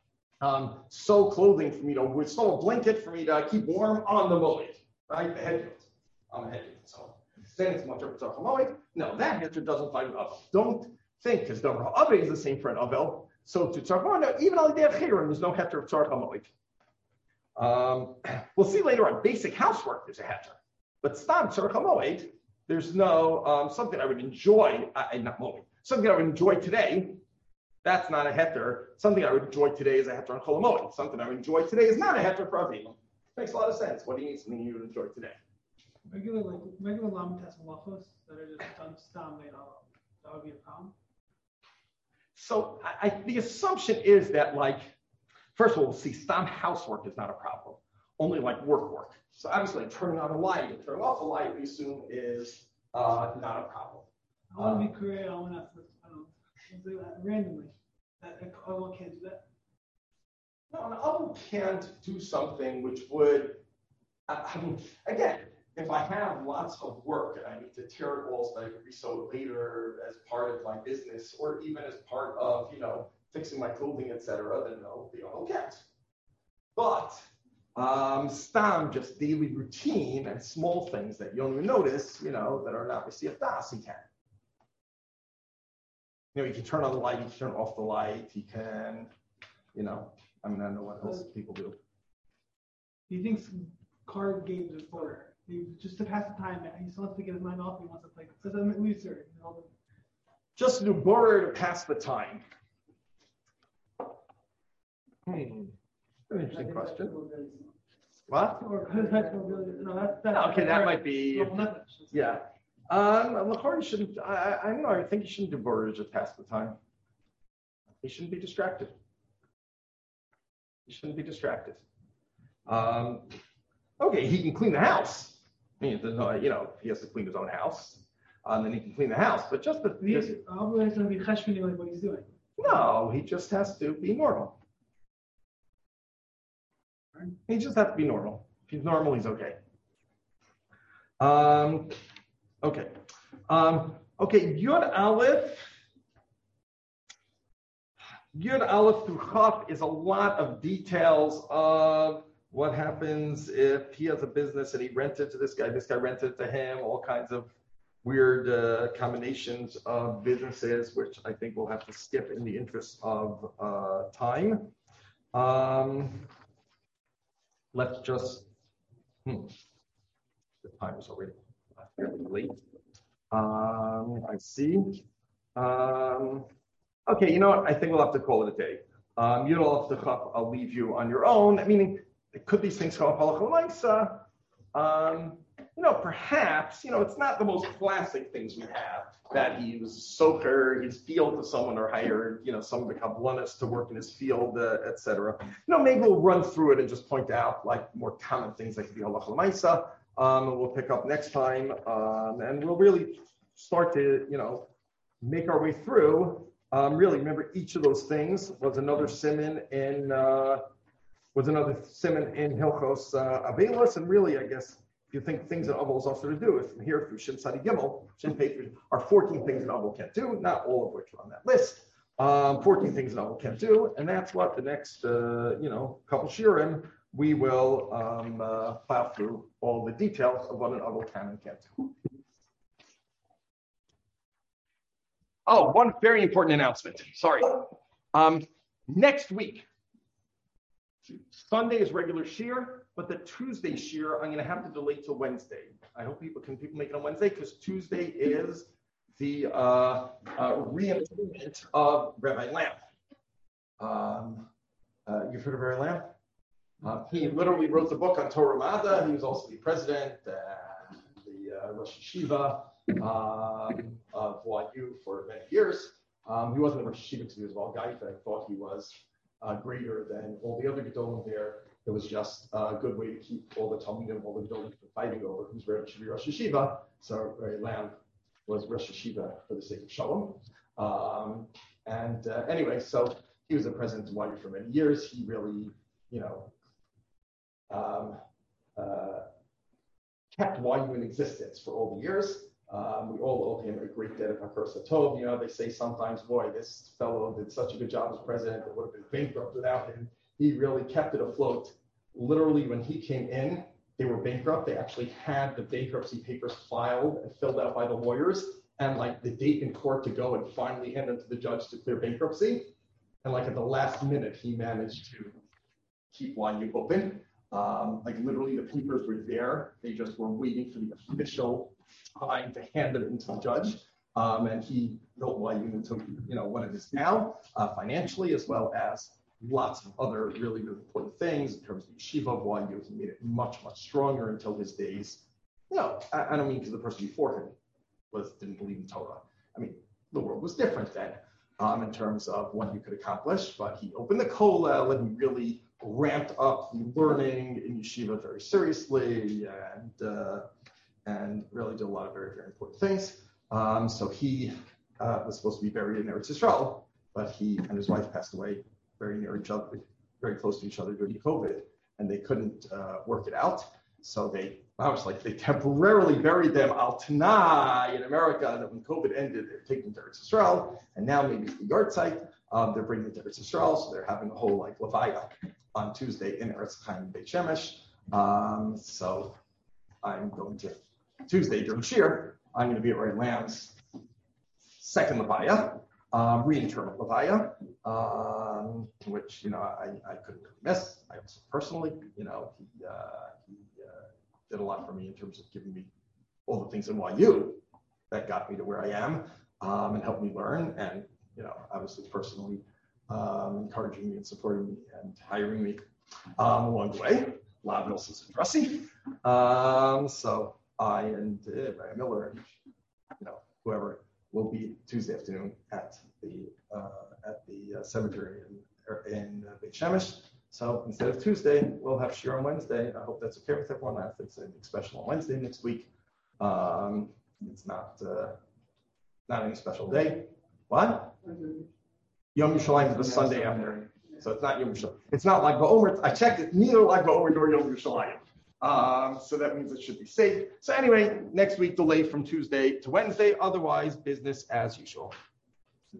sew clothing for me to sew a blanket for me to keep warm on the moed, right? The head on the head. So then it's much of a moed. No, that heter doesn't find an avel. Don't think because the Ave is the same for an avel. So to tzarech moed, even al yidei chirin, there's no heter of tzarech moed. We'll see later on. Basic housework there's a heter, but stam tzarech moed, there's no something I would enjoy. Not moed. Something I would enjoy today. That's not a heter. Something I would enjoy today is a heter on Chol HaMoed. Something I would enjoy today is not a heter for Avim. Makes a lot of sense. What do you mean something you would enjoy today? Regular lamitas malachos that are just done stam made out. That would be a problem. So the assumption is that, like, first of all, we'll see stam housework is not a problem. Only like work. So obviously turning on a light and turning off a light we assume is not a problem. I want to be creative. I want to do that randomly. I can't do that. No, an oven can't do something which would, again, if I have lots of work and I need to tear it all so that I can resew it later as part of my business or even as part of, fixing my clothing, etc., then no, the oven can't. But stam, just daily routine and small things that you don't even notice, that are not B'siyach Das, he can. He can turn on the light, he can turn off the light, he can, I don't know what else people do. He thinks card games are for just to pass the time. He still wants to get his mind off. He wants to play. So then we sir. Just to do borrow to pass the time. An interesting question. What? Okay, that might be. Yeah. Lachor shouldn't. I think he shouldn't do borrow to just pass the time. He shouldn't be distracted. Okay, he can clean the house. I mean, he has to clean his own house, and then he can clean the house. But just what he's doing. No, he just has to be normal. He just has to be normal. If he's normal, he's okay. Okay. Yud Aleph through Chaf is a lot of details of what happens if he has a business and he rented to this guy rented to him, all kinds of weird combinations of businesses, which I think we'll have to skip in the interest of time. Let's just, the time is already fairly late. I see. Okay, you know what? I think we'll have to call it a day. You don't have to, I'll leave you on your own. Meaning, could these things come up halacha l'maisa? Perhaps, it's not the most classic things we have, that he was socher, his field to someone or hired, someone become blunness to work in his field, etc. Maybe we'll run through it and just point out like more common things that could be halacha l'maisa. And we'll pick up next time, and we'll really start to, make our way through. Really, remember each of those things was another siman in Hilchos Avelos, and really, I guess, if you think things that Avol is also to do, from here through Shin Sadi Gimel, Shin Pei are 14 things that Avol can't do, not all of which are on that list. 14 things that Avol can't do, and that's what the next, couple shiurim we will plow through all the details of what an Avol can and can't do. Oh, one very important announcement. Sorry. Next week, Sunday is regular shiur, but the Tuesday shiur I'm going to have to delay till Wednesday. I hope people make it on Wednesday because Tuesday is the reenactment of Rabbi Lamb. You've heard of Rabbi Lamb? He literally wrote the book on Torah Mada. He was also the president, the Rosh Yeshiva of YU for many years. He wasn't a Rosh Yeshiva because he was well guy, but I thought he was greater than all the other Gedolim there. It was just a good way to keep all the Talmudim, all the Gedolim from fighting over who's ready to be Rosh Yeshiva. So Rabbi Lamb was Rosh Yeshiva for the sake of Shalom. Anyway, so he was the president of YU for many years. He really, kept YU in existence for all the years. We all owe him a great debt of Hakursa Tov. They say sometimes, boy, this fellow did such a good job as president, it would have been bankrupt without him. he really kept it afloat. Literally, when he came in, they were bankrupt. They actually had the bankruptcy papers filed and filled out by the lawyers, and like the date in court to go and finally hand them to the judge to clear bankruptcy. And like at the last minute, he managed to keep YU open. Like literally the papers were there. They just were waiting for the official time to hand them into the judge. And he built YU into, what it is now, financially, as well as lots of other really, really important things in terms of the yeshiva of YU. He made it much, much stronger until his days. I don't mean because the person before him didn't believe in Torah. I mean, the world was different then in terms of what you could accomplish, but he opened the kollel and he really ramped up the learning in yeshiva very seriously and really did a lot of very, very important things. So he was supposed to be buried in Eretz Yisrael, but he and his wife passed away very near each other, very close to each other during COVID, and they couldn't work it out. So they temporarily buried them al Tanai in America, and then when COVID ended, they're taking them to Eretz Yisrael, and now maybe it's the yard site, they're bringing it to Eretz Yisrael, so they're having a whole levaya on Tuesday in Eretz Chaim Beit Shemesh. So I'm going to Tuesday during Shir. I'm going to be at Ray Lamb's second levaya, reinterment levaya, which I couldn't really miss. I also personally, he did a lot for me in terms of giving me all the things in YU that got me to where I am and helped me learn, and obviously personally encouraging me and supporting me and hiring me along the way. Lav Nilsson and Russi. So I and Ryan Miller and whoever will be Tuesday afternoon at the cemetery in Beit Shemesh. So instead of Tuesday, we'll have Shir on Wednesday. I hope that's okay with everyone. I think it's anything special on Wednesday next week. It's not any special day. What? Yom Yerushalayim is the Sunday after. So it's not Yom Yerushalayim. It's not like Ba'omer. I checked it. Neither like Ba'omer nor Yom Yerushalayim. So that means it should be safe. So anyway, next week delayed from Tuesday to Wednesday. Otherwise, business as usual.